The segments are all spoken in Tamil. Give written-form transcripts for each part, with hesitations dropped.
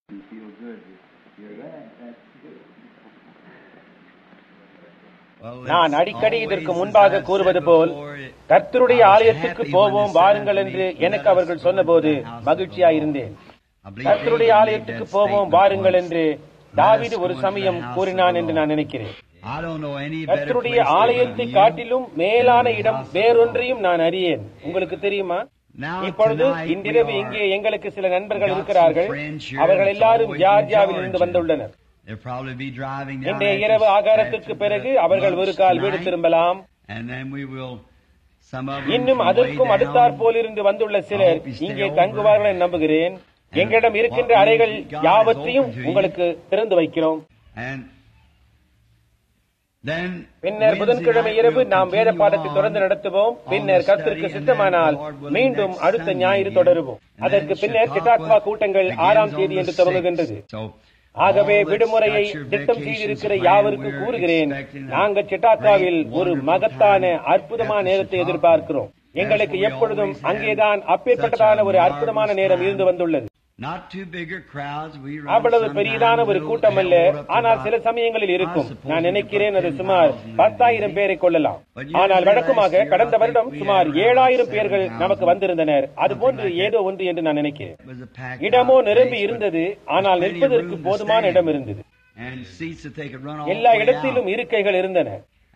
You feel good. You're right. That's good. நான் அடிக்கடி இதற்கு முன்பாக கூறுவது போல் கர்த்தருடைய ஆலயத்துக்கு போவோம் வாருங்கள் என்று எனக்கு அவர்கள் சொன்னபோது மகிழ்ச்சியாயிருந்தேன். கர்த்தருடைய ஆலயத்துக்கு போவோம் வாருங்கள் என்று தாவீது ஒரு சமயம் கூறினான் என்று நான் நினைக்கிறேன். கர்த்தருடைய ஆலயத்தை காட்டிலும் மேலான இடம் வேறொன்றையும் நான் அறியேன். உங்களுக்கு தெரியுமா? இப்பொழுது இன்றிரவு இங்கே எங்களுக்கு சில நண்பர்கள் இருக்கிறார்கள். அவர்கள் எல்லாரும் ஜார்ஜியாவில் இருந்து வந்துள்ளனர். இன்றைய இரவு ஆகாரத்திற்கு பிறகு அவர்கள் ஒரு கால் வீடு திரும்பலாம். இன்னும் அதற்கும் அடுத்தாற் போலிருந்து வந்துள்ள சிலர் இங்கே தங்குவார்கள் என நம்புகிறேன். எங்களிடம் இருக்கின்ற அறைகள் யாவற்றையும் உங்களுக்கு திறந்து வைக்கிறோம். பின்னர் புதன்கிழமை இரவு நாம் வேத பாடத்தை தொடர்ந்து நடத்துவோம். பின்னர் கர்த்தருக்கு சித்தமானால் மீண்டும் அடுத்த ஞாயிறு தொடருவோம். அதற்கு பின்னர் சிட்டாக்வா கூட்டங்கள் 6ஆம் தேதி என்று துவங்குகின்றது. ஆகவே விடுமுறையை திட்டம் செய்திருக்கிற யாவருக்கும் கூறுகிறேன், நாங்கள் சிட்டாக்காவில் ஒரு மகத்தான அற்புதமான நேரத்தை எதிர்பார்க்கிறோம். எங்களுக்கு எப்பொழுதும் அங்கேதான் அப்பேற்பட்டதான ஒரு அற்புதமான நேரம் இருந்து வந்துள்ளது. அவ்வளவு பெரியதான ஒரு கூட்டம் அல்ல, ஆனால் சில சமயங்களில் இருக்கும். நான் நினைக்கிறேன் அது சுமார் 10,000 பேரை கொள்ளலாம். ஆனால் வழக்கமாக கடந்த வருடம் சுமார் 7,000 பேர்கள் நமக்கு வந்திருந்தனர். அதுபோன்று ஏதோ ஒன்று என்று நான் நினைக்கிறேன். இடமோ நிரம்பி இருந்தது, ஆனால் நிற்பதற்கு போதுமான இடம் இருந்தது. எல்லா இடத்திலும் இருக்கைகள் இருந்தன.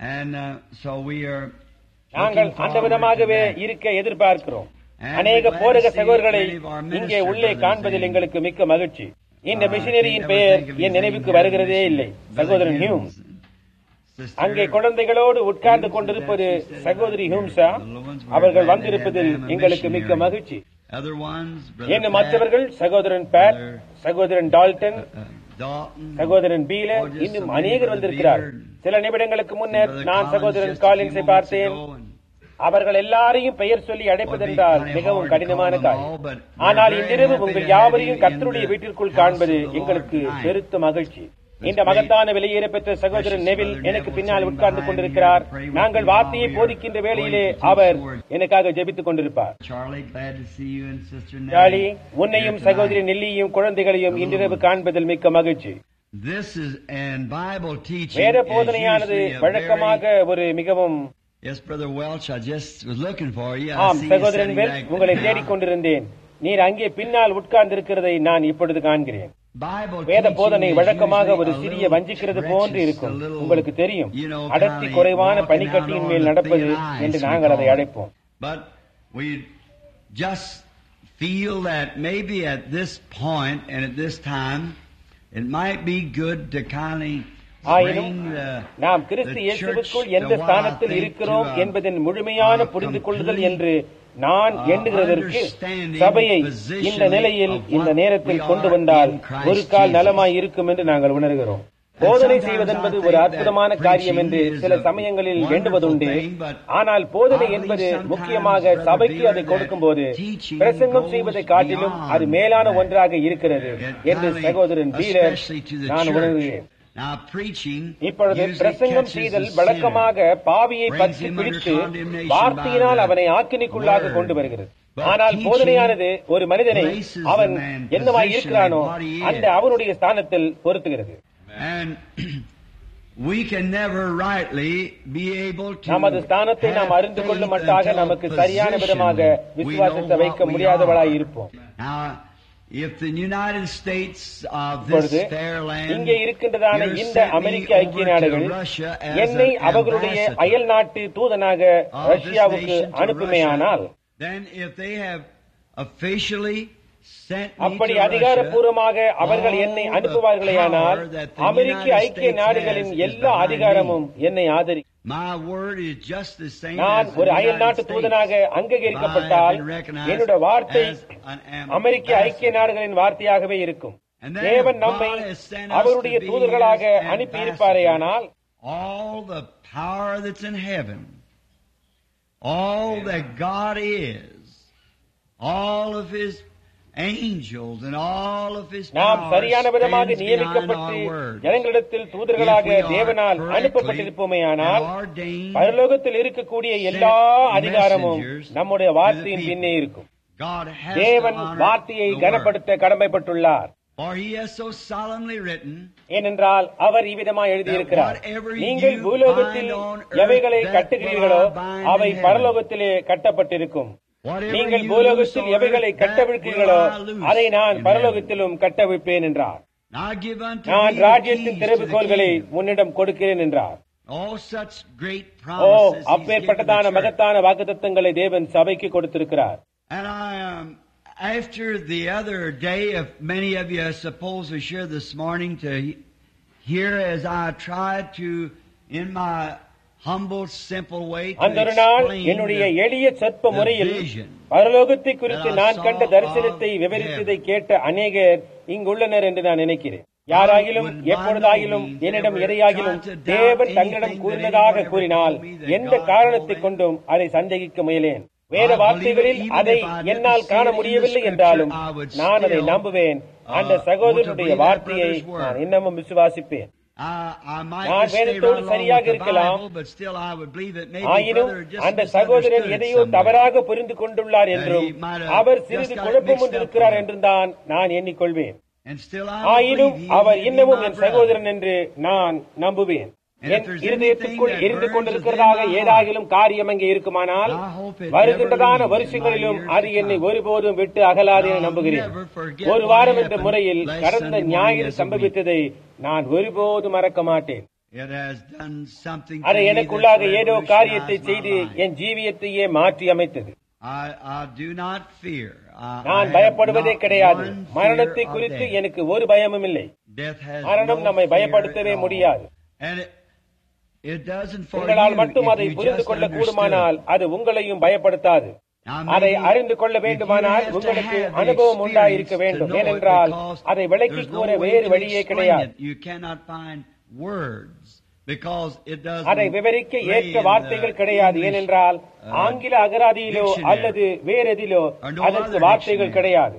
நாங்கள் அந்த விதமாகவே இருக்க எதிர்பார்க்கிறோம். அநேக போரக சகோதரர்களை இங்கே உள்ளே காண்பதில் எங்களுக்கு மிக்க மகிழ்ச்சி. இந்த மிஷனரியின் பெயர் என் நினைவுக்கு வருகிறதே இல்லை. சகோதரன் ஹியூம்ஸ் அங்கே குழந்தைகளோடு உட்கார்ந்து கொண்டிருப்பது சகோதரி ஹியூம்ஸா. அவர்கள் வந்திருப்பதில் எங்களுக்கு மிக்க மகிழ்ச்சி. இன்னும் மற்றவர்கள் சகோதரன் பேட், சகோதரன் டால்டன், சகோதரன் பீலர், இன்னும் அநேகர் வந்திருக்கிறார். சில நிமிடங்களுக்கு முன்னர் நான் சகோதரன் காலின்ஸை பார்த்தேன். அவர்கள் எல்லாரையும் பெயர் சொல்லி அழைப்பதென்றால் மிகவும் கடினமான காரியம். ஆனால் இன்றிரவு உங்கள் யாவரையும் கர்த்தருடைய வீட்டிற்குள் காண்பது எங்களுக்கு பெருத்த மகிழ்ச்சி. இந்த மகத்தான வெளியேற பெற்ற சகோதரன் நெவில் எனக்கு பின்னால் உட்கார்ந்து கொண்டிருக்கிறார். நாங்கள் வார்த்தையை போதிக்கின்ற வேளையிலே அவர் எனக்காக ஜெபித்துக் கொண்டிருப்பார். சார்லி, உன்னையும் சகோதரி நெல்லியையும் குழந்தைகளையும் இன்றிரவு காண்பதில் மிக்க மகிழ்ச்சி. வேத போதனையானது வழக்கமாக ஒரு மிகவும் சகோதரன் வெல், உங்களை தேடிக்கொண்டிருந்தேன். நீர் அங்கே பின்னால் உட்கார்ந்து இருக்கிறதை நான் இப்பொழுது காண்கிறேன். வேத போதனை வழக்கமாக ஒரு சிறிய வஞ்சிக்கிறது போன்று இருக்கும். உங்களுக்கு தெரியும், அடர்த்தி குறைவான பனிக்கட்டியின் மேல் நடப்பது என்று நாங்கள் அதை அழைப்போம். ஆயினும் நாம் கிறிஸ்து இயேசுவுக்குள் எந்த ஸ்தானத்தில் இருக்கிறோம் என்பதன் முழுமையான புரிந்து கொள்ளுதல் என்று நான் எண்ணுகிறதற்கு சபையை இந்த நிலையில் இந்த நேரத்தில் கொண்டு வந்தால் ஒரு கால் நலமாய் இருக்கும் என்று நாங்கள் உணர்கிறோம். போதனை செய்வதென்பது ஒரு அற்புதமான காரியம் என்று சில சமயங்களில் எண்ணுவதுண்டு. ஆனால் போதனை என்பது முக்கியமாக சபைக்கு அதை கொடுக்கும் போது பிரசங்கம் செய்வதை காட்டிலும் அது மேலான ஒன்றாக இருக்கிறது என்று சகோதரன் பீலர் நான் உணர்கிறேன். இப்பொழுது பிரசங்கம் செய்தல் வழக்கமாக பாவியை பற்றி பிடித்து வார்த்தையினால் அவனை ஆக்கினைக்குள்ளாக கொண்டு வருகிறது. ஆனால் போதனையானது ஒரு மனிதனை அவன் என்னவாய் இருக்கிறானோ அந்த அவனுடைய ஸ்தானத்தில் பொருத்துகிறது. நமது ஸ்தானத்தை நாம் அறிந்து கொள்ளும் மட்டாக நமக்கு சரியான விதமாக விசுவாசத்தை வைக்க முடியாதவளாய் இருப்போம். இங்கே இருக்கின்றதான இந்த அமெரிக்க ஐக்கிய நாடுகள் என்னை அவர்களுடைய அயல் நாட்டு தூதனாக ரஷ்யாவுக்கு அனுப்புமேயானால், அப்படி அதிகாரப்பூர்வமாக அவர்கள் என்னை அனுப்புவார்களேயானால் அமெரிக்க ஐக்கிய நாடுகளின் எல்லா அதிகாரமும் என்னை ஆதரி. நான் ஒரு அயல் நாட்டு தூதனாக அங்கீகரிக்கப்பட்டால் என்னுடைய வார்த்தை அமெரிக்க ஐக்கிய நாடுகளின் வார்த்தையாகவே இருக்கும். தேவன் நம்மை அவருடைய தூதர்களாக அனுப்பி இருப்பாரேயானால் நாம் சரியான விதமாக நியமிக்கப்பட்டு ஜனங்களிடத்தில் தூதர்களாக தேவனால் அனுப்பப்பட்டிருப்போமேயானால் பரலோகத்தில் இருக்கக்கூடிய எல்லா அதிகாரமும் நம்முடைய வார்த்தையின் பின்னே இருக்கும். தேவன் வார்த்தையை கனப்படுத்த கடமைப்பட்டுள்ளார். For he has so solemnly written, ஏனென்றால் அவர் இவ்விதமாய் எழுதியிருக்கிறார், நீங்கள் பூலோகத்தில் எவைகளை கட்டுகிறீர்களோ அவை பரலோகத்திலே கட்டப்பட்டிருக்கும், நீங்கள் பூலோகத்தில் எவைகளை கட்டவிழ்க்கிறீர்களோ அதை நான் பரலோகத்திலும் கட்டவிழ்ப்பேன் என்றார். நான் ராஜ்யத்தின் திறவுகோல்களை உன்னிடம் கொடுக்கிறேன் என்றார். அப்பேற்பட்டதான மகத்தான வாக்குத்தத்தங்களை தேவன் சபைக்கு கொடுத்திருக்கிறார். After the other day, if many of you, I suppose, was here this morning to hear as I tried to, in my humble, simple way, to அந்த நாள் என்னுடைய எளிய சொற்ப முறையில் பரலோகத்தை குறித்து நான் கண்ட தரிசனத்தை விவரித்ததை கேட்ட அநேகர் இங்குள்ளனர் என்று நான் நினைக்கிறேன். யாராகிலும் எப்பொழுதாகிலும் என்னிடம் எதையாகிலும் தேவன் தங்களிடம் கூறினதாக கூறினால் எந்த காரணத்தை கொண்டும் அதை சந்தேகிக்க முயலேன். வேத வார்த்தைகளில் அதை என்னால் காண முடியவில்லை என்றாலும் நான் அதை நம்புவேன். அந்த சகோதரனுடைய வார்த்தையை நான் இன்னமும் விசுவாசிப்பேன். நான் வேதத்தோடு சரியாக இருக்கலாம், ஆயினும் அந்த சகோதரன் எதையோ தவறாக புரிந்து கொண்டுள்ளார் என்றும் அவர் சிறிது குழப்பம் கொண்டிருக்கிறார் என்றும் தான் நான் எண்ணிக்கொள்வேன். ஆயினும் அவர் இன்னமும் என் சகோதரன் என்று நான் நம்புவேன். என் இருதயத்துக்குள் எரிந்து கொண்டிருக்கிறதாக ஏதாகிலும் காரியம் அங்கே இருக்குமானால் வருகின்றதான வருஷங்களிலும் அது என்னை ஒருபோதும் விட்டு அகலாது என நம்புகிறேன். ஒரு வாரம் என்ற முறையில் கடந்த ஞாயிறு சம்பவித்ததை நான் ஒருபோதும் மறக்க மாட்டேன். அதை எனக்குள்ளாக ஏதோ காரியத்தை செய்து என் ஜீவியத்தையே மாற்றி அமைத்தது. நான் பயப்படுவதே கிடையாது. மரணத்தை குறித்து எனக்கு ஒரு பயமும் இல்லை. மரணம் நம்மை பயப்படுத்தவே முடியாது. உங்களால் மட்டும் அதை புரிந்து கொள்ள கூடுமானால் அது உங்களையும் பயப்படுத்தாது. அதை அறிந்து கொள்ள வேண்டுமானால் உங்களுக்கு அனுபவம் உண்டாயிருக்க வேண்டும். ஏனென்றால் அதை விளக்கி கூற வேறு வழியே கிடையாது. அதை விவரிக்க ஏற்ற வார்த்தைகள் கிடையாது. ஏனென்றால் ஆங்கில அகராதியிலோ அல்லது வேறெதிலோ அதற்கு வார்த்தைகள் கிடையாது.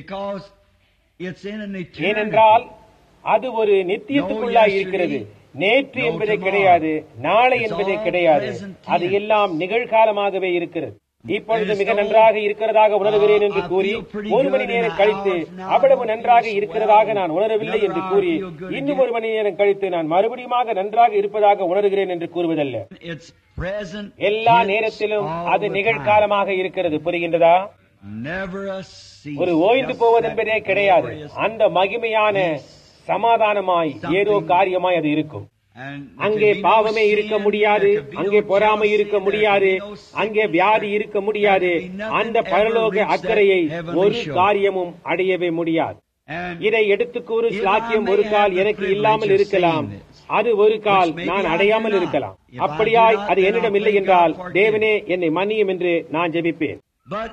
ஏனென்றால் அது ஒரு நித்தியத்துக்குள்ளாய் இருக்கிறது. நேற்று என்பதே கிடையாது, நாளை என்பதே கிடையாது. அது எல்லாம் நிகழ்காலமாகவே இருக்கிறது. இப்பொழுது மிக நன்றாக இருக்கிறதாக உணர்கிறேன் என்று கூறி ஒரு மணி நேரம் கழித்து அவ்வளவு நன்றாக இருக்கிறதாக நான் உணரவில்லை என்று கூறி இன்னும் ஒரு மணி நேரம் கழித்து நான் மறுபடியும் நன்றாக இருப்பதாக உணர்கிறேன் என்று கூறுவதல்ல. எல்லா நேரத்திலும் அது நிகழ்காலமாக இருக்கிறது. புரிகின்றதா? ஒரு ஓய்ந்து போவதென்பதே கிடையாது. அந்த மகிமையான சமாதானமாய் ஏதோ காரியமாய் அது இருக்கும். அங்கே பாவமே இருக்க முடியாது, அங்கே பொறாமை இருக்க முடியாது, அங்கே வியாதி இருக்க முடியாது. அந்த பரலோக அக்கறையை ஒரு காரியமும் அடையவே முடியாது. இதை எடுத்துக்கூறு சாக்கியம் ஒரு கால் எனக்கு இல்லாமல் இருக்கலாம், அது ஒரு கால் நான் அடையாமல் இருக்கலாம். அப்படியாய் அது என்னிடம் இல்லை என்றால் தேவனே என்னை மன்னியும் என்று நான் ஜெபிப்பேன்.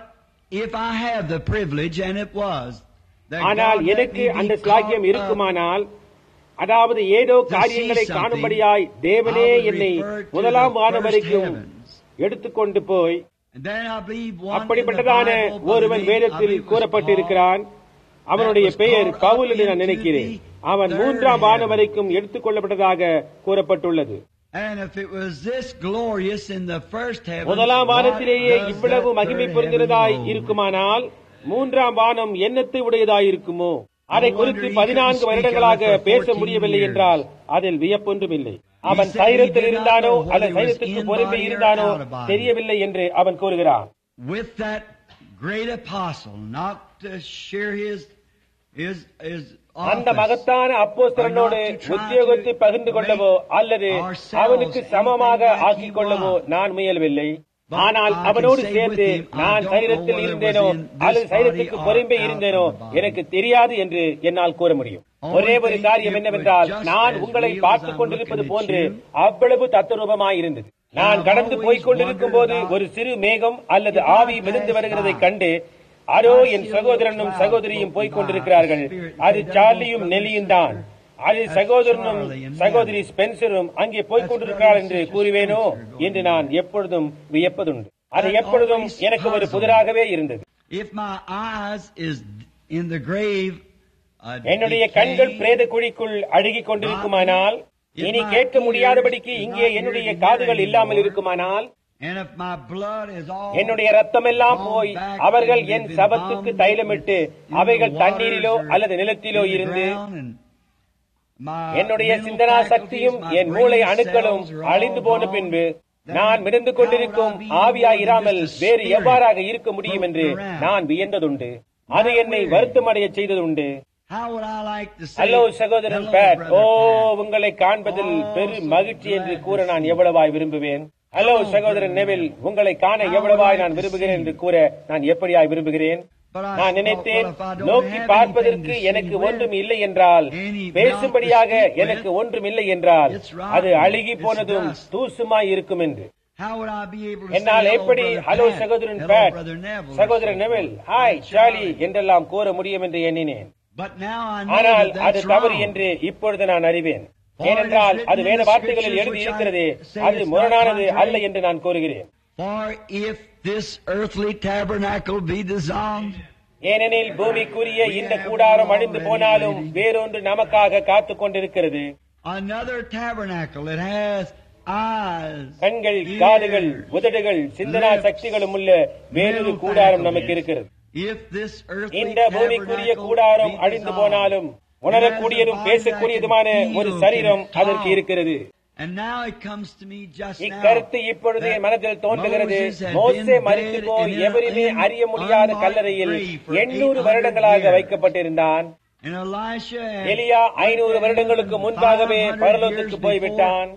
ஆனால் எனக்கு அந்த சாக்கியம் இருக்குமானால், அதாவது ஏதோ காரியங்களை காணும்படியாய் தேவனே என்னை முதலாம் வானம் வரைக்கும் எடுத்துக்கொண்டு போய், அப்படிப்பட்டதான ஒருவன் வேதத்தில் கூறப்பட்டிருக்கிறான். அவனுடைய பெயர் பவுல் என்று நான் நினைக்கிறேன். அவன் 3ஆம் வானம் வரைக்கும் எடுத்துக் கொள்ளப்பட்டதாக கூறப்பட்டுள்ளது. முதலாம் வானத்திலேயே இவ்வளவு மகிமை பொருந்தினதாய் இருக்குமானால் 3ஆம் வானம் என்னத்தை உடையதாயிருக்குமோ? அதை குறித்து 14 வருடங்களாக பேச முடியவில்லை என்றால் அதில் வியப்பொன்றும் இல்லை. அவன் தைரியத்தில் இருந்தானோ அல்லது தைரியத்துக்கு பொறுமை இருந்தானோ தெரியவில்லை என்று அவன் கூறுகிறான். அந்த மகத்தான அப்போஸ்தலனோடு உத்தியோகத்தை பகிர்ந்து கொள்ளவோ அல்லது அவனுக்கு சமமாக ஆக்கிக் கொள்ளவோ நான் முயலவில்லை. ஆனால் அவனோடு சேர்ந்து நான் சரீரத்தில் இருந்தேனோ அல்லது சரீரத்துக்கு பொறுமை இருந்தேனோ எனக்கு தெரியாது என்று என்னால் கூற முடியும். ஒரே ஒரு காரியம் என்னவென்றால், நான் உங்களை பார்த்துக் கொண்டிருப்பது போன்று அவ்வளவு தத்துரூபமாயிருந்தது. நான் கடந்து போய்கொண்டிருக்கும் போது ஒரு சிறு மேகம் அல்லது ஆவி மிதந்து வருகிறதை கண்டு, அதோ என் சகோதரனும் சகோதரியும் போய்கொண்டிருக்கிறார்கள், அது சார்லியும் நெல்லியும் தான், அது சகோதரனும் சகோதரி ஸ்பென்சரும் அங்கே போய்கொண்டிருக்கிறார் என்று கூறுவேனோ என்று நான் எப்பொழுதும் வியப்பதுண்டு. அது எப்பொழுதும் எனக்கு ஒரு புதிராகவே இருந்தது. என்னுடைய கண்கள் பிரேத குழிக்குள் அழுகிக் கொண்டிருக்குமானால், இனி கேட்க முடியாதபடிக்கு இங்கே என்னுடைய காதுகள் இல்லாமல் இருக்குமானால், And if my blood is all என்னுடைய ரத்தம் எல்லாம் போய் அவர்கள் என் சபத்துக்கு தைலமிட்டு அவைகள் தண்ணீரிலோ அல்லது நிலத்திலோ இருந்து என்னுடைய சிந்தனா சக்தியும் என் மூளை அணுக்களும் அழிந்து போன பின்பு நான் மிதந்து கொண்டிருக்கும் ஆவியாயிராமல் வேறு எவ்வாறாக இருக்க முடியும் என்று நான் வியந்ததுண்டு. அது என்னை வருத்தமடைய செய்ததுண்டு. ஹலோ சகோதரன் பேட், ஓ உங்களை காண்பதில் பெரும் மகிழ்ச்சி என்று கூற நான் எவ்வளவாய் விரும்புவேன். ஹலோ சகோதரன் நெவில், உங்களை காண எவ்வளவாய் நான் விரும்புகிறேன் என்று கூற நான் எப்படியாய் விரும்புகிறேன். நான் நினைத்தேன், நோக்கி பார்ப்பதற்கு எனக்கு ஒன்றும் இல்லை என்றால், பேசும்படியாக எனக்கு ஒன்றும் இல்லை என்றால், அது அழுகி போனதும் தூசுமாய் இருக்கும் என்று. என்னால் எப்படி ஹலோ சகோதரன் பேட், சகோதரன் நெவில், ஹாய் சார்லி என்றெல்லாம் கூற முடியும் என்று எண்ணினேன். ஆனால் அது தவறு என்று இப்பொழுது நான் அறிவேன். ஏனென்றால் அது வேத வார்த்தைகளில் எழுதி இருக்கிறது, அது முரணானது அல்ல என்று நான் கூறுகிறேன். ஏனெனில் பூமிக்குரிய இந்த கூடாரம் அழிந்து போனாலும் வேறொன்று நமக்காக காத்துக் கொண்டிருக்கிறது. கண்கள், காதுகள், உதடுகள், சிந்தனா சக்திகளும் உள்ள வேறொரு கூடாரம் நமக்கு இருக்கிறது. இந்த பூமிக்குரிய கூடாரம் அழிந்து போனாலும் உணரக்கூடியதும் பேசக்கூடியதுமான ஒரு சரீரம் அதற்கு இருக்கிறது. இக்கருத்து இப்பொழுது என் மனதில் தோன்றுகிறது. மோசே மரித்து போய் எவருமே அறிய முடியாத கல்லறையில் 800 வருடங்களாக வைக்கப்பட்டிருந்தான். எலியா 500 வருடங்களுக்கு முன்பாகவே பரலோகத்துக்கு போய்விட்டான்.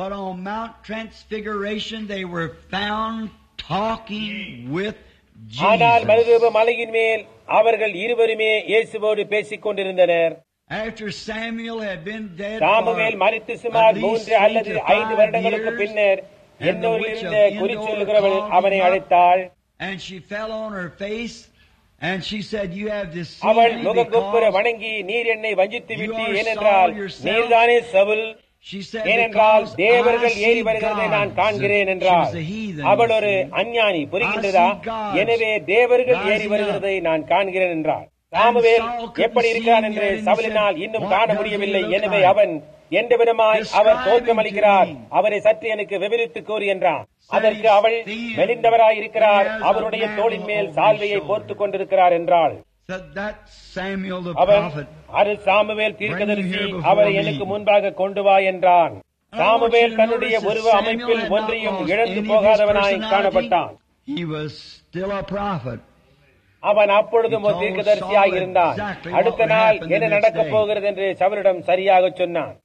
ஆனால் மறுரூப மலையின் மேல் அவர்கள் இருவருமே இயேசுவோடு பேசிக் கொண்டிருந்தனர். சாமுவேல் மரித்து சுமார் 3 அல்லது 5 வருடங்களுக்கு பின்னர் எந்தோரிலிருந்த குறிச்சொல்லுகிறவள் அவனை அழைத்தாள். அவள் முகங்குப்புற வணங்கி, நீர் என்னை வஞ்சித்து விட்டு, ஏனென்றால் நீர்தானே சவுல், ஏனென்றால் தேவர்கள் ஏறி வருகிறதை நான் காண்கிறேன் என்றாள். அவள் ஒரு அஞ்ஞானி, புரிகின்றதா? எனவே தேவர்கள் ஏறி வருகிறதை நான் காண்கிறேன் என்றாள். சாமுவேல் எப்படி இருக்கிறான் என்று சவுலினால் இன்னும் காண முடியவில்லை. எனவே அவன் எந்த விதமாய் அவர் தோற்றமளிக்கிறார், அவரை சற்று எனக்கு விவரித்து கூறி என்றான். அதற்கு அவள், மெலிந்தவராய் இருக்கிறார், அவருடைய தோளின் மேல் சால்வையை போர்த்துக் கொண்டிருக்கிறார் என்றாள். அவன், அது சாமுவேல் தீர்க்கதரிசி, அவரை எனக்கு முன்பாக கொண்டு வா என்றான். சாமுவேல் தன்னுடைய உருவ அமைப்பில் ஒன்றையும் இழந்து போகாதவனாய் காணப்பட்டான். அவன் அப்பொழுதும் ஒரு தீர்க்கதரிசியாக இருந்தான். அடுத்த நாள் என்ன நடக்கப் போகிறது என்று சவுலிடம் சரியாக சொன்னான்.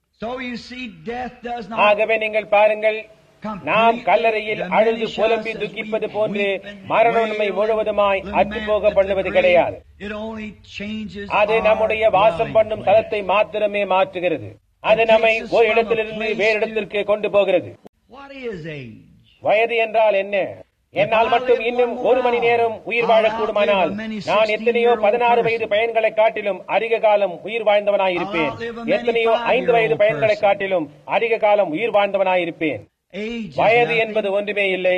ஆகவே நீங்கள் பாருங்கள், நாம் கல்லறையில் அழுது புலம்பி துக்கிப்பது போன்று மரணமை முழுவதுமாய் அற்று போக பண்ணுவது கிடையாது. அது நம்முடைய வாசம் பண்ணும் தளத்தை மாத்திரமே மாற்றுகிறது. அது நம்மை ஒரு இடத்திலிருந்து வேறு இடத்திற்கு கொண்டு போகிறது. வயது என்றால் என்ன? என்னால் மட்டும் இன்னும் 1 மணி நேரம் உயிர் வாழக்கூடுமானால் நான் எத்தனையோ 16 வயது பையன்களை காட்டிலும் அதிக காலம் உயிர் வாழ்ந்தவனாயிருப்பேன். எத்தனையோ 5 வயது பையன்களை காட்டிலும் அதிக காலம் உயிர் வாழ்ந்தவனாயிருப்பேன். வயது என்பது ஒன்றுமே இல்லை.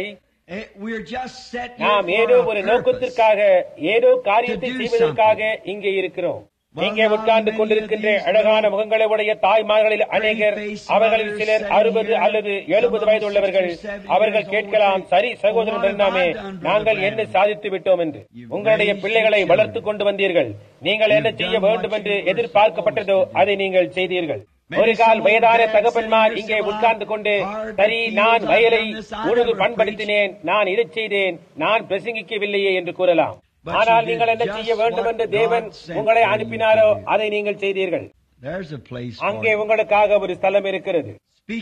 நாம் ஏதோ ஒரு நோக்கத்திற்காக, ஏதோ காரியத்தை செய்வதற்காக இங்கே இருக்கிறோம். இங்கே உட்கார்ந்து கொண்டிருக்கின்ற அழகான முகங்களை உடைய தாய்மார்களில் அநேகர், அவர்களில் சிலர் 60 அல்லது 70 வயது உள்ளவர்கள். அவர்கள் கேட்கலாம், சரி சகோதரன் பெருநாமே, நாங்கள் என்ன சாதித்து விட்டோம் என்று. உங்களுடைய பிள்ளைகளை வளர்த்து கொண்டு வந்தீர்கள். நீங்கள் என்ன செய்ய வேண்டும் என்று எதிர்பார்க்கப்பட்டதோ அதை நீங்கள் செய்தீர்கள். ஒரு கால் வயதான தகப்பன்மார் இங்கே உட்கார்ந்து கொண்டு, சரி நான் வயலை உழுது பண்படுத்தினேன், நான் இதை செய்தேன், நான் பிரசங்கிக்கவில்லையே என்று கூறலாம். ஆனால் நீங்கள் என்ன செய்ய வேண்டும் என்று தேவன் உங்களை அனுப்பினாரோ அதை நீங்கள் செய்தீர்கள். அங்கே உங்களுக்காக ஒரு ஸ்தலம் இருக்கிறது.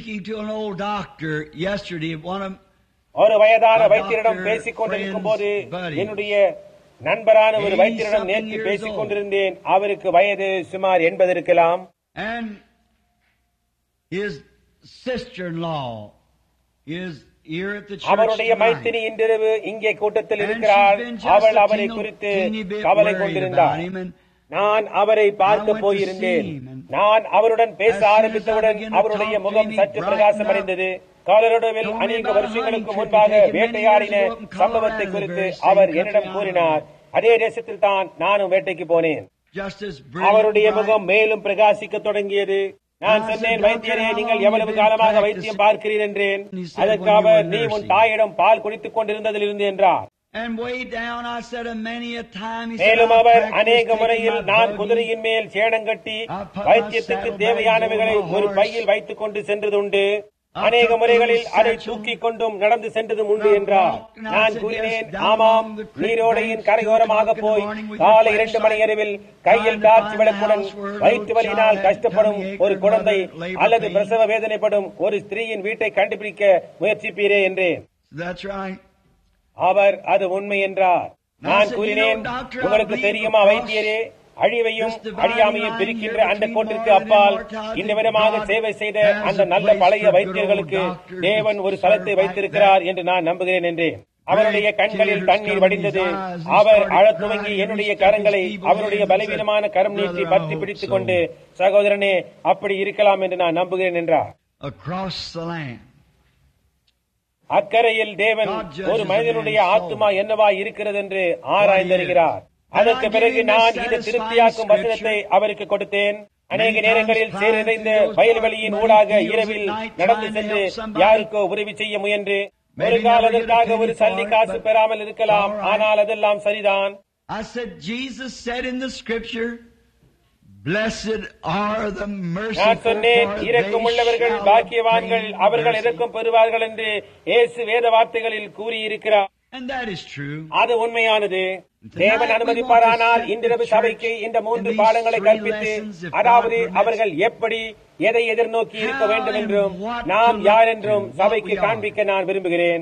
ஒரு வயதான வைத்தியரிடம் பேசிக் கொண்டிருக்கும் போது, என்னுடைய நண்பரான ஒரு வைத்தியரிடம் நேற்று பேசிக் கொண்டிருந்தேன். அவருக்கு வயது சுமார் 80 இருக்கலாம். அவருடைய மைத்தினி இன்றிரவு இங்கே கூட்டத்தில் இருக்கிறார். அவள் அவரை குறித்து கவலை கொண்டிருந்தார். நான் அவரை பார்க்க போயிருந்தேன். நான் அவருடன் பேச ஆரம்பித்தவுடன் அவருடைய முகம் சற்று பிரகாசம் அடைந்தது. காலரோடவில் அநேக வருஷங்களுக்கு முன்பாக வேட்டையாடின சம்பவத்தை குறித்து அவர் என்னிடம் கூறினார். அதே தேசத்தில் தான் நானும் வேட்டைக்கு போனேன். அவருடைய முகம் மேலும் பிரகாசிக்க தொடங்கியது. நான் சொன்னேன், வைத்தியரே, நீங்கள் எவ்வளவு காலமாக வைத்தியம் பார்க்கிறீர் என்றேன். அதற்கு அவர், நீ உன் தாயிடம் பால் குடித்துக் கொண்டிருந்ததிலிருந்து என்றார். மேலும் அவர் அநேக முறையில், நான் குதிரையின் மேல் சேணங்கட்டி வைத்தியத்துக்கு தேவையானவைகளை ஒரு பையில் வைத்துக் கொண்டு சென்றதுண்டு, அநேக முறைகளில் அதை தூக்கிக் கொண்டும் நடந்து சென்றதும் உண்டு என்றார். நான் கூறினேன், ஆமாம், நீரோடையின் கரையோரமாக போய் காலை 2 மணி அளவில் கையில் டார்ச் விளக்குடன் வயிற்று வலியினால் கஷ்டப்படும் ஒரு குழந்தை அல்லது பிரசவ வேதனைப்படும் ஒரு ஸ்திரீயின் வீட்டை கண்டுபிடிக்க முயற்சிப்பீரே என்றேன். அவர், அது உண்மை என்றார். நான் கூறினேன், உங்களுக்கு தெரியுமா வைத்தியரே, அழிவையும் அழியாமையும் பிரிக்கின்ற அந்த கோட்டிற்கு அப்பால் இந்த விதமாக சேவை செய்த அந்த நல்ல பழைய வைத்தியர்களுக்கு தேவன் ஒரு ஸ்தலத்தை வைத்திருக்கிறார் என்று நான் நம்புகிறேன் என்றேன். அவருடைய கண்களில் தண்ணீர் வடிந்தது. அவர் அழத் துவங்கி என்னுடைய கரங்களை அவருடைய பலவீனமான கரம் நீட்டி பற்றி பிடித்துக் கொண்டு, சகோதரனே, அப்படி இருக்கலாம் என்று நான் நம்புகிறேன் என்றார். அக்கரையில் தேவன் ஒரு மனிதனுடைய ஆத்துமா என்னவா இருக்கிறது என்று ஆராய்ந்தறிகிறார். அதற்கு பிறகு நான் இந்த திருப்தியாக்கும் வசனத்தை அவருக்கு கொடுத்தேன். அநேக நேரங்களில் சேர்ந்த வயல்வெளியின் ஊடாக இரவில் நடந்து சென்று யாருக்கோ உதவி செய்ய முயன்று ஒரு காலத்திற்காக ஒரு சல்லி காசு பெறாமல் இருக்கலாம், ஆனால் அதெல்லாம் சரிதான். நான் சொன்னேன், இரக்கமுள்ளவர்கள் பாக்கியவான்கள், அவர்கள் இரக்கம் பெறுவார்கள் என்று இயேசு வேத வார்த்தைகளில் கூறியிருக்கிறார். அது உண்மையானது. தேவன் அனுமதிப்பாரானால் இன்றிரவு சபைக்கு இந்த 3 பாடங்களை கற்பித்து, அதாவது அவர்கள் எப்படி எதை எதிர்நோக்கி இருக்க வேண்டும் என்றும் நாம் யார் என்றும் சபைக்கு காண்பிக்க நான் விரும்புகிறேன்.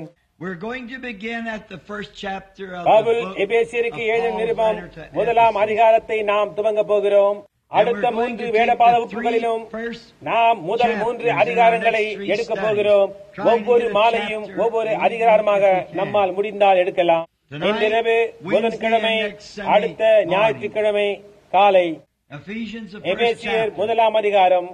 பவுல் எபேசியருக்கு எழுதிய நிருபம் 1ஆம் அதிகாரத்தை நாம் துவங்க போகிறோம். அடுத்த 3 வேதபாத வகுப்புகளிலும் நாம் முதல் 3 அதிகாரங்களை எடுக்க போகிறோம். ஒவ்வொரு மாலையும் ஒவ்வொரு அதிகாரமாக நம்மால் முடிந்தால் எடுக்கலாம். இன்றிரவு புதன்கிழமை, அடுத்த ஞாயிற்றுக்கிழமை காலை எபேசியர் 1ஆம் அதிகாரம்.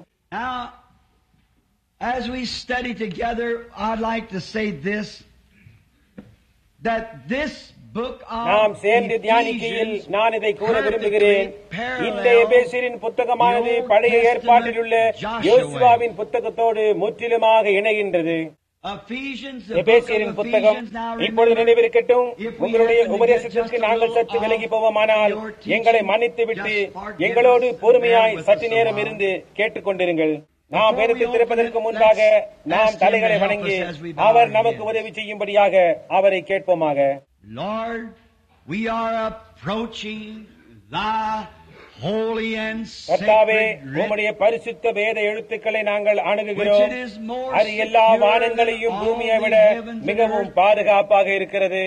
As we study together, I'd like to say this, that this நாம் சேர்ந்து தியானிக்கையில் நான் இதை கூற விரும்புகிறேன். இந்த எபேசியரின் புத்தகமானது பழைய ஏற்பாட்டில் உள்ள யோசுவாவின் புத்தகத்தோடு முற்றிலுமாக இணைகின்றது. எபேசியரின் புத்தகம் இப்பொழுது நினைவிருக்கட்டும். உங்களுடைய உபதேசத்திற்கு நாங்கள் சற்று விலகி போவோமானால் எங்களை மன்னித்து விட்டு எங்களோடு பொறுமையாய் சற்று நேரம் இருந்து கேட்டுக் கொண்டிருங்கள். நாம் வேதத்தை திறப்பதற்கு முன்பாக நாம் தலைகளை வணங்கி அவர் நமக்கு உதவி செய்யும்படியாக அவரை கேட்போமாக. Lord, we are approaching thy holy and sacred writ, உம்முடைய பரிசுத்த வேத எழுத்துக்களை நாங்கள் அணுகுகிறோம். அது எல்லா வானங்களையும் பூமியை விட மிகவும் பாதுகாப்பாக இருக்கிறது.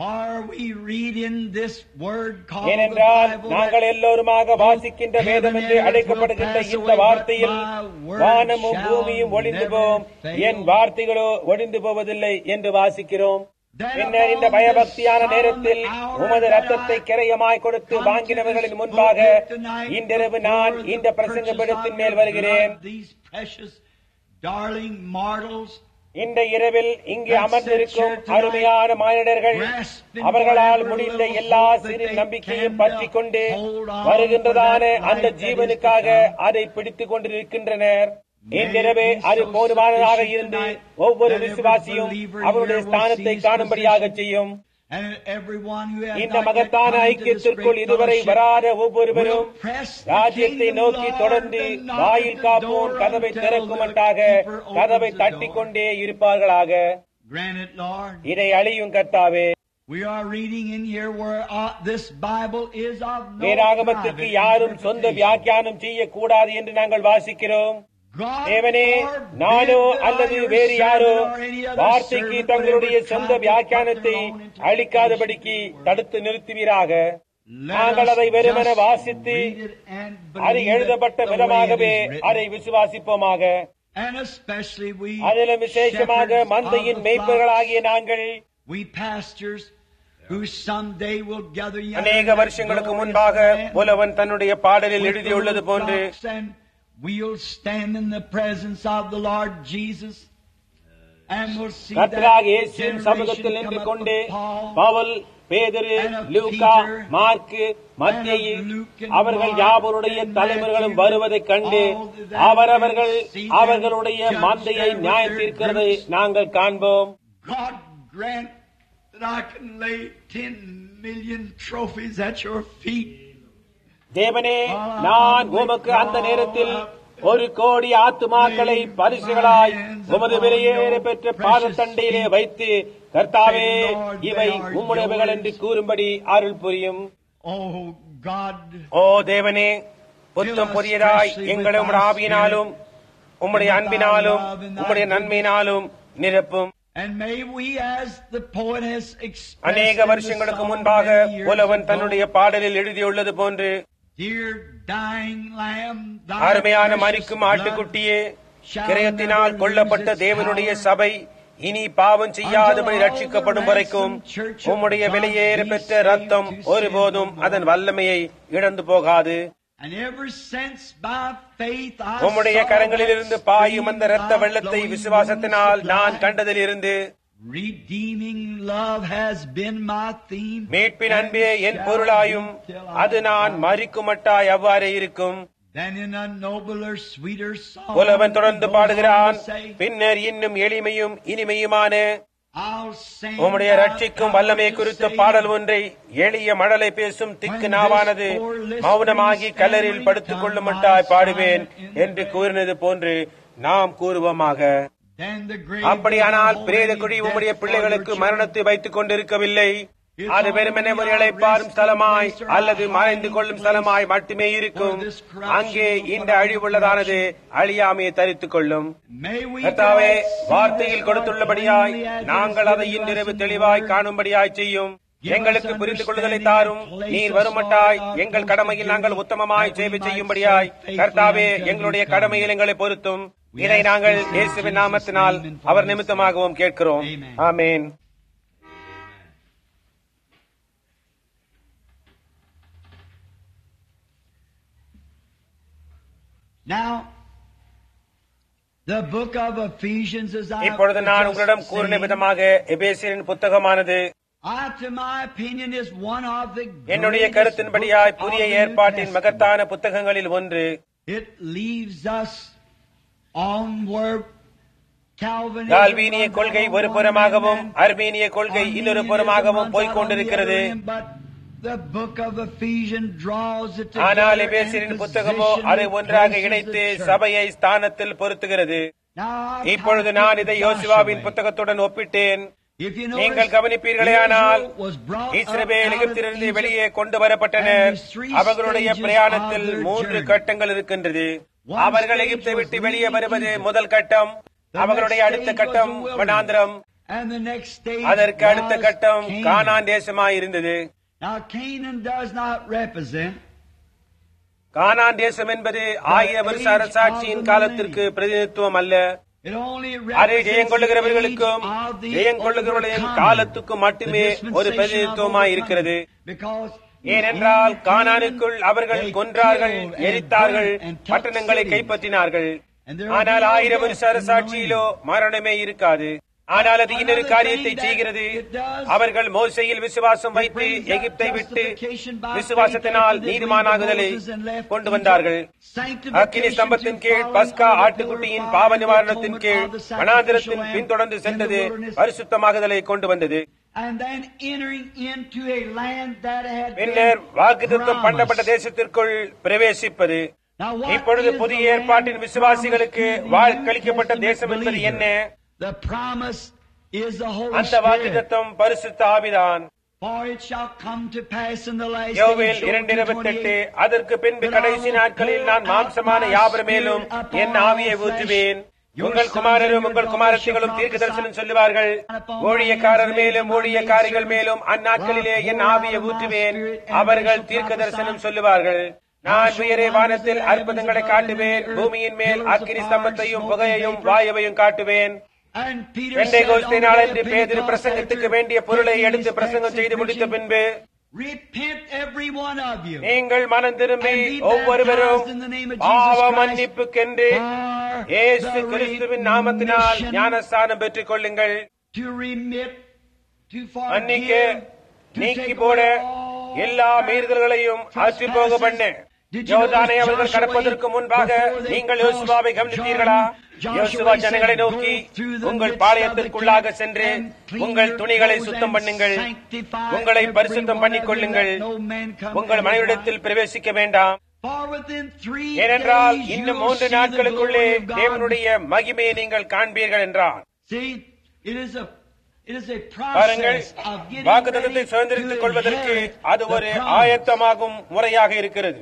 ஏனென்றால் நாங்கள் எல்லோருமாக வாசிக்கின்ற வேதம் என்று அழைக்கப்படுகின்ற இந்த வார்த்தையில் வானமும் பூமியும் ஒளிந்து போம், என் வார்த்தைகளோ ஒளிந்து போவதில்லை என்று வாசிக்கிறோம். பின்னர் இந்த பயபக்தியான நேரத்தில் உமது ரத்தத்தை கிரயமாய் கொடுத்து வாங்கினவர்களின் முன்பாக இன்றிரவு நான் இந்த பிரசங்க பீடத்தின் மேல் வருகிறேன். இந்த இரவில் இங்கு அமர்ந்திருக்கும் அருமையான மானிடர்கள் அவர்களால் முடிந்த எல்லா சிறு நம்பிக்கையும் பற்றிக் கொண்டு வருகின்றதான அந்த ஜீவனுக்காக அதை பிடித்துக் கொண்டிருக்கின்றனர். இன்றிரவே அது போதுமானதாக இருந்து ஒவ்வொரு விசுவாசியும் அவருடைய ஸ்தானத்தை காணும்படியாக செய்யும். இந்த மகத்தான ஐக்கியத்திற்குள் இதுவரை வராத ஒவ்வொருவரும் ராஜ்யத்தை நோக்கி தொடர்ந்து வாயில் காப்போம் கதவை திறக்குமட்டாக கதவை தட்டிக் கொண்டே இருப்பார்களாக. இதை அழியும் கர்த்தாவே. வேதாகமத்திற்கு யாரும் சொந்த வியாக்கியானம் செய்யக்கூடாது என்று நாங்கள் வாசிக்கிறோம். தேவனே, நானோ அல்லது வேறு யாரோ வார்த்தைக்கு தங்களுடைய சொந்த வியாக்கியானத்தை அளிக்காதபடிக்கு தடுத்து நிறுத்துவீராக. நாங்கள் அதை வெறுமன வாசித்து அது எழுதப்பட்ட விதமாகவே அதை விசுவாசிப்போமாக. அதிலும் விசேஷமாக மந்தையின் மேய்ப்பர்களாகிய நாங்கள் அநேக வருஷங்களுக்கு முன்பாக புலவன் தன்னுடைய பாடலில் எழுதியுள்ளது போன்று we'll stand in the presence of the Lord Jesus கர்த்தராகிய இயேசுவின் சமூகத்தில் நின்று கொண்டு பவுல், பேதுரு, லூக்கா, மார்க்கு, மத்தேயு அவர்கள் யாவருடைய தலைவர்களும் வருவதைக் கண்டு அவரவர்கள் அவர்களுடைய மந்தையை நியாயம் தீர்க்கிறதை நாங்கள் காண்போம். தேவனே, நான் உமக்கு அந்த நேரத்தில் 1,000,000 ஆத்துமாக்களை பரிசுகளாய் உமது விலையேற பெற்ற பாதத்தண்டையிலே வைத்து, கர்த்தாவே, இவை உம்முடையவைகள் என்று கூறும்படி அருள் புரியும். ஓ தேவனே, புத்தம் புதியதாய் எங்களை உம்முடைய ஆவியினாலும் உம்முடைய அன்பினாலும் உம்முடைய நன்மையினாலும் நிரப்பும். அநேக வருஷங்களுக்கு முன்பாக புலவன் தன்னுடைய பாடலில் எழுதியுள்ளது போன்று, அருமையான மரிக்கும் ஆட்டுக்குட்டியே, கிரயத்தினால் கொல்லப்பட்ட தேவனுடைய சபை இனி பாவம் செய்யாதபடி ரட்சிக்கப்படும் வரைக்கும் உம்முடைய விலையேற பெற்ற ரத்தம் ஒருபோதும் அதன் வல்லமையை இழந்து போகாது. உம்முடைய கரங்களிலிருந்து பாயும் அந்த இரத்த வெள்ளத்தை விசுவாசத்தினால் நான் கண்டதிலிருந்து, மீட்பின் அன்பே என் பொருளாயும் அது நான் மரிக்குமட்டாய் அவ்வாறே இருக்கும். புலவன் தொடர்ந்து பாடுகிறான், பின்னர் இன்னும் எளிமையும் இனிமையுமான உம்முடைய ரட்சிக்கும் வல்லமை குறித்த பாடல் ஒன்றை எளிய மடலை பேசும் திக்கு நாவானது மௌனமாகி கல்லறில் படுத்துக் கொள்ளுமட்டாய் பாடுவேன் என்று கூறினது போன்று நாம் கூறுவோமாக. அப்படியானால் பிரேத குழி உம்முடைய பிள்ளைகளுக்கு மரணத்தை வைத்துக் கொண்டிருக்கவில்லை. அது வெறுமனே ஒரு இளைப்பாறும் ஸ்தலமாய் அல்லது மறைந்து கொள்ளும் ஸ்தலமாய் மட்டுமே இருக்கும். அங்கே இந்த அழிவுள்ளதானது அழியாமையை தரித்துக் கொள்ளும். கர்த்தாவே, வார்த்தையில் கொடுத்துள்ளபடியாய் நாங்கள் அதை இன்றிரவு தெளிவாய் காணும்படியாய் செய்யும். எங்களுக்கு புரிந்து கொள்ளுதலை தாரும். நீர் வருமட்டாய் எங்கள் கடமையில் நாங்கள் உத்தமமாய் சேவை செய்யும்படியாய் கர்த்தாவே, எங்களுடைய கடமையில் எங்களை பொருத்தும். இதை நாங்கள் இயேசுவின் நாமத்தினால் அவர் நிமித்தமாகவும் கேட்கிறோம். ஆமென். இப்பொழுது நான் உங்களிடம் கூறின விதமாக எபேசியரின் புத்தகமானது என்னுடைய கருத்தின்படியாய் புதிய ஏற்பாட்டின் மகத்தான புத்தகங்களில் ஒன்று. கால்வீனிய கொள்கை ஒரு புறமாகவும் அர்மீனிய கொள்கை இன்னொரு புறமாகவும் போய்கொண்டிருக்கிறது. ஆனால் எபேசியரின் புத்தகமோ அதை ஒன்றாக இணைத்து சபையை ஸ்தானத்தில் பொருத்துகிறது. இப்பொழுது நான் இதை யோசுவாவின் புத்தகத்துடன் ஒப்பிட்டேன். நீங்கள் கவனிப்பீர்களேயானால், இஸ்ரவேல் எகிப்திலிருந்து வெளியே கொண்டு வரப்பட்டனர். அவர்களுடைய பிரயாணத்தில் 3 கட்டங்கள் இருக்கின்றது. அவர்கள் எகிப்தை விட்டு வெளியே வருவது முதல் கட்டம். அவர்களுடைய அடுத்த கட்டம் வனாந்திரம். அதற்கு அடுத்த கட்டம் கானான் தேசமாயிருந்தது. கானான் தேசம் என்பது 1000 வருஷ அரசாட்சியின் காலத்திற்கு பிரதிநிதித்துவம் அல்ல. அதை ஜெயங்கொள்ளுகிறவர்களுக்கும் ஜெயங்கொள்ளுகிறவர்களின் காலத்துக்கும் மட்டுமே ஒரு பிரதிநிதித்துவமாய் இருக்கிறது. ஏனென்றால் கானானுக்குள் அவர்கள் கொன்றார்கள், எரித்தார்கள், பட்டணங்களை கைப்பற்றினார்கள். ஆனால் 1000 வருஷ அரசாட்சியிலோ மரணமே இருக்காது. ஆனால் அது இன்னொரு காரியத்தை செய்கிறது. அவர்கள் மோசையில் விசுவாசம் வைத்து எகிப்தை விட்டு விசுவாசத்தினால் நீதிமானாகுதலை கொண்டு வந்தார்கள். அக்கினி ஸ்தம்பத்தின் கீழ், பஸ்கா ஆட்டுக்குட்டியின் பாவ நிவாரணத்தின் கீழ் வனாந்திரத்தின் பின்தொடர்ந்து சென்றது பரிசுத்தமாகுதலை கொண்டு வந்தது. பின்னர் வாக்குத்தத்தம் பண்ணப்பட்ட தேசத்திற்குள் பிரவேசிப்பது. இப்பொழுது புதிய ஏற்பாட்டின் விசுவாசிகளுக்கு வாக்களிக்கப்பட்ட தேசம் என்பது என்ன? அந்த வாக்குத்தத்தம் பரிசுத்த ஆவிதான். யோவேல் 2:28, அதற்கு பின்பு கடைசி நாட்களில் நான் மாம்சமான யாவர் மேலும் என் ஆவியை ஊற்றுவேன். உங்கள் குமாரரும் உங்கள் குமாரத்திகளும் தீர்க்க தரிசனம் சொல்லுவார்கள். ஊழியக்காரர் மேலும் ஊழியக்காரிகள் மேலும் அந்நாட்களிலே என் ஆவியை ஊற்றுவேன். அவர்கள் தீர்க்க தரிசனம் சொல்லுவார்கள். நான் உயரே வானத்தில் அற்புதங்களை காட்டுவேன். பூமியின் மேல் அக்கினி ஸ்தம்பத்தையும் புகையையும் வாயுவையும் காட்டுவேன். பெண்டேகோஸ்தே நாளன்று பேதுரு பிரசங்கத்துக்கு வேண்டிய பொருளை எடுத்து பிரசங்கம் செய்து முடித்த பின்பு Repent every one of you. நீங்கள் மனம் திரும்பி ஒவ்வொருவரும் பாவ மன்னிப்புக்கென்று இயேசு கிறிஸ்துவின் நாமத்தினால் ஞானஸ்நானம் பெற்றுக் கொள்ளுங்கள். மன்னிக்க, நீக்கி போட, எல்லா மீறுதல்களையும் அற்றி போக பண்ண. யோர்தானை அவர்கள் கடப்பதற்கு முன்பாக நீங்கள் யோசுவாவை கவனித்தீர்களா? யோசுவா ஜனங்களை நோக்கி, உங்கள் பாளையத்திற்குள்ளாக சென்று உங்கள் துணிகளை சுத்தம் பண்ணுங்கள், உங்களை பரிசுத்தம் பண்ணிக் கொள்ளுங்கள், உங்கள் மனைவிடத்தில் பிரவேசிக்க வேண்டாம், ஏனென்றால் இன்னும் 3 நாட்களுக்குள்ளே தேவனுடைய மகிமையை நீங்கள் காண்பீர்கள் என்றார். பாருங்கள், வாக்குத்தத்தத்தை சுதந்திரித்துக் கொள்வதற்கு அது ஒரு ஆயத்தமாகும் முறையாக இருக்கிறது.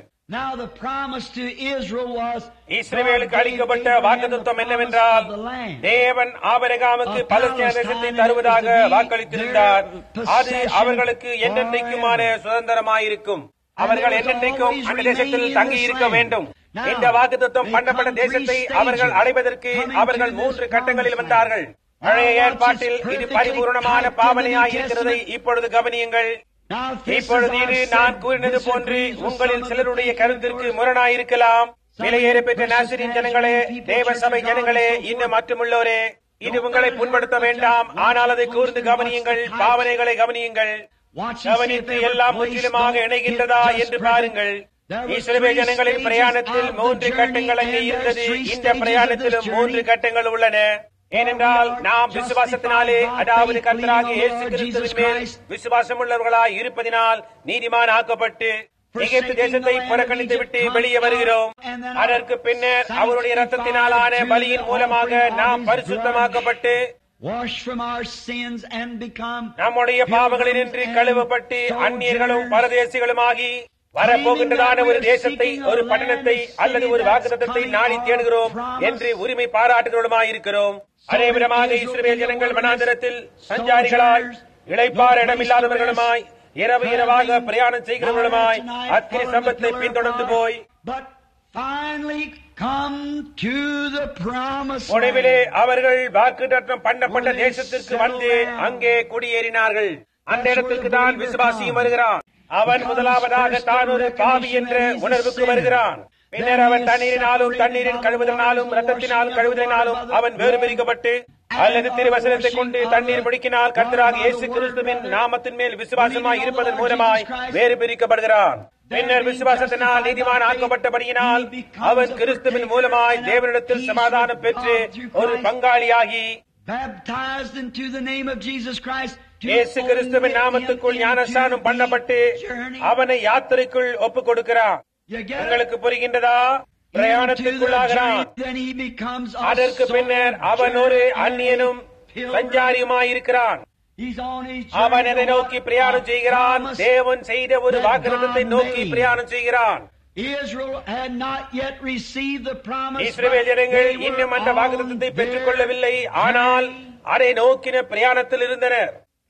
இஸ்ரவேலுக்கு அளிக்கப்பட்ட வாக்குத்தத்தம் என்னவென்றால், தேவன் ஆபிரகாமுக்கு பலஸ்தீன தேசத்தை தருவதாக வாக்களித்திருந்தார். அது அவர்களுக்கு என்னென்றைக்குமான சுதந்திரமாயிருக்கும். அவர்கள் என்னென்றைக்கும் அந்த தேசத்தில் தங்கி இருக்க வேண்டும். இந்த வாக்குத்தத்தம் பண்ணப்பட்ட தேசத்தை அவர்கள் அடைவதற்கு அவர்கள் 3 கட்டங்களில் வந்தார்கள். பழைய ஏற்பாட்டில் இது பரிபூர்ணமான பாவனையாய் இருக்கிறதை இப்பொழுது கவனியுங்கள். இப்பொழுது இது நான் கூறினது போன்று உங்களில் சிலருடைய கருத்திற்கு முரணாயிருக்கலாம். விலையேற பெற்ற நாசரின் ஜனங்களே, தேவ சபை ஜனங்களே, இன்னும் மற்றுமுள்ளோரே, இது உங்களை புண்படுத்த வேண்டாம். ஆனால் அதை கூர்ந்து கவனியுங்கள், பாவனைகளை கவனியுங்கள், கவனித்து எல்லாம் முற்றிலுமாக இணைகின்றதா என்று பாருங்கள். இஸ்ரவேல் ஜனங்களின் பிரயாணத்தில் 3 கட்டங்கள் அங்கே இருந்தது. இந்த பிரயாணத்திலும் 3 கட்டங்கள் உள்ளன. ஏனென்றால் நாம் விசுவாசத்தினாலே, அதாவது கர்த்தராகிய இயேசு கிறிஸ்துவின் மேல் விசுவாசம் உள்ளவர்களாய் இருப்பதினால் நீதிமான் ஆக்கப்பட்டு எகிப்து தேசத்தை புறக்கணித்து விட்டு வெளியே வருகிறோம். அதற்கு பின்னர் அவருடைய ரத்தத்தினாலான பலியின் மூலமாக நாம் பரிசுத்தமாக்கப்பட்டு நம்முடைய பாவங்களினின்று கழுவப்பட்டு அந்நியர்களும் பரதேசிகளுமாகி வரப்போகின்றதான ஒரு தேசத்தை, ஒரு பட்டணத்தை அல்லது ஒரு வாக்குத்தத்தத்தை நாடி தேடுகிறோம் என்று உரிமை பாராட்டுகிறோமாயிருக்கிறோம். அதே விதமாக இஸ்ரவேல் ஜனங்கள் வனாந்திரத்தில் சஞ்சாரிகளாய், இளைப்பாற இடமில்லாதவர்களுமாய், இரவு இரவாக பிரயாணம் செய்கிறவர்களுமாய் அக்கினி சம்பத்தை பின்தொடர்ந்து போய் முடிவிலே அவர்கள் வாக்குத்தத்தம் பண்ணப்பட்ட தேசத்திற்கு வந்து அங்கே குடியேறினார்கள். அந்த இடத்திற்கு தான் விசுவாசியும் வருகிறான். அவன் முதலாவதாக தான் ஒரு பாவி என்ற உணர்வுக்கு வருகிறான். பின்னர் அவன் தண்ணீரினாலும், தண்ணீரின் கழுவுதலினாலும், ரத்தத்தினாலும் கழுவுதலினாலும் அவன் வேறு பிரிக்கப்பட்டு, அல்லது திருவசனத்தை கொண்டு தண்ணீர் முடிக்கினால் கர்த்தராகிய இயேசு கிறிஸ்துவின் நாமத்தின் மேல் விசுவாசமாய் இருப்பதன் மூலமாய் வேறு பிரிக்கப்படுகிறான். பின்னர் விசுவாசத்தினால் நீதிமான் ஆக்கப்பட்டபடியினால் அவன் கிறிஸ்துவின் மூலமாய் தேவனிடத்தில் சமாதானம் பெற்று ஒரு பங்காளியாகி இயேசு கிறிஸ்துவின் நாமத்துக்குள் ஞானஸ்நானம் பண்ணப்பட்டு அவனை யாத்திரைக்குள் ஒப்புக் கொடுக்கிறான். உங்களுக்கு புரிகின்றதா? பிரயாணத்திற்குள்ளாகிறான். அதற்கு பின்னர் அவன் ஒரு அந்நியனும் சஞ்சாரியுமாயிருக்கிறான். அவன் எதை நோக்கி பிரயாணம் செய்கிறான்? தேவன் செய்த ஒரு வாக்குத்தத்தத்தை நோக்கி பிரயாணம் செய்கிறான். இஸ்ரவேல் ஜனங்கள் இன்னும் அந்த வாக்குத்தத்தத்தை பெற்றுக் கொள்ளவில்லை. ஆனால் அதை நோக்கின பிரயாணத்தில் இருந்தனர்.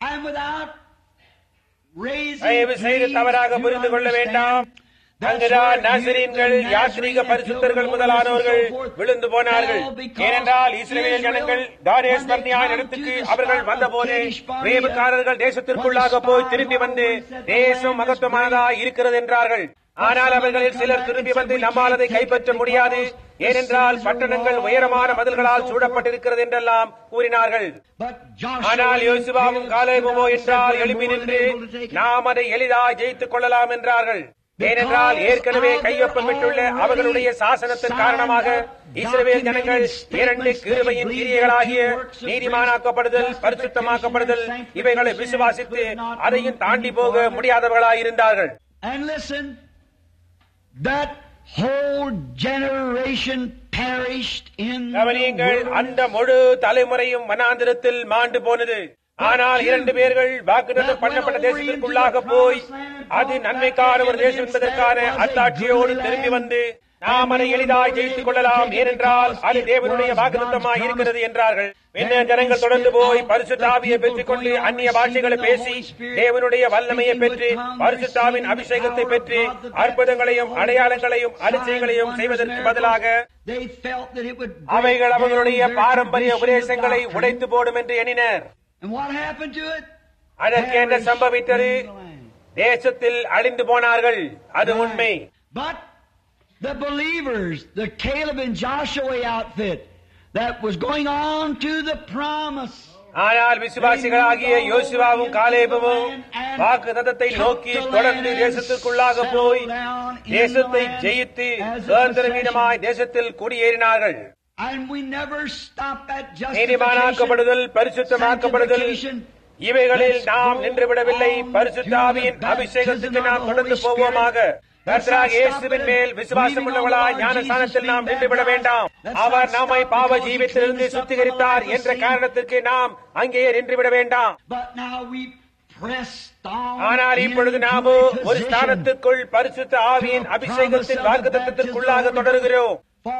தயவு செய்து தவறாக புரிந்து கொள்ள வேண்டாம். அங்குதான் நாசரீன்கள், யாத்ரீக பரிசுத்தர்கள் முதலானவர்கள் விழுந்து போனார்கள். ஏனென்றால் இஸ்ரவேல் ஜனங்கள் தாரேஸ் பர்னியான் இடத்துக்கு அவர்கள் வந்தபோது வேவுக்காரர்கள் தேசத்திற்குள்ளாக போய் திரும்பி வந்து தேசம் மகத்துவமானதா இருக்கிறது என்றார்கள். ஆனால் அவர்களில் சிலர் திரும்பி வந்து நம்மால் அதை கைப்பற்ற முடியாது, ஏனென்றால் பட்டணங்கள் உயரமான மதில்களால் சூழப்பட்டிருக்கிறது என்றெல்லாம் கூறினார்கள். ஆனால் யோசுவாவும் காலேபுமோ என்றால் எழுப்பி நின்று நாம் அதை எளிதாக ஜெயித்துக் கொள்ளலாம் என்றார்கள். ஏனென்றால் ஏற்கனவே கையொப்பமிட்டுள்ள அவர்களுடைய சாசனத்தின் காரணமாக இஸ்ரவேல் ஜனங்கள் 2 கிருபையின் கிரியைகளாகிய நீதிமானாக்கப்படுதல், பரிசுத்தமாக்கப்படுதல் இவைகளை விசுவாசித்து அதையும் தாண்டி போக முடியாதவர்களாயிருந்தார்கள். கவனியுங்கள், அந்த முழு தலைமுறையும் வனாந்திரத்தில் மாண்டு போனது. ஆனால் 2 பேர்கள் வாக்குத்தத்தம் பண்ணப்பட்ட தேசத்திற்குள்ளாக போய் அது நன்மைக்கான ஒரு தேசம் என்பதற்கான அத்தாட்சியோடு திரும்பி வந்து நாம் அதை எளிதாக ஜெயித்துக் கொள்ளலாம், ஏனென்றால் அது தேவனுடைய வாக்குத்தத்தமாய் இருக்கிறது என்றார்கள். பின்னர் ஜனங்கள் தொடர்ந்து போய் பரிசுத்த ஆவியை பெற்றுக் கொண்டு அந்நிய பாஷைகளை பேசி தேவனுடைய வல்லமையை பெற்று பரிசுத்தாவின் அபிஷேகத்தை பெற்று அற்புதங்களையும் அடையாளங்களையும் அதிசயங்களையும் செய்வதற்கு பதிலாக அவைகள் அவர்களுடைய பாரம்பரிய உபதேசங்களை உடைத்து போடும் என்று எண்ணினர். அதற்கு என்ன சம்பவித்தது? தேசத்தில் அழிந்து போனார்கள். அது உண்மை. But the believers, the Caleb and Joshua outfit that was going on to the promise. ஆனால் விசுவாசிகளாகிய யோசுவாவும் காலேபும் வாக்குத்தத்தத்தை நோக்கி தொடர்ந்து தேசத்திற்குள்ளாக போய் தேசத்தை ஜெயித்து சுதந்திரமாய் தேசத்தில் குடியேறினார்கள். நீதிமானாக்கப்படுதல், பரிசுத்தமாக்கப்படுதல், இவைகளில் நாம் நின்றுவிடவில்லை. பரிசுத்த ஆவியின் அபிஷேகத்துக்கு நாம் தொடர்ந்து போவோமாக. கர்த்தராகிய இயேசுவின் மேல் விசுவாசம் உள்ளவர்களாய் ஞானஸ்நானத்தில் நாம் நின்றுவிட வேண்டாம். அவர் நம்மை பாவ ஜீவித்திலிருந்து சுத்திகரித்தார் என்ற காரணத்திற்கு நாம் அங்கேயே நின்றுவிட வேண்டாம். ஆனால் இப்பொழுது நாமோ ஒரு ஸ்தானத்திற்குள் பரிசுத்த ஆவியின் அபிஷேகத்தின் வாக்குத்தத்தத்திற்குள்ளாக தொடர்கிறோம்.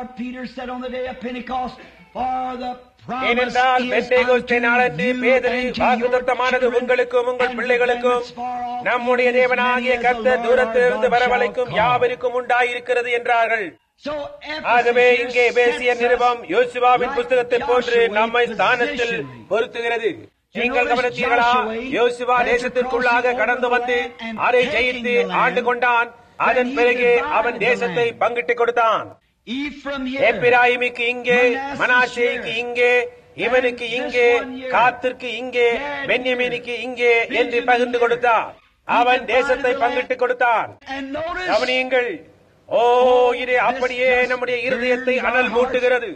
ஏனென்றால் பெந்தேகோஸ்தே நாளன்று பேதுரு வாக்குத்தத்தமானது உங்களுக்கும் உங்கள் பிள்ளைகளுக்கும் நம்முடைய தேவனாகிய கர்த்தர் தூரத்திலிருந்து வரவழைக்கும் யாவருக்கும் உண்டாயிருக்கிறது என்றார்கள். ஆகவே இங்கே எபேசியர் நிருபம் யோசுவாவின் புஸ்தகத்தை போன்று நம்மை ஸ்தானத்தில் பொருத்துகிறது. நீங்கள் கவனித்தீர்களா? யோசுவா தேசத்திற்குள்ளாக கடந்து வந்து அதை ஜெயித்து ஆண்டு கொண்டான். அதன் பிறகு அவன் தேசத்தை பங்கிட்டுக் கொடுத்தான். எப்பிராயிமுக்கு இங்கே, மனாசேக்கு இங்கே, இவனுக்கு இங்கே, காத்திற்கு இங்கே, பென்யமீனுக்கு இங்கே என்று பகிர்ந்து கொடுத்தான். அவன் தேசத்தை பங்கிட்டுக் கொடுத்தான். கவனியுங்கள். ஓ, இது அப்படியே நம்முடைய இருதயத்தை அனல் மூட்டுகிறது.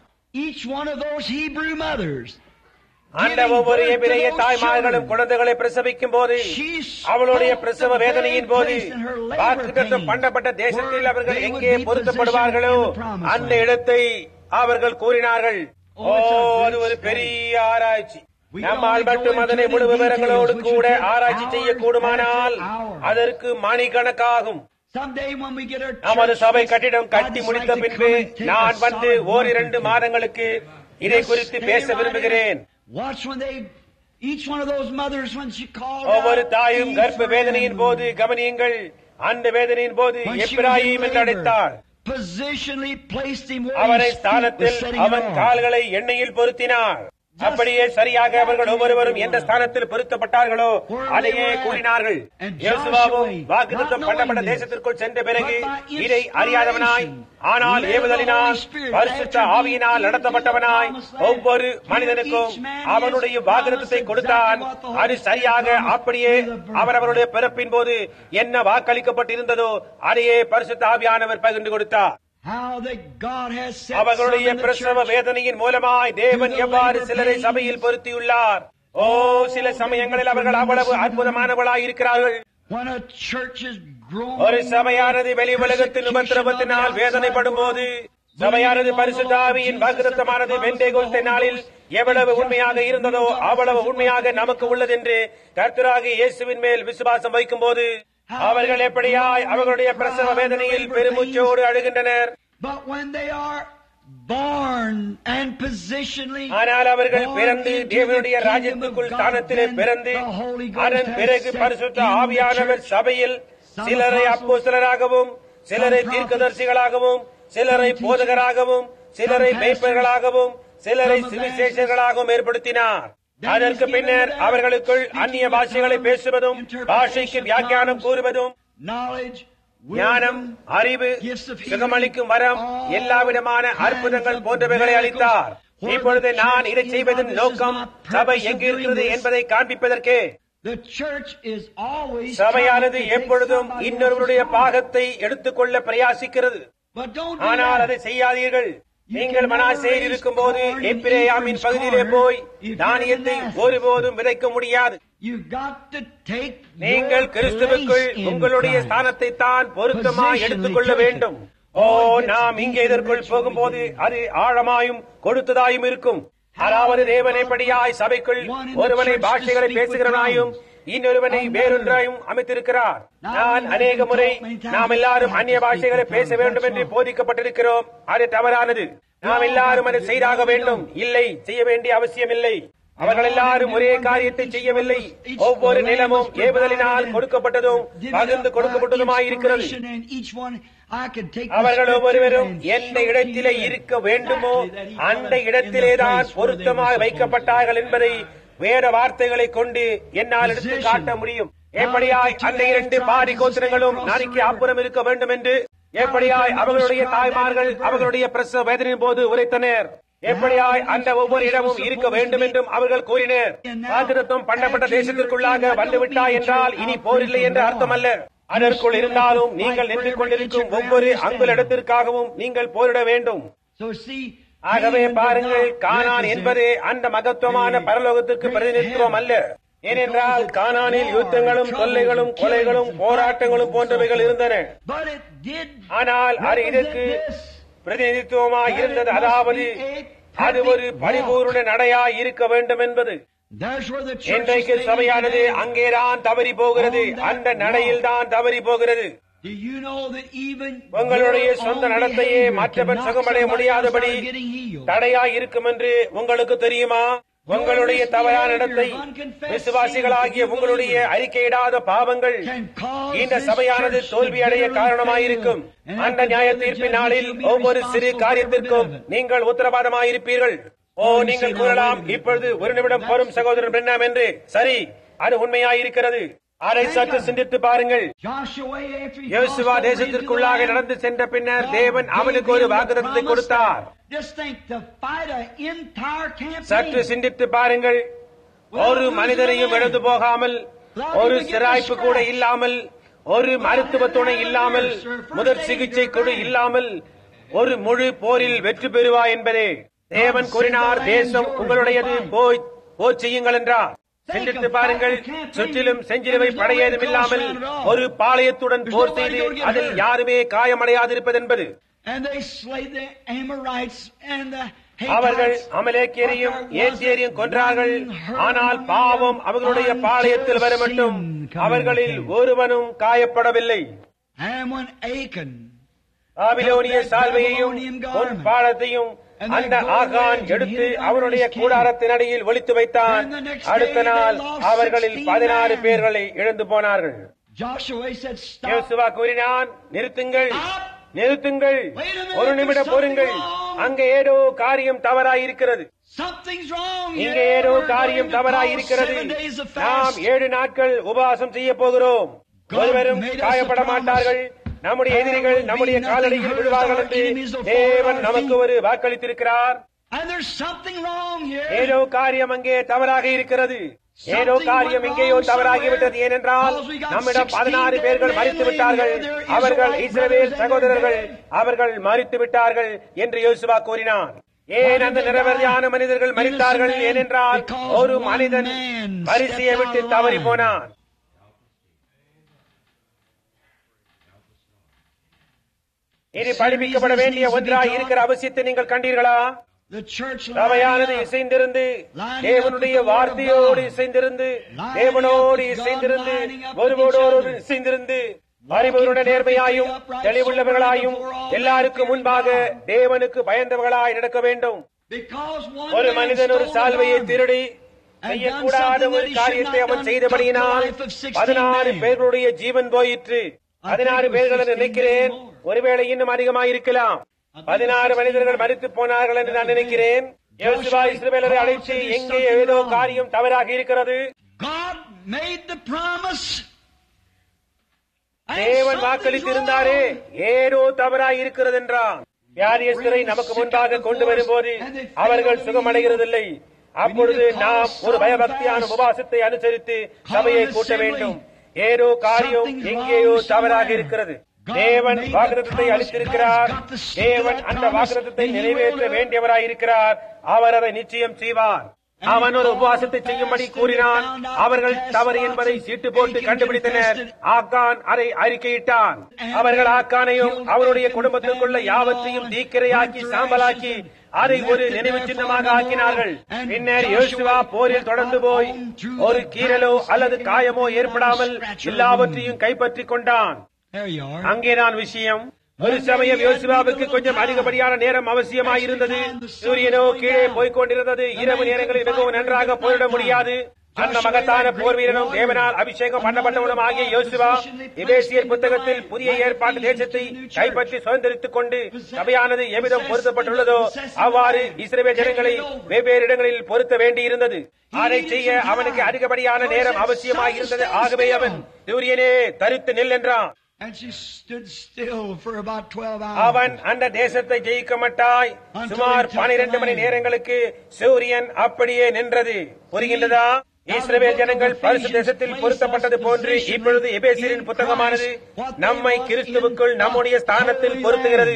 அந்த ஒவ்வொரு எபிரேய தாய்மார்களும் குழந்தைகளை பிரசவிக்கும் போது அவளுடைய பிரசவ வேதனையின் போது வாக்குத்தத்தம் பண்ணப்பட்ட தேசத்தில் அவர்கள் எங்கே பொருத்தப்படுவார்களோ அந்த இடத்தை அவர்கள் கூறினார்கள். ஓ, அது ஒரு பெரிய ஆராய்ச்சி. நம்மால் மட்டும் அதனை முழு விவரங்களோடு கூட ஆராய்ச்சி செய்யக்கூடுமானால் அதற்கு மணிக்கணக்காகும். நமது சபை கட்டிடம் கட்டி முடித்த பின்பு நான் வந்து ஓரிரண்டு மாதங்களுக்கு இதை குறித்து பேச விரும்புகிறேன். ஒவ்வொரு தாயும் கர்ப்ப வேதனையின் போது கவனியுங்கள். அந்த வேதனையின் போது எப்பிராயீம் என்று அழைத்தாள். அவரை ஸ்தானத்தில் அவன் கால்களை எண்ணெயில் பொருத்தினார். அப்படியே சரியாக அவர்கள் ஒவ்வொருவரும் எந்த ஸ்தானத்தில் பொருத்தப்பட்டார்களோ அதையே கூறினார்கள். யோசுவாவும் வாக்குத்தத்தம் பண்ணப்பட்ட தேசத்திற்குள் சென்ற பிறகு இதை அறியாதவனாய், ஆனால் ஏவுதலினால் பரிசுத்த ஆவியினால் நடத்தப்பட்டவனாய் ஒவ்வொரு மனிதனுக்கும் அவனுடைய வாக்குத்தத்தத்தை கொடுத்தான். அது சரியாக அப்படியே அவரவருடைய பிறப்பின் போது என்ன வாக்களிக்கப்பட்டிருந்ததோ அதையே பரிசுத்த ஆவியானவர் பகிர்ந்து கொடுத்தார். அவர்களுடைய பிரசவ வேதனையின் மூலமாய் தேவன் எவ்வாறு சிலரை சபையில் பொருத்தியுள்ளார். ஓ, சில சமயங்களில் அவர்கள் அவ்வளவு அற்புதமானவர்களாய் இருக்கிறார்கள். ஒரு சபையானது வெளி உலகத்தின் உபத்திரவத்தினால் வேதனைப்படும் போது சபையானது பரிசுத்த ஆவியின் வாக்குத்தத்தமானது பெந்தேகோஸ்தே நாளில் எவ்வளவு உண்மையாக இருந்ததோ அவ்வளவு உண்மையாக நமக்கு உள்ளதென்று கர்த்தராகிய இயேசுவின் மேல் விசுவாசம் வைக்கும் போது அவர்கள் எப்படியாய் அவர்களுடைய பிரசவ வேதனையில் பெருமூச்சோடு அழுகின்றனர். ஆனால் அவர்கள் பிறந்து தேவனுடைய ராஜ்யத்துக்குள் ஸ்தானத்திலே பிறந்து அதன் பிறகு பரிசுத்த ஆவியானவர் சபையில் சிலரை அப்போஸ்தலராகவும், சிலரை தீர்க்கதரிசிகளாகவும், சிலரை போதகராகவும், சிலரை மேய்ப்பர்களாகவும், சிலரை சுவிசேஷகர்களாகவும் ஏற்படுத்தினார். அதற்கு பின்னர் அவர்களுக்குள் அந்நிய பாஷைகளை பேசுவதும், பாஷைக்கு வியாக்கியானம் கூறுவதும், ஞானம், அறிவு, சுகமளிக்கும் வரம், எல்லா விதமான அற்புதங்கள் போன்றவைகளை அளித்தார். இப்பொழுது நான் இதை செய்வதன் நோக்கம் சபை எங்கு இருக்கிறது என்பதை காண்பிப்பதற்கே. சபையானது எப்பொழுதும் இன்னொருவருடைய பாகத்தை எடுத்துக்கொள்ள பிரயாசிக்கிறது. ஆனால் அதை செய்யாதீர்கள். நீங்கள் மனாசேயில் இருக்கும் போது எப்பிரேயாமின் பகுதியிலே போய் தானியத்தை ஒருபோதும் விதைக்க முடியாது. நீங்கள் கிறிஸ்துவுக்குள் உங்களுடைய ஸ்தானத்தை தான் பொருத்தமாய் எடுத்துக் கொள்ள வேண்டும். ஓ, நாம் இங்கே இதற்குள் போகும்போது அது ஆழமாயும் கொடுத்ததாயும் இருக்கும். அதாவது தேவனைப்படியாய் சபைக்குள் ஒருவனை பாஷைகளை பேசுகிறவனாயும் இன்னொருவனை வேறொன்றாயும் அமைத்திருக்கிறார். நான் அநேக முறை நாம் எல்லாரும் அந்நிய பாஷைகளை பேச வேண்டும் என்று போதிக்கப்பட்டிருக்கிறோம். அது தவறானது. நாம் எல்லாரும் அதை செய்தாக வேண்டும். இல்லை, செய்ய வேண்டிய அவசியம் இல்லை. அவர்கள் எல்லாரும் ஒரே காரியத்தை செய்யவில்லை. ஒவ்வொரு நிலமும் ஏவுதலினால் கொடுக்கப்பட்டதும் பகிர்ந்து கொடுக்கப்பட்டதுமாயிருக்கிறது. அவர்கள் ஒவ்வொருவரும் எந்த இடத்திலே இருக்க வேண்டுமோ அந்த இடத்திலேதான் பொருத்தமாக வைக்கப்பட்டார்கள் என்பதை வேற வார்த்தைகளை கொண்டு என்னால் எடுத்து காட்ட முடியும். எப்படியாய் அந்த 2 பாதி கோத்திரங்களும் நரிக்கு அப்புறம் இருக்க வேண்டும் என்று எப்படியாய் அவர்களுடைய தாய்மார்கள் அவர்களுடைய பிரசவ வேதனையின் போது உரைத்தனர், எப்படியாய் அந்த ஒவ்வொரு இடமும் இருக்க வேண்டும் என்றும் அவர்கள் கூறினர். வாக்குத்தத்தம் பண்ணப்பட்ட தேசத்திற்குள்ளாக வந்துவிட்டாய் என்றால் இனி போர் இல்லை என்று அர்த்தம் அல்ல. அதற்குள் இருந்தாலும் நீங்கள் நின்று கொண்டிருக்கும் ஒவ்வொரு அங்குல இடத்திற்காகவும் நீங்கள் போரிட வேண்டும். ஆகவே பாருங்கள், கானான் என்பது அந்த மகத்துவமான பரலோகத்திற்கு பிரதிநிதித்துவம் அல்ல. ஏனென்றால் கானானில் யுத்தங்களும் தொல்லைகளும் கொலைகளும் போராட்டங்களும் போன்றவைகள் இருந்தன. ஆனால் அது இதற்கு பிரதிநிதித்துவமாய் இருந்தது. அதாவது அது ஒரு பரிபூர்ண நடையாய் இருக்க வேண்டும் என்பது. இன்றைக்கு சபையானது அங்கேதான் தவறி போகிறது, அந்த நடையில் தான் தவறி போகிறது. உங்களுடைய சொந்த நடத்தையே மற்றவன் சுகமடைய முடியாதபடி தடையாய் இருக்கும் என்று உங்களுக்கு தெரியுமா? உங்களுடைய தவறான நடத்தை, விசுவாசிகளாகிய உங்களுடைய அறிக்கையிடாத பாவங்கள் இந்த சபையானது தோல்வி அடைய காரணமாயிருக்கும். அந்த நியாய தீர்ப்பின் நாளில் ஒவ்வொரு சிறு காரியத்திற்கும் நீங்கள் உத்தரவாதமாயிருப்பீர்கள். நீங்கள் கூறலாம், இப்பொழுது ஒரு நிமிடம் போரும் சகோதரன் பிரணாம் என்று. சரி, அது உண்மையாயிருக்கிறது. அதை சற்று சிந்தித்து பாருங்கள். யோசுவா தேசத்திற்குள்ளாக நடந்து சென்ற பின்னர் தேவன் அவனுக்கு ஒரு வாக்குத்தத்தத்தை கொடுத்தார். சற்று சிந்தித்து பாருங்கள். ஒரு மனிதனையும் இழந்து போகாமல், ஒரு சிராய்ப்பு கூட இல்லாமல், ஒரு மருத்துவ துணை இல்லாமல், முதற் சிகிச்சை குழு இல்லாமல் ஒரு முழு போரில் வெற்றி பெறுவா என்பதே தேவன் கூறினார். தேசம் உங்களுடையது, போய் செய்யுங்கள் என்றார். சிந்தித்து பாருங்கள். சுற்றிலும் செஞ்சிலுவை படையேதும் இல்லாமல் ஒரு பாளையத்துடன் போர் செய்து அதில் யாருமே காயமடையாதிருப்பது என்பது. அவர்கள் அமலேக்கியரையும் ஏத்தியரையும் கொன்றார்கள். ஆனால் பாவம் அவர்களுடைய பாளையத்தில் வர மட்டும் அவர்களில் ஒருவனும் காயப்படவில்லை. பாபிலோனிய சால்வையையும் பொன் பாலத்தையும் அந்த ஆகான் எடுத்து அவனுடைய கூடாரத்தின் அடியில் ஒளித்து வைத்தான். அடுத்த நாள் அவர்களில் 16 பேர்களை இழந்து போனார்கள். யோசுவா கூறினான், நிறுத்துங்கள், நிறுத்துங்கள், ஒரு நிமிடம் பொறுங்கள். அங்கே ஏதோ காரியம் தவறாயிருக்கிறது. இங்கே ஏதோ காரியம் தவறாயிருக்கிறது. நாம் 7 நாட்கள் உபவாசம் செய்ய போகிறோம். ஒருவரும் காயப்பட மாட்டார்கள். நம்முடைய எதிரிகள் நம்முடைய காலடியில் விழுவார்கள் என்று தேவன் நமக்கு ஒரு வாக்களித்திருக்கிறார். ஏதோ காரியம் அங்கே தவறாக இருக்கிறது. ஏதோ காரியம் இங்கேயோ தவறாகிவிட்டது. ஏனென்றால் நம்மிடம் 16 பேர்கள் மரித்து விட்டார்கள். அவர்கள் இஸ்ரவேல் சகோதரர்கள், அவர்கள் மரித்து விட்டார்கள் என்று யோசுவா கூறினார். ஏன் அந்த நிரவதியான மனிதர்கள் மரித்தார்கள்? ஏனென்றால் ஒரு மனிதன் வரிசையை விட்டு தவறி போனான். இது படிப்பிக்கப்பட வேண்டிய ஒன்றாய் இருக்கிற அவசியத்தை நீங்கள் கண்டீர்களா? சபையானது இசைந்திருந்து, தேவனுடைய வார்த்தையோடு இசைந்திருந்து, தேவனோடு இசைந்திருந்து, ஒருவரோடு இசைந்திருந்து, அறிவுடைய நேர்மையாயும் தெளிவுள்ளவர்களாயும் எல்லாருக்கும் முன்பாக தேவனுக்கு பயந்தவர்களாய் நடக்க வேண்டும். ஒரு மனிதன் ஒரு சால்வையை திருடி செய்யக்கூடாத ஒரு காரியத்தை அவன் செய்தபடியினால் 16 பேர்களுடைய ஜீவன் போயிற்று. 16 பேர்கள் நினைக்கிறேன், ஒருவேளை இன்னும் அதிகமாயிருக்கலாம். 16 மனிதர்கள் மரித்து போனார்கள் என்று நான் நினைக்கிறேன். யோசுவா இஸ்ரவேலரை அழைத்து, எங்கே ஏதோ காரியம் தவறாக இருக்கிறது. தேவன் வாக்களித்திருந்தாரே, ஏதோ தவறாக இருக்கிறது என்றான். வியாதியஸ்தரை நமக்கு முன்பாக கொண்டு வரும்போது அவர்கள் சுகமடைகிறதில்லை. அப்பொழுது நாம் ஒரு பயபக்தியான உபவாசத்தை அனுசரித்து சபையை கூட்ட வேண்டும். ஏதோ காரியம் எங்கேயோ தவறாக இருக்கிறது. தேவன் வாக்குத்தத்தத்தை அளித்திருக்கிறார். தேவன் அந்த வாக்குத்தத்தத்தை நிறைவேற்ற வேண்டியவராயிருக்கிறார். அவர் அதை நிச்சயம் செய்வார். அவன் ஒரு உபவாசத்தை செய்யும்படி கூறினான். அவர்கள் தவறு என்பதை சீட்டு போட்டு கண்டுபிடித்தனர். ஆக்கான் அதை அறிக்கையிட்டான். அவர்கள் ஆக்கானையும் அவருடைய குடும்பத்திற்குள்ள யாவற்றையும் தீக்கிரையாக்கி சாம்பலாக்கி அதை ஒரு நினைவு சின்னமாக ஆக்கினார்கள். பின்னர் யோசுவா போரில் தொடர்ந்து போய் ஒரு கீறலோ அல்லது காயமோ ஏற்படாமல் எல்லாவற்றையும் கைப்பற்றிக் கொண்டான். அங்கேதான் விஷயம். ஒரு சமயம் யோசுவாவுக்கு கொஞ்சம் அதிகப்படியான நேரம் அவசியமாயிருந்தது. சூரியனோ கீழே போய்கொண்டிருந்தது. இரவு நேரங்களில் மிகவும் நன்றாக போரிட முடியாது. அந்த மகத்தான போர் வீரனும் தேவனால் அபிஷேகம் பண்ணப்பட்டவனும் ஆகிய யோசுவா எபேசியர் புத்தகத்தில் புதிய ஏற்பாட்டு தேசத்தை கைப்பற்றி சுதந்திரித்துக் கொண்டு சபையானது எவ்விதம் பொருத்தப்பட்டுள்ளதோ அவ்வாறு இஸ்ரவேல் ஜனங்களை வெவ்வேறு இடங்களில் பொருத்த வேண்டியிருந்தது. அதை செய்ய அவனுக்கு அதிகப்படியான நேரம் அவசியமாக இருந்தது. ஆகவே அவன் சூரியனே தரித்து நில் என்றான். அவன் அந்த தேசத்தை ஜெயிக்க மாட்டாய் சுமார் 12 மணி நேரங்களுக்கு சூரியன் அப்படியே நின்றது. புரிகின்றதா? இஸ்ரவேல் ஜனங்கள் பரிசுத்த தேசத்தில் பொருத்தப்பட்டது போன்று இப்பொழுது எபேசியரின் புத்தகமானது நம்மை கிறிஸ்துவுக்குள் நம்முடைய ஸ்தானத்தில் பொருத்துகிறது.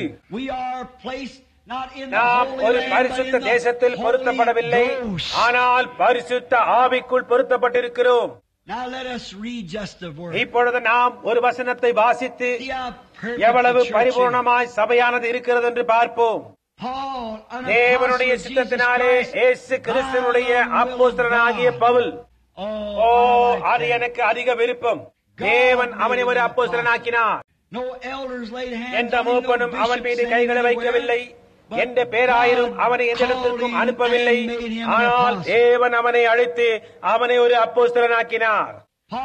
நாம் ஒரு பரிசுத்த தேசத்தில் பொருத்தப்படவில்லை, ஆனால் பரிசுத்த ஆவிக்குள் பொருத்தப்பட்டிருக்கிறோம். இப்பொழுது நாம் ஒரு வசனத்தை வாசித்து எவ்வளவு பரிபூர்ணமாய் சபையானது இருக்கிறது என்று பார்ப்போம். தேவனுடைய சித்தத்தினாலே இயேசு கிறிஸ்துவினுடைய அப்போஸ்தலனாகிய பவுல். அது எனக்கு அதிக விருப்பம். தேவன் அவனை ஒரு அப்போஸ்தலனாக்கினார். எந்த மூப்பனும் அவன் மீது கைகளை வைக்கவில்லை, எந்த பேராயிரும் அவனை எந்த இடத்திற்கும் அனுப்பவில்லை. ஆனால் தேவன் அவனை அழைத்து அவனை ஒரு அப்போஸ்தலனாக்கினார்.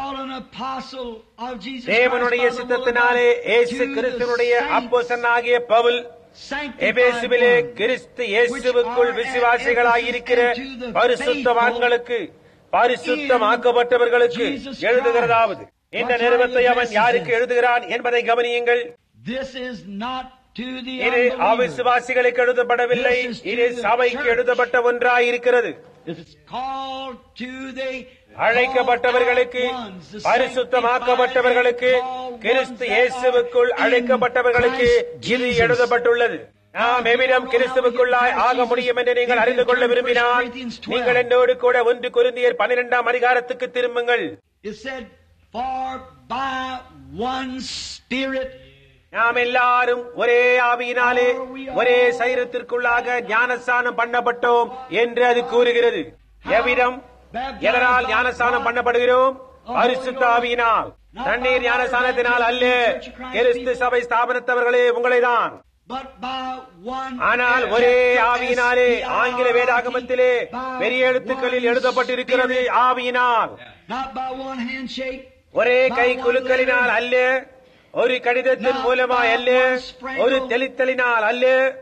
தேவனுடைய சித்தத்தினாலே இயேசு கிறிஸ்துவினுடைய அப்போஸ்தலனாகிய பவுல் எபேசுவிலே கிறிஸ்து இயேசுவுக்குள் விசுவாசிகளாயிருக்கிற பரிசுத்தவான்களுக்கு, பரிசுத்தமாக்கப்பட்டவர்களுக்கு எழுதுகிறதாவது. இந்த நிருபத்தை அவன் யாருக்கு எழுதுகிறான் என்பதை கவனியுங்கள். இது அவிசுவாசிகளுக்கு எழுதப்படவில்லை, இது சபைக்கு எழுதப்பட்ட ஒன்றாயிருக்கிறது. அழைக்கப்பட்டவர்களுக்கு, பரிசுத்தமாக்கப்பட்டவர்களுக்கு, கிறிஸ்து இயேசுவுக்குள் அழைக்கப்பட்டவர்களுக்கு இது எழுதப்பட்டுள்ளது. நாம் எவ்விடம் கிறிஸ்துவுக்குள்ளாய் ஆக முடியும் என்று நீங்கள் அறிந்து கொள்ள விரும்பினால் நீங்கள் என்னோடு கூட 1 கொரிந்தியர் 12ஆம் அதிகாரத்துக்கு திரும்புங்கள். நாம் எல்லாரும் ஒரே ஆவியினாலே ஒரே சரீரத்திற்குள்ளாக ஞானஸ்நானம் பண்ணப்பட்டோம் என்று அது கூறுகிறது. எவ்விதம் எதனால் ஞானஸ்நானம் பண்ணப்படுகிறோம்? பரிசுத்த ஆவியினால். தண்ணீர் ஞானஸ்நானத்தினால் அல்ல. கிறிஸ்து சபை ஸ்தாபனத்தவர்களே உங்களைதான். ஆனால் ஒரே ஆவியினாலே. ஆங்கில வேதாகமத்திலே பெரிய எழுத்துக்களில் எழுதப்பட்டிருக்கிறது ஆவியினால். ஒரே கை குலுக்கலினால் அல்ல, ஒரு கடிதத்தின் மூலமாய் அல்ல, ஒரு தெளித்தலினால் அல்ல,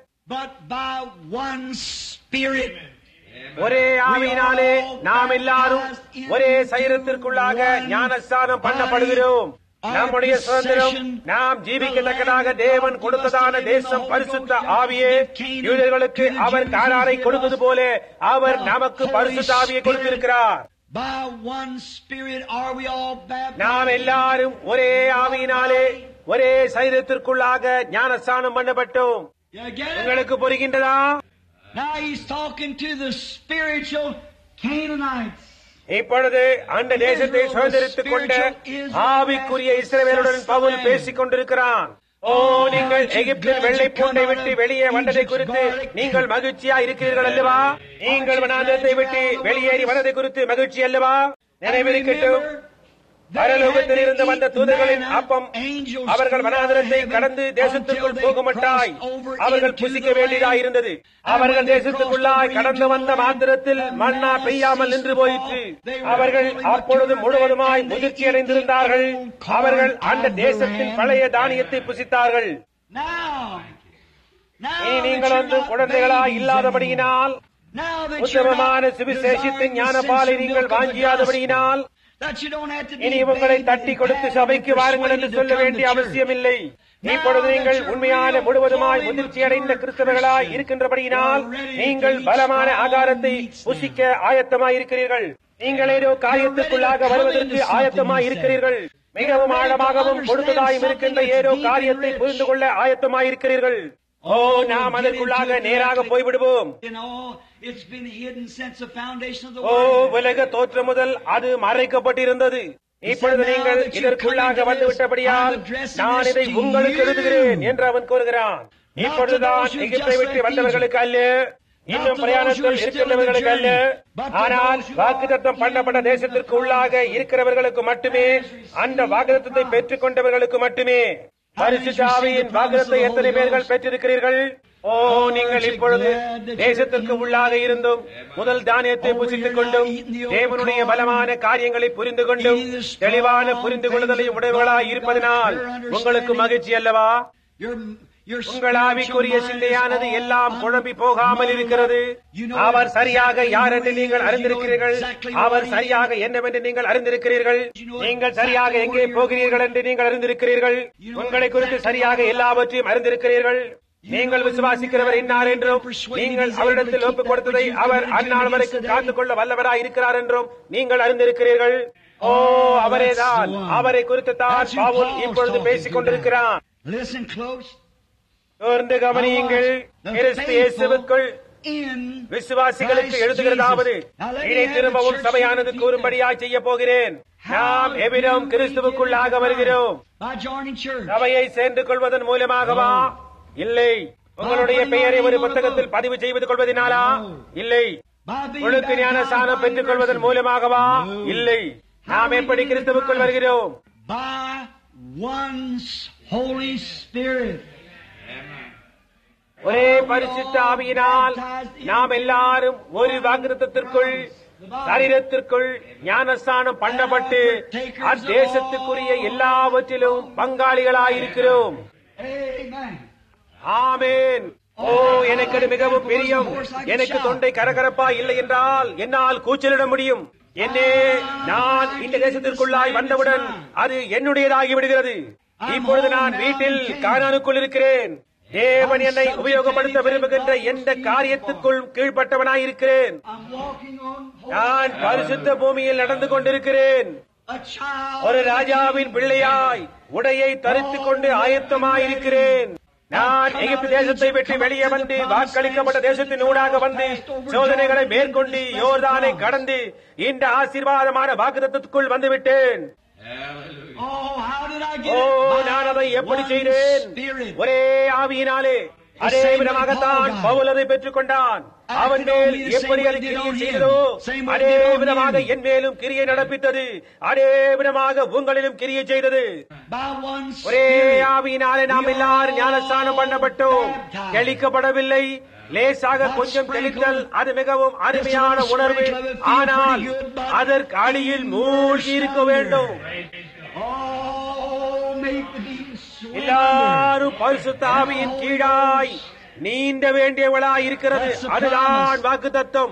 ஒரே ஆவியினாலே நாம் எல்லாரும் ஒரே சரீரத்திற்குள்ளாக ஞானஸ்நானம் பண்ணப்படுகிறோம். நம்முடைய சுதந்திரம் நாம் ஜீவிக்கத்தக்கதாக தேவன் கொடுத்ததான தேசம் பரிசுத்த ஆவியே. யூதர்களுக்கு அவர் கானானை கொடுத்தது போல அவர் நமக்கு பரிசுத்த ஆவியை கொடுத்திருக்கிறார். நாம் எல்லாரும் ஒரே ஆவியினாலே ஒரே சரீரத்திற்குள்ளாக ஞானஸ்நானம் பண்ணப்பட்டோம். உங்களுக்கு புரிகின்றதா? இப்பொழுது அந்த தேசத்தை சுதந்திரித்துக் கொண்ட ஆவிக்குரிய இஸ்ரவேலுடன் பவுல் பேசிக் கொண்டிருக்கிறான். ஓ, நீங்கள் எகிப்தில் வெள்ளை பூண்டை விட்டு வெளியே வந்ததை குறித்து நீங்கள் மகிழ்ச்சியா இருக்கிறீர்கள் அல்லவா? நீங்கள் வனாந்தரத்தை விட்டு வெளியேறி வந்ததை குறித்து மகிழ்ச்சி அல்லவா? நினைவிருக்கட்டும், பரலோகத்தில் இருந்து வந்த தூதர்களின் அப்பம் அவர்கள் வனாந்தரத்தை கடந்து தேசத்திற்குள் போகமாட்டாய் அவர்கள் புசிக்க வேண்டியதாயிருந்தது. அவர்கள் தேசத்துக்குள்ளாய் கடந்து வந்த மாத்திரத்தில் மன்னா பெய்யாமல் நின்று போயிற்று. அவர்கள் அப்பொழுது முழுவதுமாய் முதிர்ச்சி அடைந்திருந்தார்கள். அவர்கள் அந்த தேசத்தின் பழைய தானியத்தை புசித்தார்கள். இனி நீங்கள் வந்து குழந்தைகளாய் இல்லாதபடியினால், உத்தமமான சுவிசேஷத்தின் ஞானபாலை நீங்கள் வாங்கியாதபடியினால், இனி உங்களை தட்டி கொடுத்து சபைக்கு வாருங்கள் என்று சொல்ல வேண்டிய அவசியம் இல்லை. இப்பொழுது நீங்கள் உண்மையான முழுவதுமாய் முதிர்ச்சி அடைந்த கிறிஸ்தவர்களாய் இருக்கின்றபடியினால் நீங்கள் பலமான ஆகாரத்தை புசிக்க ஆயத்தமாயிருக்கிறீர்கள். நீங்கள் ஏதோ காரியத்துக்குள்ளாக வருவதற்கு ஆயத்தமாய் இருக்கிறீர்கள். மிகவும் ஆழமாகவும் கொடுத்ததாயும் இருக்கின்ற ஏதோ காரியத்தை புரிந்து கொள்ள ஆயத்தமாயிருக்கிறீர்கள். ஓ, நாம் அதற்குள்ளாக நேராக போய்விடுவோம். ஓ, உலக தோற்றம் முதல் அது மறைக்கப்பட்டிருந்தது. இப்பொழுது நீங்கள் இதற்குள்ளாக வந்துவிட்டபடியால் நான் இதை உங்களுக்கு எழுதுகிறேன் என்று அவன் கூறுகிறான். இப்பொழுதுதான் எகிப்தை விட்டு வந்தவர்களுக்கு அல்ல, இன்னும் பிரயாணத்தில் இருக்கின்றவர்களுக்கு அல்ல, ஆனால் வாக்குத்தத்தம் பண்ணப்பட்ட தேசத்திற்கு உள்ளாக இருக்கிறவர்களுக்கு மட்டுமே, அந்த வாக்குத்தத்தை பெற்றுக் கொண்டவர்களுக்கு மட்டுமே. பரிசுத்த ஆவியின் வாக்குத்தத்தை எத்தனை பேர்கள் பெற்றிருக்கிறீர்கள்? ஓ, ஓ, நீங்கள் இப்பொழுது தேசத்திற்கு உள்ளாக இருந்தும் முதல் தானியத்தை புசித்துக் கொண்டும் தேவனுடைய பலமான காரியங்களை புரிந்து கொண்டும் தெளிவான புரிந்து கொள்ளுதலை உடையவர்களாய் இருப்பதனால் உங்களுக்கு மகிழ்ச்சி அல்லவா? உங்கள் ஆவிக்குரிய சிந்தையானது எல்லாம் குழம்பி போகாமல் இருக்கிறது. அவர் சரியாக யார் என்று நீங்கள் அறிந்திருக்கிறீர்கள். அவர் சரியாக என்னவென்று நீங்கள் அறிந்திருக்கிறீர்கள். நீங்கள் சரியாக எங்கே போகிறீர்கள் என்று நீங்கள் அறிந்திருக்கிறீர்கள். உங்களை குறித்து சரியாக எல்லாவற்றையும் அறிந்திருக்கிறீர்கள். நீங்கள் விசுவாசிக்கிறவர் இன்னார் என்றும் நீங்கள் அவரிடத்தில் ஒப்புக் கொடுத்ததை அவர் அந்நாள் வரைக்கும் காத்துக் கொள்ள வல்லவராய் இருக்கிறார் என்றும் நீங்கள் அறிந்திருக்கிறீர்கள். ஓ, அவரேதான். அவரை குறித்து தான் பவுல் இப்பொழுது பேசிக் கொண்டிருக்கிறான். தொடர்ந்து கவனியுங்கள். கிறிஸ்து இயேசுவுக்குள் விசுவாசிகளுக்கு எழுதுகிறதாவது, இதை திரும்பவும் சபையானது கூறும்படியாய் செய்ய போகிறேன். நாம் எவ்விடம் கிறிஸ்துவுக்குள்ளாக வருகிறோம். சபையை சேர்ந்து கொள்வதன் மூலமாகவா? இல்லை. உங்களுடைய பெயரை ஒரு புத்தகத்தில் பதிவு செய்து கொள்வதனாலா? இல்லை. ஒழுக்க ஞான ஸ்நானம் பெற்றுக் கொள்வதன் மூலமாகவா? இல்லை. நாம் எப்படி கிறிஸ்துவுக்குள் வருகிறோம்? ஒரே பரிசுத்த ஆவியினால் நாம் எல்லாரும் ஒரு வாக்குத்தத்தத்திற்குள் சரீரத்திற்குள் ஞானஸ்நானம் பண்ணப்பட்டு அத்தேசத்துக்குரிய எல்லாவற்றிலும் பங்காளிகளாயிருக்கிறோம். ஆமென். ஓ, எனக்கு மிகவும் பிரியம். எனக்கு தொண்டை கரகரப்பா இல்லை என்றால் என்னால் கூச்சலிட முடியும். என்னே, நான் இந்த தேசத்திற்குள்ளாய் வந்தவுடன் அது என்னுடையதாகி விடுகிறது. இப்பொழுது நான் வீட்டில் கானானுக்குள் இருக்கிறேன். தேவன் என்னை உபயோகப்படுத்த விரும்புகின்ற எந்த காரியத்துக்குள் கீழ்பட்டவனாயிருக்கிறேன். நான் பரிசுத்த பூமியில் நடந்து கொண்டிருக்கிறேன். ஒரு ராஜாவின் பிள்ளையாய் உடையை தரித்துக் கொண்டு ஆயத்தமாயிருக்கிறேன். நான் எகிப்து தேசத்தை விட்டு வெளியே வந்து வாக்களிக்கப்பட்ட தேசத்தின் ஊடாக வந்து சோதனைகளை மேற்கொண்டு யோர்தானை கடந்து இந்த ஆசீர்வாதமான வாக்குத்தத்தத்துக்குள் வந்துவிட்டேன். ஓ, நான் அதை எப்படி செய்தேன்? ஒரே ஆவியினாலே. அதே விதமாகத்தான் பவுல் அதை பெற்றுக் கொண்டான். அவன் மேல் எப்படி அது கிரியை செய்ததோ அதே விதமாக என் மேலும் கிரியை நடப்பித்தது. அதே விதமாக உங்களிலும் கிரியை செய்தது. ஒரே ஆவியினாலே நாம் எல்லாரும் ஞானஸ்நானம் பண்ணப்பட்டோம். தெளிக்கப்படவில்லை. லேசாக கொஞ்சம் தெளித்தல், அது மிகவும் அருமையான உணர்வு. ஆனால் அதற்கு அடியில் மூழ்கி இருக்க வேண்டும். எல்லாரும் பரிசுத்த ஆவியின் கீழாய் நீண்ட வேண்டியவளாய் இருக்கிறது. அதுதான் வாக்குத்தத்தம்.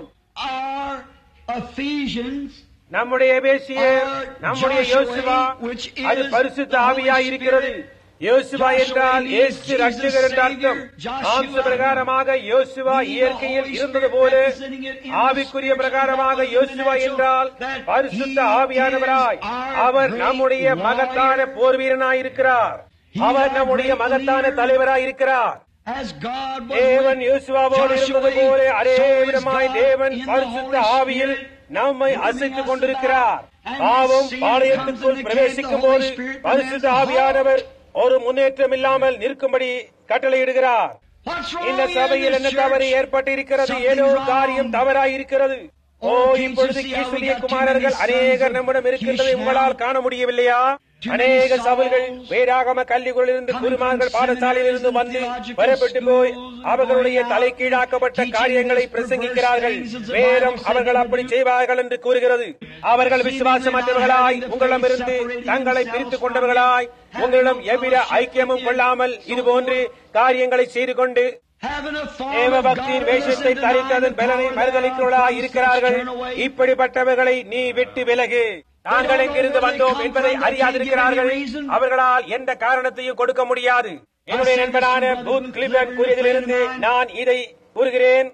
நம்முடைய எபேசியர், நம்முடைய யோசுவா, அது பரிசுத்த ஆவியாய் இருக்கிறது. யோசுவா என்றால் இயேசு ரட்சகர் என்ற அர்த்தம். மாம்ச பிரகாரமாக யோசுவா இயற்கையில் இருந்தது போல ஆவிக்குரிய பிரகாரமாக யோசுவா என்றால் பரிசுத்த ஆவியானவராய் அவர் நம்முடைய மகத்தான போர் வீரனாயிருக்கிறார். அவர் நம்முடைய மகத்தான தலைவராயிருக்கிறார். தேவன் யோசுவாவோடு இருந்தது போல அதே விதமாய் தேவன் பரிசுத்த ஆவியில் நம்மை அசைத்துக் கொண்டிருக்கிறார். பாவம் பாளையத்துக்குள் பிரவேசிக்கும் போது பரிசுத்த ஆவியானவர் ஒரு முன்னேற்றம் இல்லாமல் நிற்கும்படி கட்டளையிடுகிறார். இந்த சபையில் என்ன தவறு ஏற்பட்டிருக்கிறது? ஏதோ காரியம் தவறாயிருக்கிறது. ஓ, இப்பொழுது கீசுலிய குமாரர்கள் அநேகர் நம்மிடம் இருக்கின்றதை உங்களால் காண முடியவில்லையா? அநேக சபைகள் வேதாகம கல்விகளிலிருந்து குருமார்கள் பாடசாலையிலிருந்து வந்து வரப்பட்டு போய் அவர்களுடைய தலை கீழாக்கப்பட்ட காரியங்களை பிரசங்கிக்கிறார்கள். வேதம் அவர்கள் அப்படி செய்வார்கள் என்று கூறுகிறது. அவர்கள் விசுவாசமற்றவர்களாய் உங்களிடமிருந்து தங்களை பிரித்துக் கொண்டவர்களாய் உங்களிடம் எவ்வித ஐக்கியமும் கொள்ளாமல் இதுபோன்று காரியங்களை செய்து கொண்டு தேவ பக்தியின் வேஷத்தை தரித்ததன் பலனை மறுதளிக்கிறவர்களாய் இருக்கிறார்கள். இப்படிப்பட்டவர்களை நீ விட்டு விலகு. நாங்கள் எங்கிருந்து வந்தோம் என்பதை அறியாதிருக்கிறார்கள். அவர்களால் எந்த காரணத்தையும் கொடுக்க முடியாது. என்னுடைய நண்பனான பூத் கிளிபர்ட் கூறியதிலிருந்து நான் இதை கூறுகிறேன்.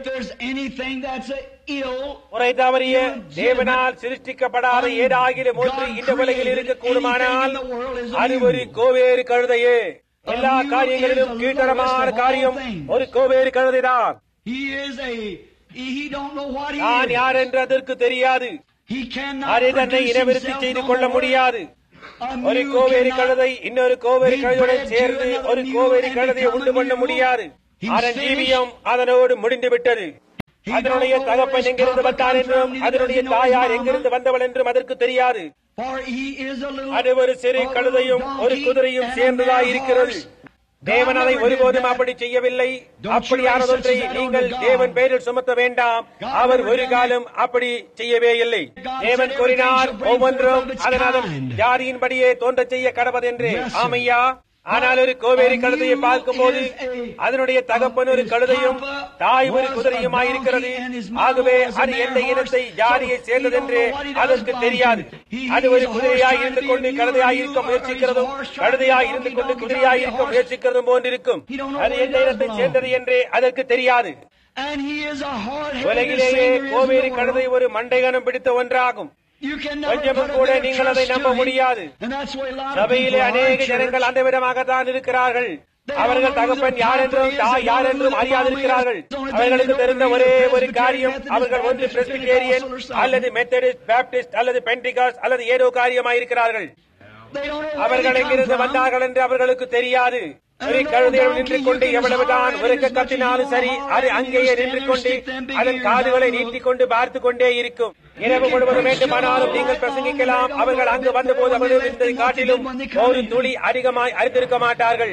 முறை தவறிய தேவனால் சிருஷ்டிக்கப்படாத ஏதாகிலும் ஒன்று இந்த உலகில் இருக்கக்கூடுமானால் அது ஒரு கோவேறு கழுதையே. எல்லா காரியங்களிலும் கீழ்த்தரமான காரியம் ஒரு கோவேறு கழுதைதான். நான் யார் என்று அதற்கு தெரியாது. அதை தன்னை இனவிருத்தி செய்து கொள்ள முடியாது. ஒரு கோவேரி கழுதை இன்னொரு கோவேரி கழுதையுடன் சேர்ந்து ஒரு கோவேரி கழுதையை உண்டு பண்ண முடியாது. அதன் ஜீவியம் அதனோடு முடிந்து விட்டது. அதனுடைய தகப்பன் எங்கிருந்து வந்தார் என்றும் அதனுடைய தாயார் எங்கிருந்து வந்தவள் என்றும் அதற்கு தெரியாது. அது ஒரு சிறு கழுதையும் ஒரு குதிரையும் சேர்ந்ததாய் இருக்கிறது. தேவன் அதை ஒருபோதும் அப்படி செய்யவில்லை. அப்படியானதொன்றை நீங்கள் தேவன் பேரில் சுமத்த வேண்டாம். அவர் ஒரு காலம் அப்படி செய்யவே இல்லை. தேவன் கூறினார், ஒவ்வொன்றும் அதன் ஜாதியின்படியே தோன்ற செய்ய கடவதென்று. ஆமையா, ஆனால் ஒரு கோவேரி கழுதையை பார்க்கும் போது அதனுடைய தகப்பன் ஒரு கழுதையும் தாய் ஒரு குதிரையுமாயிருக்கிறது. ஆகவே அது எந்த இனத்தை ஜாதியை சேர்ந்ததென்று அதற்கு தெரியாது. அது ஒரு குதிரையாய் இருந்து கொண்டு கழுதையாயிருக்க முயற்சிக்கிறதும் கழுதையாய் இருந்து கொண்டு குதிரையாயிருக்க முயற்சிக்கிறதும் போன்றிருக்கும். அது எந்த இனத்தை சேர்ந்தது என்று அதற்கு தெரியாது. உலகிலேயே கோவேரி கழுதை ஒரு மண்டைகனம் பிடித்த ஒன்றாகும். கொஞ்சமும் கூட நீங்கள் அதை நம்ப முடியாது. சபையிலே அநேக ஜனங்கள் அந்த விதமாகத்தான் இருக்கிறார்கள். அவர்கள் தகப்பன் யார் என்றும் தாய் யார் என்றும் அறியாதிருக்கிறார்கள். அவர்களுக்கு தெரிந்த ஒரே ஒரு காரியம், அவர்கள் ஒன்று பிரெஸ்பிட்டேரியன் அல்லது மெத்தடிஸ்ட், பாப்டிஸ்ட் அல்லது பென்டிகாஸ்ட் அல்லது ஏதோ காரியமாயிருக்கிறார்கள். அவர்கள் எங்கிருந்து வந்தார்கள் என்று அவர்களுக்கு தெரியாது. ஒரு கழுதையில் நின்று கொண்டு எவ்வளவுதான் உரைக்க கத்தினாலும் சரி, அது அங்கேயே நின்று கொண்டு அதன் காதுகளை நீட்டிக் கொண்டு பார்த்துக் கொண்டே இருக்கும். இரவு முழுவதும் வேண்டுமானாலும் நீங்கள் பிரசங்கிக்கலாம். அவர்கள் அங்கு வந்தபோது அவர்கள் காட்டிலும் ஒரு துளி அதிகமாய் அறிந்திருக்க மாட்டார்கள்.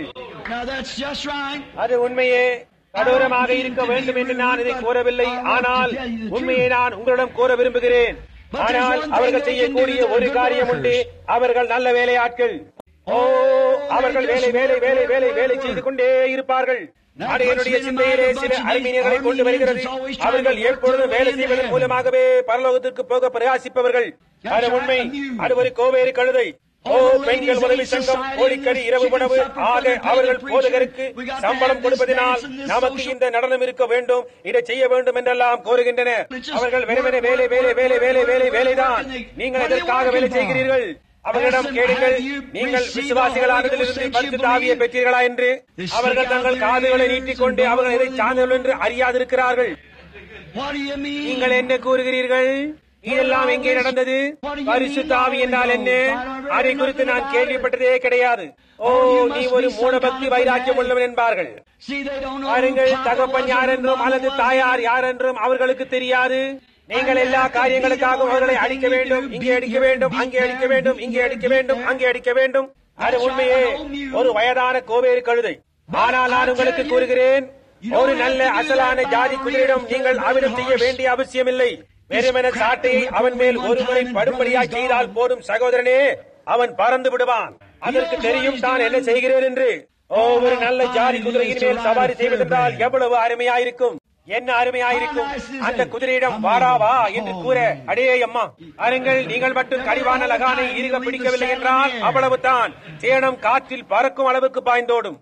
அது உண்மையே. கடூரமாக இருக்க வேண்டும் என்று நான் இதை கூறவில்லை. ஆனால் உண்மையை நான் உங்களிடம் கூற விரும்புகிறேன். ஆனால் அவர்கள் செய்யக்கூடிய ஒரு காரியம் உண்டு. அவர்கள் நல்ல வேலையாட்கள். அவர்கள் வேலை வேலை வேலை வேலை வேலை செய்து கொண்டே இருப்பார்கள். என்னுடைய சிந்தையிலே சில அறிஞர்களை கொண்டு வருகிறது. அவர்கள் எப்பொழுதும் வேலை செய்வதன் மூலமாகவே பரலோகத்திற்கு போக பிரயாசிப்பவர்கள். அது உண்மை. அது ஒரு கோவேறு கழுதை. பெண்கள் உதவி சங்கம், கோழிக்கறி, இரவு உணவு ஆக அவர்கள் போதகருக்கு சம்பளம் கொடுப்பதனால் நமக்கு இந்த நடனம் இருக்க வேண்டும், இதை செய்ய வேண்டும் என்றெல்லாம் கோருகின்றனர். அவர்கள் வெறுமனே வேலை வேலை வேலை வேலை வேலை வேலைதான். நீங்கள் எதற்காக வேலை செய்கிறீர்கள்? அவர்களிடம் கேளுங்கள், நீங்கள் விசுவாசிகளானதிலிருந்து பரிசுத்த ஆவியை பெற்றீர்களா என்று. அவர்கள் தங்கள் காதுகளை நீட்டிக் கொண்டு அவர்கள் எதை சார்ந்தவர்கள் என்று அறியாதிருக்கிறார்கள். நீங்கள் என்ன கூறுகிறீர்கள்? இதெல்லாம் எங்கே நடந்தது? பரிசுத்த ஆவி என்றால் என்ன? அதை குறித்து நான் கேள்விப்பட்டதே கிடையாது. நீ ஒரு மூடபக்தி வைராக்கியம் உள்ளவன் என்பார்கள். பாருங்கள், தகப்பன் யார் என்றும் அல்லது தாயார் யார் என்றும் அவர்களுக்கு தெரியாது. நீங்கள் எல்லா காரியங்களுக்காகவும் அவர்களை அடிக்க வேண்டும், இங்கே அடிக்க வேண்டும், அங்கே அடிக்க வேண்டும், இங்கே அடிக்க வேண்டும், அங்கே அடிக்க வேண்டும். அது உண்மையே ஒரு வயதான கோவேறு கழுதை. ஆனால் நான் உங்களுக்கு கூறுகிறேன், ஒரு நல்ல அசலான ஜாதி குதிரையிடம் நீங்கள் அவிடம் செய்ய வேண்டிய அவசியம் இல்லை. வெறுமன சாட்டையை அவன் மேல் ஒருமுறை படும்படியாய் செய்தால் போதும் சகோதரனே, அவன் பறந்து விடுவான். அதற்கு தெரியும் தான் என்ன செய்கிறேன் என்று. ஒரு நல்ல ஜாதி குதிரையின் மேல் சவாரி செய்வதென்றால் எவ்வளவு அருமையாயிருக்கும், என்ன அருமையாயிருக்கும். அந்த குதிரையிடம் வாராவா என்று கூற, அடே அம்மா அருங்கள், நீங்கள் மட்டும் கடிவான லகானை இறுக பிடிக்கவில்லை என்றால் அவ்வளவு தான். சேணம் காற்றில் பறக்கும் அளவுக்கு பாய்ந்தோடும்.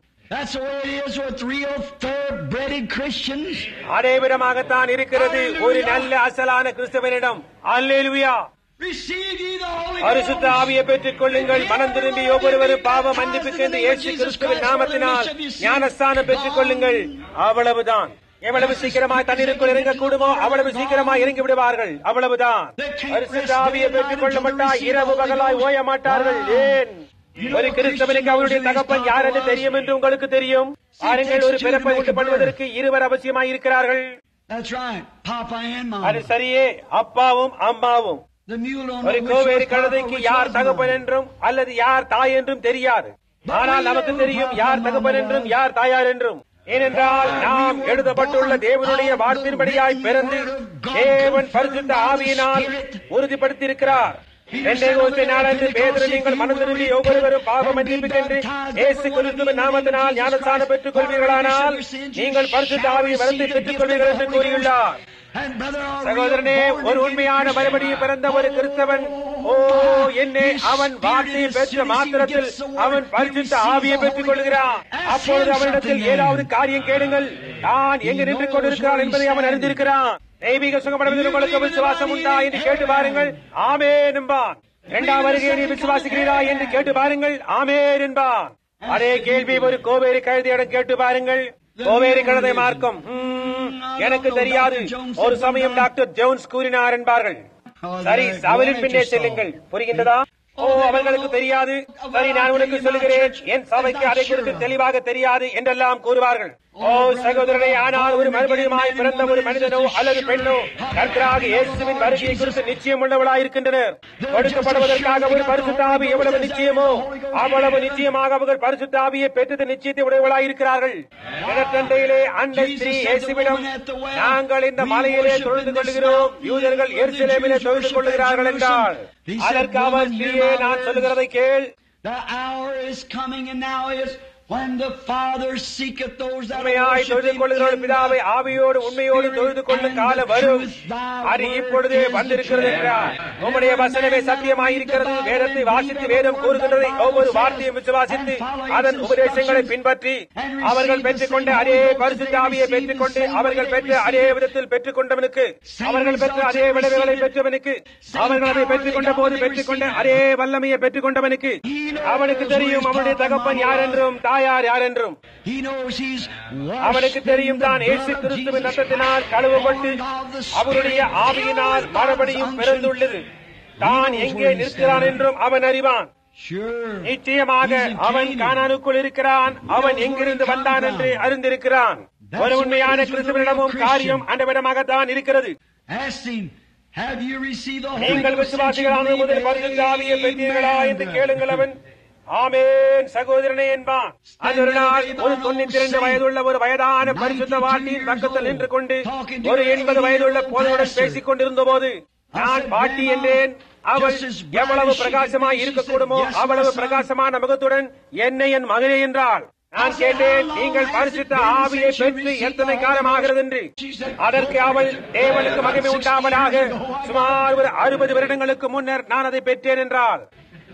அதே விதமாகத்தான் இருக்கிறது ஒரு நல்ல அசலான கிறிஸ்தவனிடம். அல்லேலூயா. பரிசுத்த ஆவியை பெற்றுக் கொள்ளுங்கள். மனம் திரும்பி ஒவ்வொருவரும் பாவ மன்னிப்புக்கென்று இயேசு கிறிஸ்துவின் நாமத்தினால் ஞானஸ்தானம் பெற்றுக் கொள்ளுங்கள். அவ்வளவுதான். எவ்வளவு சீக்கிரமாய் தண்ணீருக்குள் இறங்க கூடுமோ அவ்வளவு சீக்கிரமாய் இறங்கி விடுவார்கள். அவ்வளவுதான். பரிசுத்த ஆவியை பெற்றுக் கொள்ள மாட்டால் இரவு பகலாய் ஓய மாட்டார்கள். ஏன்? ஒரு கிறிஸ்தவனுக்கு அவருடைய தகப்பன் யார் என்று தெரியும் என்று உங்களுக்கு தெரியும். பாருங்கள், ஒரு பிறப்பை உண்டு பண்ணுவதற்கு இருவர் அவசியமாய் இருக்கிறார்கள். அது சரியே, அப்பாவும் அம்மாவும். ஒரு கோவேறு கழுதைக்கு யார் தகப்பன் என்றும் அல்லது யார் தாய் என்றும் தெரியாது. ஆனால் நமக்கு தெரியும் யார் தகப்பன் என்றும் யார் தாயார் என்றும். ஏனென்றால் நாம் எழுதப்பட்டுள்ள தேவனுடைய வார்த்தையின்படியாய் பிறந்து தேவன் பரிசுத்த ஆவியினால் உறுதிப்படுத்தியிருக்கிறார். நாளன்று பேதுரு, நீங்கள் மனம் திரும்பி ஒவ்வொருவரும் பாவ மன்னிப்புக்கென்று இயேசு கிறிஸ்துவின் நாமத்தினால் ஞானஸ்தானம் பெற்றுக் கொள்வீர்களானால் நீங்கள் பரிசுத்த ஆவியை வரத்தை பெற்றுக் கொள்வீர்கள் என்று கூறியுள்ளார். சகோதரனே, ஒரு உண்மையான மறுபடியும் பிறந்த ஒரு கிறிஸ்தவன் என்னே அவன் வார்த்தையை பெற்ற மாத்திரத்தில் அவன் பரிசுத்த ஆவியை பெற்றுக் கொள்கிறான். அப்பொழுது அவனிடத்தில் ஏதாவது காரியம் கேளுங்கள், நான் எங்கு நின்று கொண்டிருக்கிறான் என்பதை அவன் அறிந்திருக்கிறான். தெய்வீக சுகப்படுவதில் உங்களுக்கு விசுவாசம் உண்டா என்று கேட்டு பாருங்கள், ஆமென் என்பான். இரண்டாம் வருகையை நீ விசுவாசிக்கிறீரா என்று கேட்டு பாருங்கள், ஆமென் என்பான். அதே கேள்வி ஒரு கோவேறு கழுதையிடம் கேட்டு பாருங்கள். கோவேறு கழுதை மார்க்கம் எனக்கு தெரியாது, ஒரு சமயம் டாக்டர் ஜோன்ஸ் கூறினார் என்பார்கள். சரி, சவலின் பின்னே செல்லுங்கள். புரிகின்றதா? ஓ, அவர்களுக்கு தெரியாது. சரி, நான் உனக்கு சொல்லுகிறேன், என் சபைக்கு அதை குறித்து தெளிவாக தெரியாது என்றெல்லாம் கூறுவார்கள். ஓ சகோதரனை, ஆனால் ஒரு மறுபடியுமாய் பிறந்த ஒரு மனிதனோ அல்லது பெண்ணோ கர்த்தராகிய இயேசுவின் வருகையை குறித்து நிச்சயம் உள்ளவளாய் இருக்கின்றனர். கொடுக்கப்படுவதற்காக ஒரு பரிசுத்த ஆவி எவ்வளவு நிச்சயமோ அவ்வளவு நிச்சயமாக அவர்கள் பரிசுத்த ஆவியை பெற்றது நிச்சயத்தை உடையவளாய் இருக்கிறார்கள். இதற்கண்டையிலே அண்டை ஸ்ரீ இயேசுவிடம், நாங்கள் இந்த மலையிலே தொழுது கொள்கிறோம், யூதர்கள் எருசலேமிலே தொழுது கொள்ளுகிறார்கள் என்றால், அதற்கு அவர், ஸ்ரீயே, நான் சொல்லுகிறதை கேள். உண்மையாய் தொழுது கொள்ளுகிறவர்கள் பிதாவை ஆவியோடு உண்மையோடு தொழுது கொள்ளும் காலம் வரும், அது இப்பொழுதே வந்திருக்கிறது என்றார். உம்முடைய வசனமே சத்தியமாயிருக்கிறது. வேதத்தை வாசித்து வேதம் கூறுகின்றதை ஒவ்வொரு வார்த்தையும் விசுவாசித்து அதன் உபதேசங்களை பின்பற்றி அவர்கள் பெற்றுக்கொண்ட அதே பரிசுத்த ஆவியை பெற்றுக்கொண்டு அவர்கள் பெற்ற அதே விதத்தில் பெற்றுக் கொண்டவனுக்கு, அவர்கள் பெற்ற அதே விளைவுகளை பெற்றவனுக்கு, அவர்கள் அதை பெற்றுக் கொண்ட போது பெற்றுக்கொண்ட அதே வல்லமையை பெற்றுக் கொண்டவனுக்கு அவனுக்கு தெரியும் அவனுடைய தகப்பன் யார் என்றும் தாயார் யார் என்றும். அவனுக்கு தெரியும் தான் இயேசு கிறிஸ்துவின் ரத்தத்தினால் கழுவப்பட்டு அவருடைய ஆவியினால் மறுபடியும் பிறந்துள்ளது. தான் எங்கே நிற்கிறான் என்றும் அவன் அறிவான். நிச்சயமாக அவன் கானானுக்குள் இருக்கிறான். அவன் எங்கிருந்து வந்தான் என்று அறிந்திருக்கிறான். ஒரு உண்மையான கிறிஸ்துவனிடமும் காரியம் அண்டவிடமாகத்தான் இருக்கிறது. நீங்கள் விசுவாசிகளான முதல் பரிசுத்த ஆவியை பெற்றீர்களா என்று கேளுங்கள். அவன் ஆமேன் சகோதரனே என்பான். அது ஒரு நாள் ஒரு 92 வயதுள்ள ஒரு வயதான பரிசுத்த வாட்டியின் பக்கத்தில் நின்று கொண்டு ஒரு 80 வயதுள்ள போதனுடன் பேசிக் கொண்டிருந்த போது நான் பாட்டி என்றேன். அவள் எவ்வளவு பிரகாசமாய் இருக்கக்கூடுமோ அவ்வளவு பிரகாசமான முகத்துடன் என்னை என் மகனே என்றாள். நான் கேட்டேன், நீங்கள் பரிசுத்த ஆவியை பெற்று எத்தனை காலம் ஆகிறது என்று. அதற்கு அவள், தேவனுக்கு மகிமை உண்டாவதாக, சுமார் ஒரு 60 வருடங்களுக்கு முன்னர் நான் அதை பெற்றேன் என்றாள்.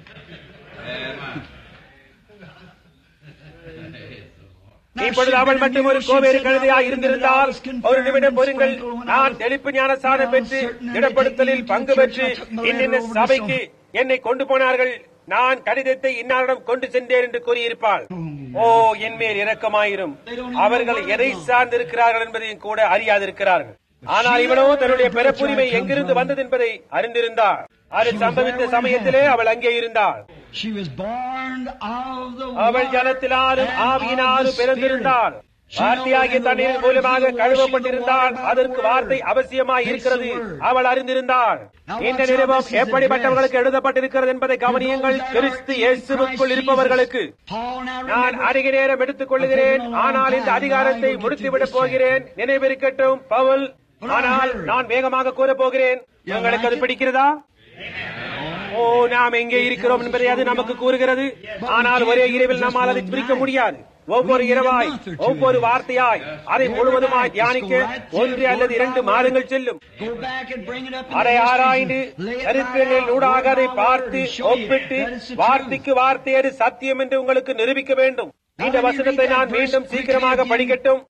இப்பொழுது அவள் மட்டும் ஒரு கோவேறு கழுதையாக இருந்திருந்தால், ஒரு நிமிடம் பொறுங்கள், நான் தெளிப்பு ஞானஸ்நானம் பெற்று திடப்படுத்தலில் பங்கு பெற்று இன்னின்ன சபைக்கு என்னை கொண்டு போனார்கள், நான் கடிதத்தை இன்னாரிடம் கொண்டு சென்றேன் என்று கூறியிருப்பாள். ஓ, என் மேல் இரக்கமாயிரும். அவர்கள் எதை சார்ந்திருக்கிறார்கள் என்பதையும் கூட அறியாதிருக்கிறார்கள். ஆனால் இவனோ தன்னுடைய பிறப்புரிமை எங்கிருந்து வந்தது என்பதை அறிந்திருந்தார். அது சம்பவித்த சமயத்திலே அவள் அங்கே இருந்தாள். அவள் ஜலத்தினாலும் ஆவியினாலும் பிறந்திருந்தாள். வார்த்தையாகிய தண்ணீர் மூலமாக கழுவப்பட்டிருந்தாள். அதற்கு வார்த்தை அவசியமாய் இருக்கிறது. அவள் அறிந்திருந்தாள். இந்த நிருபம் எப்படிப்பட்டவர்களுக்கு எழுதப்பட்டிருக்கிறது என்பதை கவனியுங்கள். கிறிஸ்து இயேசுவுக்குள் இருப்பவர்களுக்கு. நான் அதிக நேரம் எடுத்துக் கொள்ளுகிறேன், ஆனால் இந்த அதிகாரத்தை முடித்துவிடப் போகிறேன். நினைவிருக்கட்டும் பவுல், ஆனால் நான் வேகமாக கூறப் போகிறேன். உங்களுக்கு அது பிடிக்கிறதா? ஓ, நாம் எங்கே இருக்கிறோம் என்பதை அது நமக்கு கூறுகிறது. ஆனால் ஒரே இரவில் நம்மால் அதை பிரிக்க முடியாது. ஒவ்வொரு இரவாய், ஒவ்வொரு வார்த்தையாய் அதை முழுவதுமாய் தியானிக்க 1 அல்லது 2 மாதங்கள் செல்லும். அதை ஆராய்ந்து சரித்திரங்களில் ஊடாக அதை பார்த்து ஒப்பிட்டு வார்த்தைக்கு வார்த்தை அது சத்தியம் என்று உங்களுக்கு நிரூபிக்க வேண்டும். இந்த வசனத்தை நான் மீண்டும் சீக்கிரமாக படிக்கட்டும்.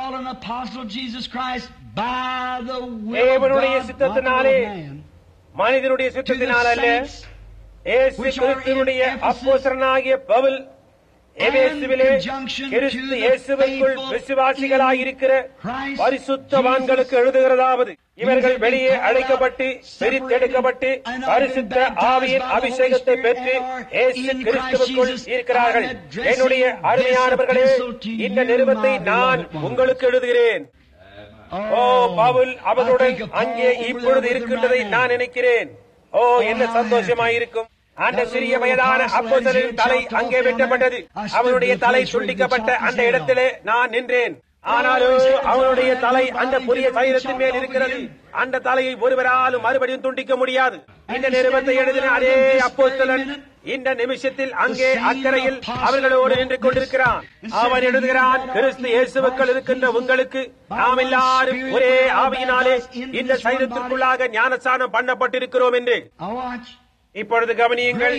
தேவனுடைய சித்தத்தினாலே, மனிதனுடைய சித்தத்தினால் அல்ல, இயேசு கிறிஸ்துவினுடைய அப்போஸ்தலனாகிய பவுல் எபேசுவிலே கிறிஸ்து இயேசுவுக்குள் விசுவாசிகளாயிருக்கிற பரிசுத்தவான்களுக்கு எழுதுகிறதாவது, இவர்கள் வெளியே அழைக்கப்பட்டு பிரித்தெடுக்கப்பட்டு பரிசுத்த ஆவியின் அபிஷேகத்தை பெற்று இயேசு கிறிஸ்துவுக்குள் இருக்கிறார்கள். என்னுடைய அருமையானவர்களே, இந்த நிருபத்தை நான் உங்களுக்கு எழுதுகிறேன். ஓ, பவுல் அவர்களுடன் அங்கே இப்பொழுது இருக்கின்றதை நான் நினைக்கிறேன். ஓ, என்ன சந்தோஷமாயிருக்கும். அந்த சிறிய வயதான அப்போஸ்தலரின் தலை அங்கே வெட்டப்பட்டது. அவனுடைய தலை துண்டிக்கப்பட்ட அந்த இடத்திலே நான் நின்றேன். ஆனாலும் அவனுடைய தலை அந்த புதிய சரீரத்தின் மேல் இருக்கிறது. அந்த தலையை ஒருவராலும் மறுபடியும் துண்டிக்க முடியாது. இந்த நிருபத்தை எழுதின அதே அப்போஸ்தலன் இந்த நிமிஷத்தில் அங்கே அக்கறையில் அவர்களோடு நின்று கொண்டிருக்கிறான். அவன் எழுதுகிறான், கிறிஸ்து இயேசுவுக்குள் இருக்கின்ற உங்களுக்கு நாம் எல்லாரும் ஒரே ஆவியினாலே இந்த சரீரத்திற்குள்ளாக ஞானஸ்நானம் பண்ணப்பட்டிருக்கிறோம் என்று. இப்பொழுது கவனியுங்கள்.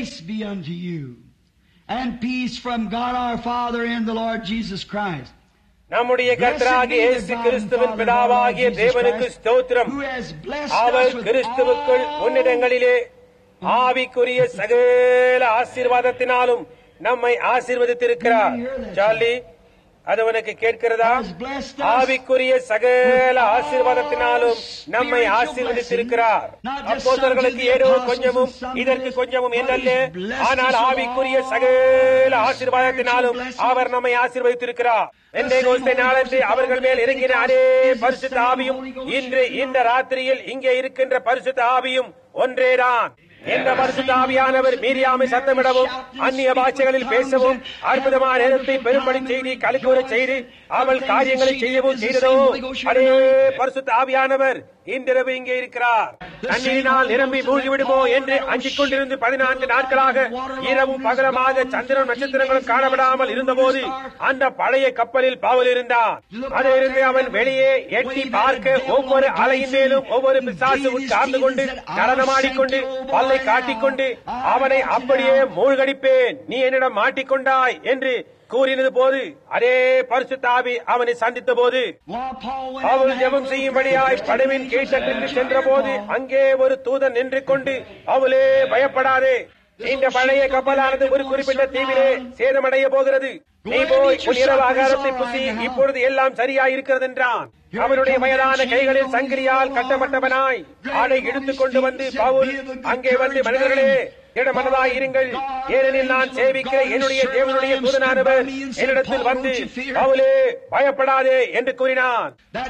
நம்முடைய கர்த்தராகிய இயேசு கிறிஸ்துவின் பிதாவாகிய தேவனுக்கு ஸ்தோத்திரம். அவர் கிறிஸ்துவுக்குள் உன்னிடங்களிலே ஆவிக்குரிய சகல ஆசீர்வாதத்தினாலும் நம்மை ஆசீர்வதித்திருக்கிறார். சார்லி, அது உனக்கு கேட்கிறதா? ஆவிக்குரிய சகல ஆசீர்வாதத்தினாலும் நம்மை ஆசீர்வதித்திருக்கிறார். அப்போஸ்தலர்களுக்கு ஏதோ கொஞ்சமும் இதற்கு கொஞ்சமும் என்னல்ல, ஆனால் ஆவிக்குரிய சகல ஆசீர்வாதத்தினாலும் அவர் நம்மை ஆசீர்வதித்திருக்கிறார். நாளன்று அவர்கள் மேல் இறங்கின அதே பரிசுத்த ஆவியும் இன்று இந்த ராத்திரியில் இங்கே இருக்கின்ற பரிசுத்த ஆவியும் ஒன்றேதான். என்ற பரிசுத்த ஆவியானவர் மீரியாமை சத்தமிடவும் அந்நிய பாஷைகளில் பேசவும் அற்புதமான நேரத்தை பெரும்படி செய்தி கலிக்கூற செய்து அவள் காரியங்களை செய்யவும் செய்ததோ அதே பரிசுத்த ஆவியானவர் இன்றிரவு இங்கே இருக்கிறார். தண்ணீரினால் நிரம்பி மூழ்கி விடுமோ என்று அஞ்சிக் கொண்டிருந்து 14 நாட்களாக இரவும் பகலமாக சந்திரன் நட்சத்திரங்களும் காணப்படாமல் இருந்தபோது அந்த பழைய கப்பலில் பவுல் இருந்தான். அதிலிருந்து அவன் வெளியே எட்டி பார்க்க ஒவ்வொரு அலையின் மேலும் ஒவ்வொரு பிசாசு உட்கார்ந்து கொண்டு நடனமாடிக்கொண்டு பல்லை காட்டிக்கொண்டு அவனை அப்படியே மூழ்கடிப்பேன், நீ என்னிடம் மாட்டிக்கொண்டாய் என்று கூறினது போது அதே பரிசுத்த ஆவி அவனை சந்தித்த போது அவள் ஜெபம் செய்யும்படியாய் படவின் கீழ்த்தட்டுக்கு சென்ற போது அங்கே ஒரு தூதன் நின்று கொண்டு அவளே பயப்படாதே, இந்த பழைய கப்பலானது ஒரு குறிப்பிட்ட தீவிலே சேதமடைய போகிறது, நீ போய் உன் இரவு ஆகாரத்தை புசி, இப்பொழுது எல்லாம் சரியாயிருக்கிறது என்றான். அவனுடைய வயதான கைகளில் சங்கிலியால் கட்டப்பட்டவனாய் ஆடை எடுத்துக் கொண்டு வந்து பவுல் அங்கே வந்து, மனிதர்களே இடமனதாய் இருங்கள், ஏனெனில் நான் சேவிக்கிற என்னுடைய தேவனுடைய தூதனானவர் என்னிடத்தில் வந்து பவுலே பயப்படாதே என்று கூறினான்.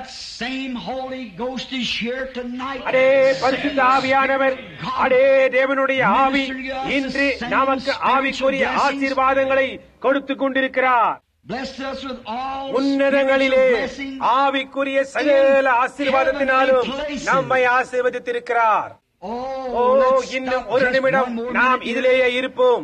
அதே பரிசுத்த ஆவியானவர், அதே தேவனுடைய ஆவி இன்று நமக்கு ஆவிக்குரிய ஆசீர்வாதங்களை கொடுத்துக் கொண்டிருக்கிறார். உன்னதங்களிலே ஆவிக்குரிய சகல ஆசீர்வாதத்தினாலும் நம்மை ஆசீர்வதித்திருக்கிறார். இன்னும் ஒரு நிமிடம் நாம் இதிலேயே இருப்போம்.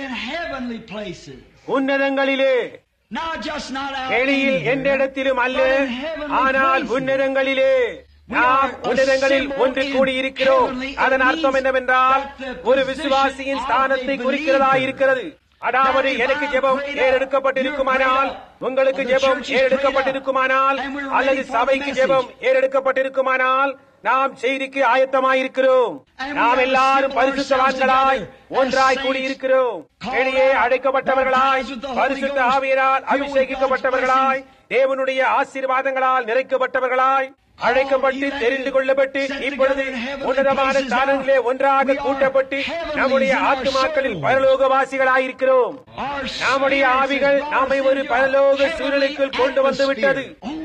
உன்னதங்களிலே, வெளியில் எந்த இடத்திலும் அல்ல, ஆனால் உன்னதங்களிலே நாம் உன்னதங்களில் ஒன்று கூடியிருக்கிறோம். அதன் அர்த்தம் என்னவென்றால் ஒரு விசுவாசியின் ஸ்தானத்தை குறிக்கிறதா இருக்கிறது. அதாவது எனக்கு ஜெபம் ஏறெடுக்கப்பட்டிருக்குமானால், உங்களுக்கு ஜெபம் ஏறெடுக்கப்பட்டிருக்குமானால், அல்லது சபைக்கு ஜெபம் ஏறெடுக்கப்பட்டிருக்குமானால் நாம் செய்திக்கு ஆயத்தமாயிருக்கிறோம். நாம் எல்லாரும் பரிசுத்தவான்களாய் ஒன்றாய் கூடியிருக்கிறோம். வெளியே அழைக்கப்பட்டவர்களாய், பரிசுத்த ஆவியினால் அபிஷேகிக்கப்பட்டவர்களாய், தேவனுடைய ஆசீர்வாதங்களால் நிறைக்கப்பட்டவர்களாய், அழைக்கப்பட்டு தெரிந்து கொள்ளப்பட்டு இப்பொழுது உன்னதமான ஸ்தானங்களே ஒன்றாக கூட்டப்பட்டு நம்முடைய ஆத்துமாக்களில் பரலோகவாசிகளாயிருக்கிறோம். நம்முடைய ஆவிகள் நம்மை ஒரு பரலோக சூழ்நிலைக்குள் கொண்டு வந்துவிட்டது.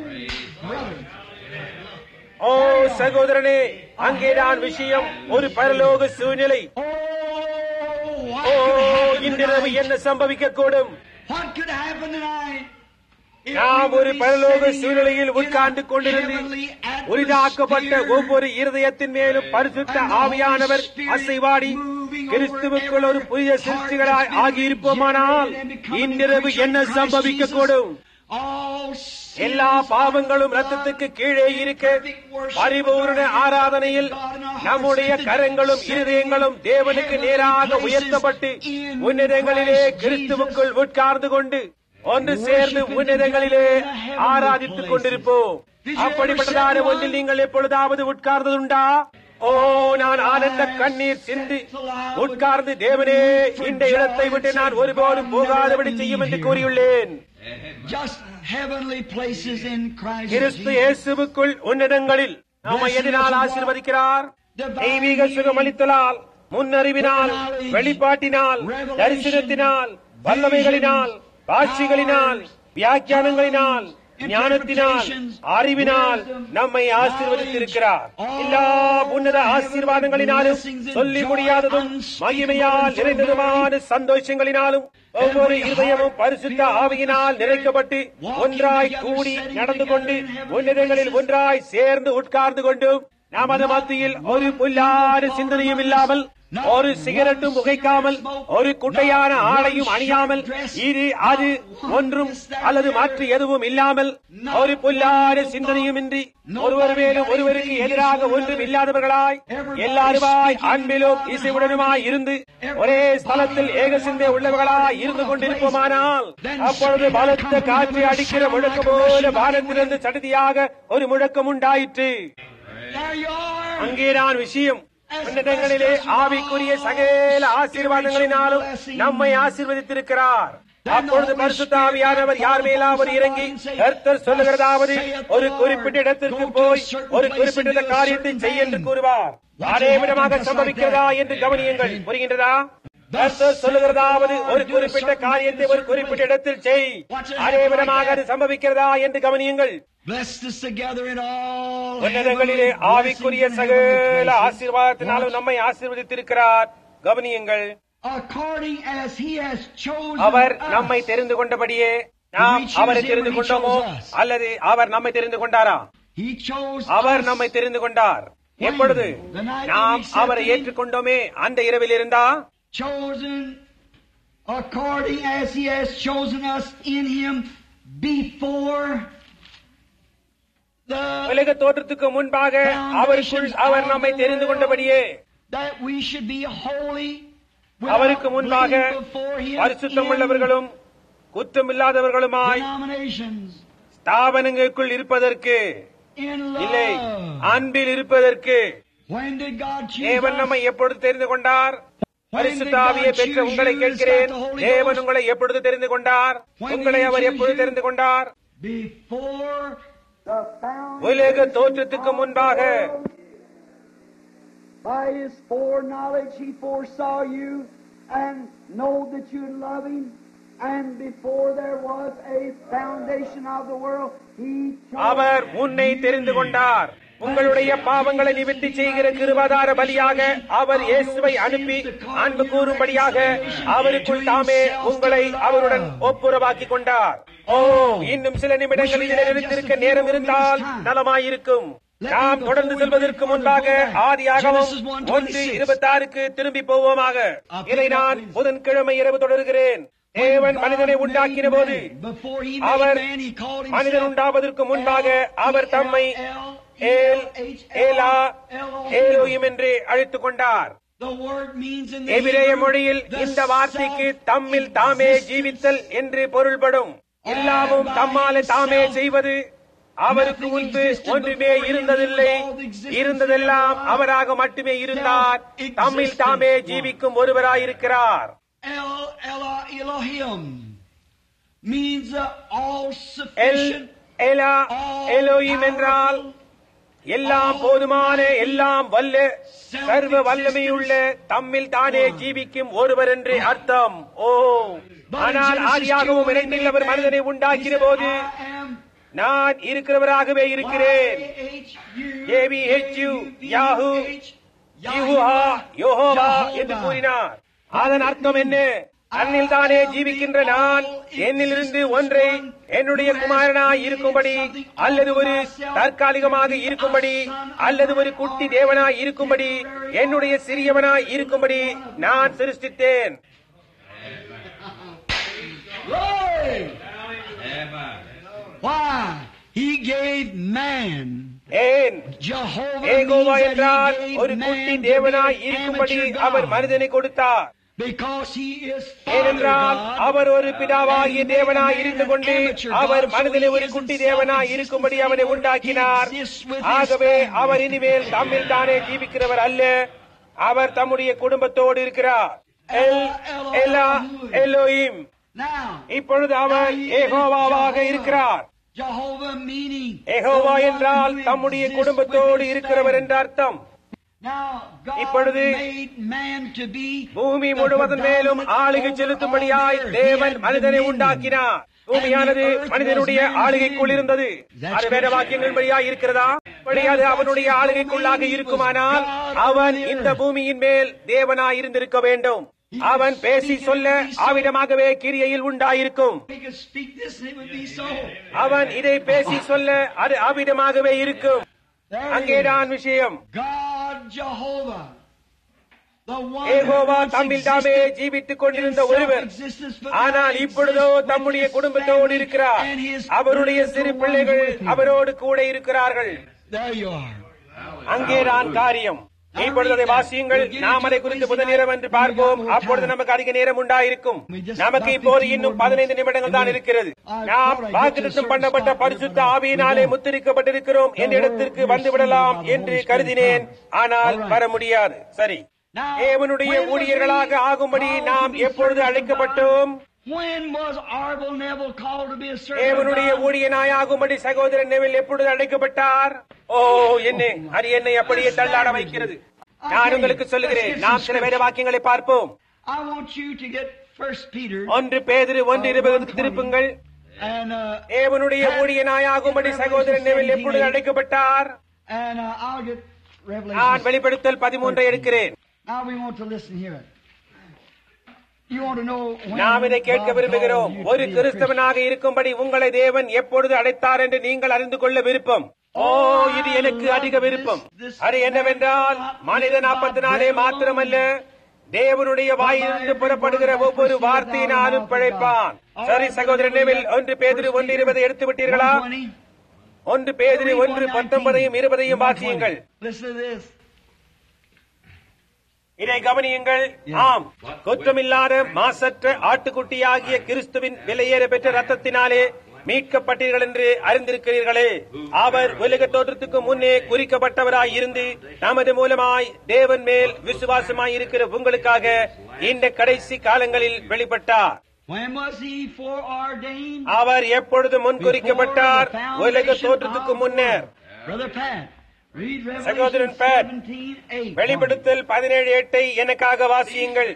ஓ சகோதரனே, அங்கேதான் விஷயம், ஒரு பரலோக சூழ்நிலை. ஓ இன்றிரவு என்ன சம்பவிக்க கூடும்? நாம் ஒரு பரலோக சூழ்நிலையில் உட்கார்ந்து கொண்டிருந்து உரிதாக்கப்பட்ட ஒவ்வொரு இருதயத்தின் மேலும் பரிசுத்த ஆவியானவர் அசைவாடி கிறிஸ்துவுக்குள் ஒரு புதிய சிருஷ்டிகளாய் ஆகியிருப்போமானால் இன்றிரவு என்ன சம்பவிக்க கூடும்? எல்லா பாவங்களும் ரத்தத்துக்கு கீழே இருக்க பரிபூர்ண ஆராதனையில் நம்முடைய கரங்களும் இருதயங்களும் தேவனுக்கு நேராக உயர்த்தப்பட்டு உன்னதங்களிலே கிறிஸ்துவுக்குள் உட்கார்ந்து கொண்டு ஒன்று சேர்ந்து உன்னதங்களிலே ஆராதித்துக் கொண்டிருப்போம். அப்படிப்பட்டதான ஒன்றில் நீங்கள் எப்பொழுதாவது உட்கார்ந்ததுண்டா? ஓ, நான் ஆனந்த கண்ணீர் சிந்தி உட்கார்ந்து தேவனே இந்த இடத்தை விட்டு நான் ஒருபோதும் போகாதபடி செய்யும் என்று கூறியுள்ளேன். கிறிஸ்து இயேசுவுக்குள் உன்னதங்களில் நம்மை எதனால் ஆசீர்வதிக்கிறார்? தெய்வீக சுகமளித்தலால், முன்னறிவினால், வெளிப்பாட்டினால், தரிசனத்தினால், வல்லமைகளினால், காட்சிகளினால், வியாக்கியானங்களினால், ஞானத்தினால், அறிவினால் நம்மை ஆசீர்வதித்திருக்கிறார். எல்லா உன்னத ஆசீர்வாதங்களினாலும் சொல்லி முடியாததும் மகிமையால் நிறைந்ததுமான சந்தோஷங்களினாலும் ஒவ்வொரு இருதயமும் பரிசுத்த ஆவியினால் நிறைக்கப்பட்டு ஒன்றாய் கூடி நடந்து கொண்டு உன்னதங்களில் ஒன்றாய் சேர்ந்து உட்கார்ந்து கொண்டும் நமது மத்தியில் ஒரு புல்லாறு சிந்தனையும் இல்லாமல், ஒரு சிகரெட்டும் புகைக்காமல், ஒரு குட்டையான ஆடையும் அணியாமல், இது அது ஒன்றும் அல்லது மாற்று எதுவும் இல்லாமல், ஒரு புல்லாறு சிந்தனையும் இன்றி, ஒருவர் மேலும் ஒருவருக்கு எதிராக ஒன்றும் இல்லாதவர்களாய், எல்லாருமாய் அன்பிலும் இசைவுடனுமாய் இருந்து ஒரே ஸ்தலத்தில் ஏக சிந்தை உள்ளவர்களாய் இருந்து கொண்டிருப்போமானால், அப்பொழுது பலத்த காற்று அடிக்கிற முழக்கம் போல வானத்திலிருந்து சடுதியாக ஒரு முழக்கம் உண்டாயிற்று. அங்கேதான் விஷயம். உன்னதங்களிலே ஆவிக்குரிய சகல ஆசீர்வாதங்களினாலும் நம்மை ஆசீர்வதித்திருக்கிறார். அப்பொழுது பரிசுத்த ஆவியானவர் யார் மேலாவது இறங்கி கர்த்தர் சொல்லுகிறதாவது ஒரு குறிப்பிட்ட இடத்திற்கு போய் ஒரு குறிப்பிட்ட காரியத்தை செய் என்று கூறுவார். அதே விதமாக சம்பவிக்கிறதா என்று கவனியுங்கள். புரிகின்றதா? கர்த்தர் சொல்லுகிறதாவது ஒரு குறிப்பிட்ட காரியத்தை ஒரு குறிப்பிட்ட இடத்தில் செய். அதே விதமாக அது சம்பவிக்கிறதா என்று கவனியுங்கள். உன்னதங்களிலே ஆவிக்குரிய சகல ஆசீர்வாதத்தினாலும் நம்மை ஆசீர்வதித்திருக்கிறார். கவனியுங்கள். அவர் நம்மை தெரிந்து கொண்டபடியே நாம் அவரை தெரிந்து கொண்டோமோ அல்லது அவர் நம்மை தெரிந்து கொண்டாரா? அவர் நம்மை தெரிந்து கொண்டார். எப்பொழுது நாம் அவரை ஏற்றுக்கொண்டோமே அந்த இரவில் இருந்தா? Chosen according as he has chosen us in him before the உலக தோற்றத்துக்கு முன்பாக அவருக்குள் அவர் நம்மை தெரிந்து கொண்டபடியே that we should be holy அவருக்கு முன்பாக பரிசுத்தம் உள்ளவர்களும் குற்றமில்லாதவர்களுமாய் ஸ்தாபனங்களுக்குள் இருப்பதற்கு இல்லை, அன்பில் இருப்பதற்கு. தேவன் நம்மை எப்பொழுது தெரிந்து கொண்டார்? பரிசுத்த ஆவியை பெற்ற உங்களை கேட்கிறேன். தேவன் உங்களை எப்பொழுது தெரிந்து கொண்டார்? உங்களை அவர் எப்பொழுது தெரிந்து கொண்டார்? உலக தோற்றத்துக்கு முன்பாக. By his foreknowledge he foresaw you and know that you love him, and before there was a foundation of the world he chose. அவர் உன்னை தெரிந்து கொண்டார். உங்களுடைய பாவங்களை நிவர்த்தி செய்கிற கிருபாதார பலியாக அவர் இயேசுவை அனுப்பி அன்பு கூறும்படியாக அவருக்குள் தாமே உங்களை அவருடன் ஒப்புரவாக்கி கொண்டார். ஓ, இன்னும் சில நிமிடங்களில் நிறுத்திருக்க நேரம் இருந்தால் நலமாயிருக்கும். நாம் தொடர்ந்து செல்வதற்கு முன்பாக ஆதியாகமம் 1:26 திரும்பி போவோமாக. இதை நான் புதன்கிழமை இரவு தொடர்கிறேன். தேவன் மனிதனை உண்டாக்கின போது அவர் மனிதன் உண்டாவதற்கு முன்பாக அவர் தம்மை ஏலோயிம் என்று அழைத்துக் கொண்டார். எபிரேய மொழியில் இந்த வார்த்தைக்கு தம்மில் தாமே ஜீவித்தல் என்று பொருள்படும். எல்லாமும் தம்மாலே தாமே செய்வது. அவருக்கு முன்பு ஒன்றுமே இருந்ததில்லை, இருந்ததெல்லாம் அவராக மட்டுமே இருந்தார். தம்மில் தாமே ஜீவிக்கும் ஒருவராயிருக்கிறார். எலோயிம் என்றால் எல்லாம் போதுமான, எல்லாம் வல்ல, சர்வ வல்லமையுள்ள, தம்மில் தானே ஜீவிக்கும் ஒருவர் என்று அர்த்தம். ஓ, ஆனால் ஆதியாகவும் இரண்டில் அவர் மனிதனை உண்டாக்கின போது நான் இருக்கிறவராகவே இருக்கிறேன், யெகோவா என்று கூறினார். அதன் அர்த்தம் என்ன? தன்னில் தானே ஜீவிக்கின்ற நான் என்னிலிருந்து ஒன்றை என்னுடைய குமாரனாய் இருக்கும்படி, அல்லது ஒரு தற்காலிகமாக இருக்கும்படி, அல்லது ஒரு குட்டி தேவனாய் இருக்கும்படி, என்னுடைய சிறியவனாய் இருக்கும்படி நான் சிருஷ்டித்தேன். ஏன்? யெகோவா என்றால் ஒரு குட்டி தேவனாய் இருக்கும்படி அவர் மனிதனை கொடுத்தார். ஏனென்றால் அவர் ஒரு பிதாவாகிய தேவனாய் இருந்து கொண்டு அவர் மனிதனை ஒரு குட்டி தேவனாய் இருக்கும்படி அவனை உண்டாக்கினார். ஆகவே அவர் இனிமேல் தம்மில் தானே ஜீவிக்கிறவர் அல்ல, அவர் தம்முடைய குடும்பத்தோடு இருக்கிறார். எலோயிம். இப்பொழுது அவர் யெகோவாவாக இருக்கிறார். யெகோவா என்றால் தம்முடைய குடும்பத்தோடு இருக்கிறவர் என்ற அர்த்தம். இப்பொழுது பூமி முழுவதன் மேலும் ஆளுகை செலுத்தும்படியாய் தேவன் மனிதனை உண்டாக்கினார். பூமியானது மனிதனுடைய ஆளுகைக்குள் இருந்தது. அது வேத வாக்கியங்களின்படியாய் இருக்கிறதா? அது அவனுடைய ஆளுகைக்குள்ளாக இருக்குமானால் அவன் இந்த பூமியின் மேல் தேவனாய் இருந்திருக்க வேண்டும். அவன் பேசி சொல்ல ஆவிடமாகவே கிரியையில் உண்டாயிருக்கும். அவன் இதை பேசி சொல்ல அது ஆவிடமாகவே இருக்கும். அங்கேதான் விஷயம். யெகோவா தம்மில் தாமே ஜீவித்துக் கொண்டிருந்த ஒருவர், ஆனால் இப்பொழுதோ தம்முடைய குடும்பத்தோடு இருக்கிறார். அவருடைய சிறு பிள்ளைகள் அவரோடு கூட இருக்கிறார்கள். அங்கேதான் காரியம். இப்பொழுது அதை வாசியுங்கள். நாம் அதை குறித்து புதனிரம் என்று பார்ப்போம். அப்பொழுது நமக்கு அதிக நேரம் உண்டாயிருக்கும். நமக்கு இப்போது இன்னும் 15 நிமிடங்கள் தான் இருக்கிறது. நாம் வாக்குத்தத்தம் பண்ணப்பட்ட பரிசுத்த ஆவியினாலே முத்திரிக்கப்பட்டிருக்கிறோம் என்ற இடத்திற்கு வந்துவிடலாம் என்று கருதினேன். ஆனால் வர முடியாது. சரி, தேவனுடைய ஊழியர்களாக ஆகும்படி நாம் எப்பொழுது அழைக்கப்பட்டோம்? When was Orville Neville called to be a servant of தேவனுடைய God? ஊழியனாயாகும்படி சகோதரன் நெவில் எப்பொழுது அழைக்கப்பட்டார்? ஓ அது என்னை அப்படியே தள்ளாட வைக்கிறது. நான் உங்களுக்கு சொல்லுகிறேன், நாம் சில வேத வாக்கியங்களை பார்ப்போம். I want you to get 1 Peter 1 பேதுரு 1:20 திருப்புங்கள். and தேவனுடைய ஊழியனாயாகும்படி சகோதரன் நெவில் எப்பொழுது அழைக்கப்பட்டார்? I'll get Revelation. நான் வெளிப்படுத்தல் 13 எடுக்கிறேன். Now we want to listen here. You want to know when நாம் இதை கேட்க God விரும்புகிறோம். called you to ஒரு be a கிறிஸ்தவனாக இருக்கும்படி உங்களை தேவன் எப்பொழுது அழைத்தார் என்று நீங்கள் அறிந்து கொள்ள விருப்பம். ஓ இது எனக்கு அதிக விருப்பம். அது என்னவென்றால் மனிதன் அப்பத்தினாலே மாத்திரமல்ல, தேவனுடைய வாயிலிருந்து புறப்படுகிற ஒவ்வொரு வார்த்தையினாலும் பிழைப்பான். சரி சகோதரன் நெவில் 1 பேதுரு 1:20 எடுத்து விட்டீர்களா? 1 பேதுரு 1:19 20 வாசியுங்கள். Listen to this. இதை கவனியுங்கள். ஆம், குற்றமில்லாத மாசற்ற ஆட்டுக்குட்டியாகிய கிறிஸ்துவின் விலையேற பெற்ற ரத்தத்தினாலே மீட்கப்பட்டீர்கள் என்று அறிந்திருக்கிறீர்களே. அவர் உலக தோற்றத்துக்கு முன்னே குறிக்கப்பட்டவராய் இருந்து நமது மூலமாய் தேவன் மேல் விசுவாசமாய் இருக்கிற உங்களுக்காக இந்த கடைசி காலங்களில் வெளிப்பட்டார். When was he foreordained? அவர் எப்பொழுது முன் குறிக்கப்பட்டார்? உலக தோற்றத்துக்கு முன்னர். Brother Pat, read Revelation சகோதரன் பேட், 17:8. வெளிப்படுத்தல் 17:8 எனக்காக வாசியுங்கள்.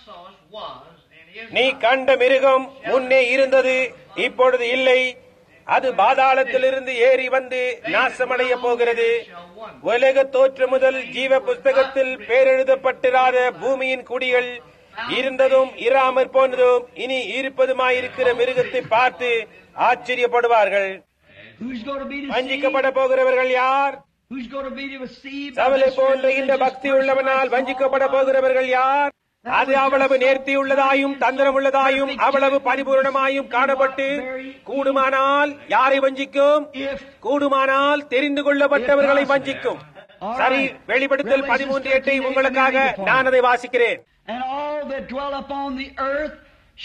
நீ கண்ட மிருகம் முன்னே இருந்தது, இப்பொழுது இல்லை. அது பாதாளத்திலிருந்து ஏறி வந்து நாசமடைய போகிறது. உலக தோற்று முதல் ஜீவ புஸ்தகத்தில் பேரெழுதப்பட்டிராத பூமியின் குடிகள் இருந்ததும் இராமற் போனதும் இனி இருப்பதுமாயிருக்கிற மிருகத்தை பார்த்து ஆச்சரியப்படுவார்கள். Who's going to be deceived? வஞ்சிக்கப்பட போகிறவர்கள் யார்? Who's going to be deceived? சவலை போன்ற இந்த பக்தி உள்ளவனால் வஞ்சிக்கப்பட போகிறவர்கள் யார்? அது அவ்வளவு நேர்த்தியுள்ளதாயும் தந்திரமுள்ளதாயும் அவ்வளவு பரிபூர்ணமாயும் காணப்பட்டு கூடுமானால் யாரை வஞ்சிக்கும்? கூடுமானால் தெரிந்து கொள்ளப்பட்டவர்களை வஞ்சிக்கும். சரி, வெளிப்படுத்தல் 13:8 உங்களுக்காக நான் அதை வாசிக்கிறேன். And all that dwell upon the earth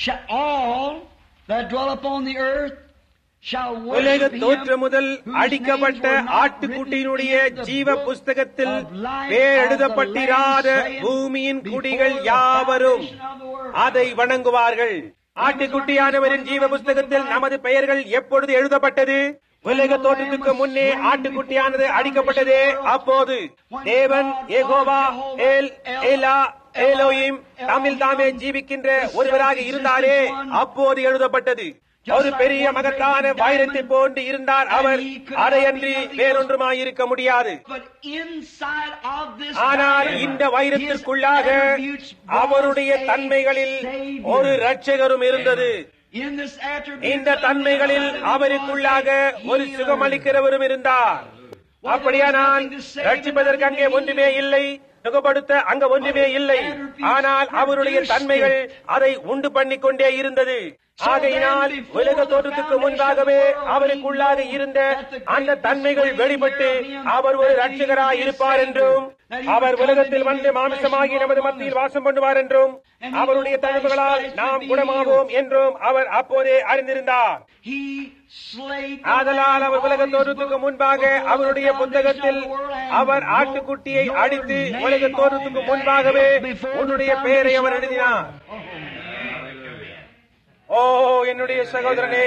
shall உலக worship தோற்று him முதல் whose அடிக்கப்பட்ட names were not ஆட்டுக்குட்டியினுடைய written in the ஜீவ book புஸ்தகத்தில் of life பேரெழுதப்பட்டிராத of the Lamb பூமியின் slain குடிகள் before the யாவரும் foundation of the world. அதை வணங்குவார்கள். ஆட்டுக்குட்டியானவரின் ஜீவ புஸ்தகத்தில் நமது பெயர்கள் எப்பொழுது எழுதப்பட்டது? உலக தோற்றத்துக்கு முன்னே ஆட்டுக்குட்டியானது அடிக்கப்பட்டதே. அப்போது தேவன் யெகோவா எல் எலா எலோயிம் தம்மில் தாமே ஜீவிக்கின்ற ஒருவராக இருந்தாரே, அப்போது எழுதப்பட்டது. ஒரு பெரிய மகத்தான வைரத்தை போன்று இருந்தார் அவர். அதையன்றி வேறொன்றுமாயிருக்க முடியாது. ஆனால் இந்த வைரத்திற்குள்ளாக அவருடைய தன்மைகளில் ஒரு இரட்சகரும் இருந்தது. இந்த தன்மைகளில் அவருக்குள்ளாக ஒரு சுகமளிக்கிறவரும் இருந்தார். அப்படியானால் ரட்சிப்பதற்கு அங்கே ஒன்றுமே இல்லை, சுகப்படுத்த அங்க ஒன்றுமே இல்லை. ஆனால் அவருடைய தன்மைகள் அதை உண்டு பண்ணிக் கொண்டே இருந்தது. ஆகையினால் உலக தோற்றத்துக்கு முன்பாகவே அவருக்குள்ளாக இருந்த அந்த தன்மைகள் வெளிப்பட்டு அவர் ஒரு இரட்சகராய் இருப்பார் என்றும், அவர் உலகத்தில் வந்து மாமிசமாகி நமது மத்தியில் வாசம் பண்ணுவார் என்றும், அவருடைய தழும்புகளால் நாம் குணமாவோம் என்றும் அவர் அப்போதே அறிந்திருந்தார். ஆதலால் அவர் உலக தோற்றத்துக்கு முன்பாக அவருடைய புத்தகத்தில் அவர் ஆட்டுக்குட்டியை அடித்து உலக தோற்றத்துக்கு முன்பாகவே உன்னுடைய பெயரை அவர் எழுதினார். ஓ என்னுடைய சகோதரனே,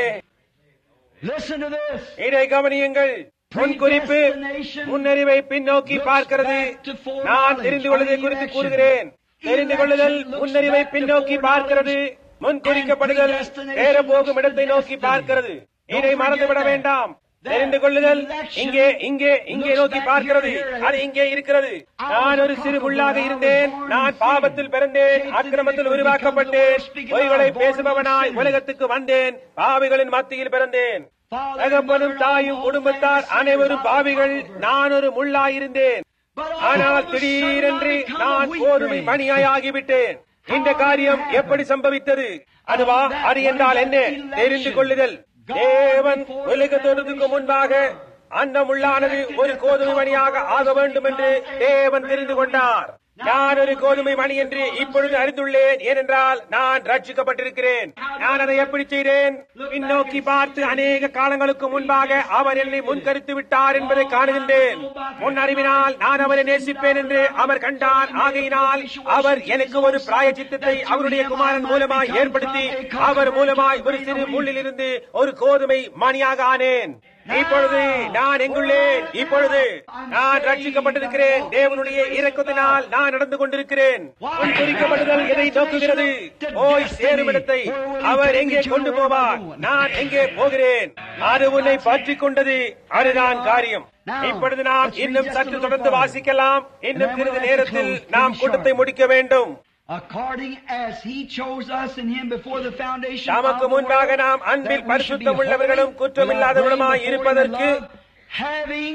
இதை கவனியுங்கள். முன்குறிப்பு முன்னறிவை பின்னோக்கி பார்க்கிறது. நான் தெரிந்து கொள்வதை குறித்து கூறுகிறேன். தெரிந்து கொள்ளுதல் முன்னறிவை பின்னோக்கி பார்க்கிறது. முன்குறிக்கப்படுதல் நேர போகும் இடத்தை நோக்கி பார்க்கிறது. இதை மறந்துவிட வேண்டாம். தெரிந்து கொள்ளுதல் இங்கே இங்கே இங்கே நோக்கி பார்க்கிறது. அது இங்கே இருக்கிறது. நான் ஒரு சிறு முள்ளாக இருந்தேன். நான் பாவத்தில் பிறந்தேன், அக்கிரமத்தில் உருவாக்கப்பட்டேன், பொய்களை பேசுபவனாய் உலகத்துக்கு வந்தேன், பாவிகளின் மத்தியில் பிறந்தேன். தகப்பனும் தாயும் குடும்பத்தார் அனைவரும் பாவிகள். நான் ஒரு முள்ளாயிருந்தேன். ஆனால் திடீரென்று நான் கோதுமை மணியாய் ஆகிவிட்டேன். இந்த காரியம் எப்படி சம்பவித்தது? அதுவா? அது என்றால் என்ன? தெரிந்து கொள்ளுதல். தேவன் உலக தோற்றத்துக்கு முன்பாக அந்த முள்ளானது ஒரு கோதுமை மணியாக ஆக வேண்டும் என்று தேவன் தெரிந்து கொண்டார். நான் ஒரு கோதுமை மணி என்று இப்பொழுது அறிந்துள்ளேன். ஏனென்றால் நான் ரட்சிக்கப்பட்டிருக்கிறேன். நான் அதை எப்படி செய்தேன்? பின்னோக்கி பார்த்து அநேக காலங்களுக்கு முன்பாக அவர் என்னை முன்கருத்து விட்டார் என்பதை காணுகின்றேன். முன் அறிவினால் நான் அவரை நேசிப்பேன் என்று அவர் கண்டார். ஆகையினால் அவர் எனக்கு ஒரு பிராயச்சித்தத்தை அவருடைய குமாரன் மூலமாய் ஏற்படுத்தி அவர் மூலமாய் ஒரு சிறு முள்ளில் இருந்து ஒரு கோதுமை மணியாக ஆனேன். இப்பொழுது நான் எங்குள்ளேன்? இப்பொழுது நான் ரட்சிக்கப்பட்டிருக்கிறேன். தேவனுடைய இரக்கத்தினால் நான் நடந்து கொண்டிருக்கிறேன். குறிக்கப்படுதல் எதை நோக்குகிறது? போய் சேரும் இடத்தை அவர் எங்கே கொண்டு போவார்? நான் எங்கே போகிறேன்? அது உன்னை பற்றிக் கொண்டது. அதுதான் காரியம். இப்பொழுது நாம் இன்னும் சற்று தொடர்ந்து வாசிக்கலாம். இன்னும் சிறிது நேரத்தில் நாம் கூட்டத்தை முடிக்க வேண்டும். According as he chose us in him before the foundation நமக்கு முன்பாக நாம் அன்பில் பரிசுத்தம் உள்ளவர்களும் குற்றமில்லாதவர்களுமாய் இருப்பதற்கு having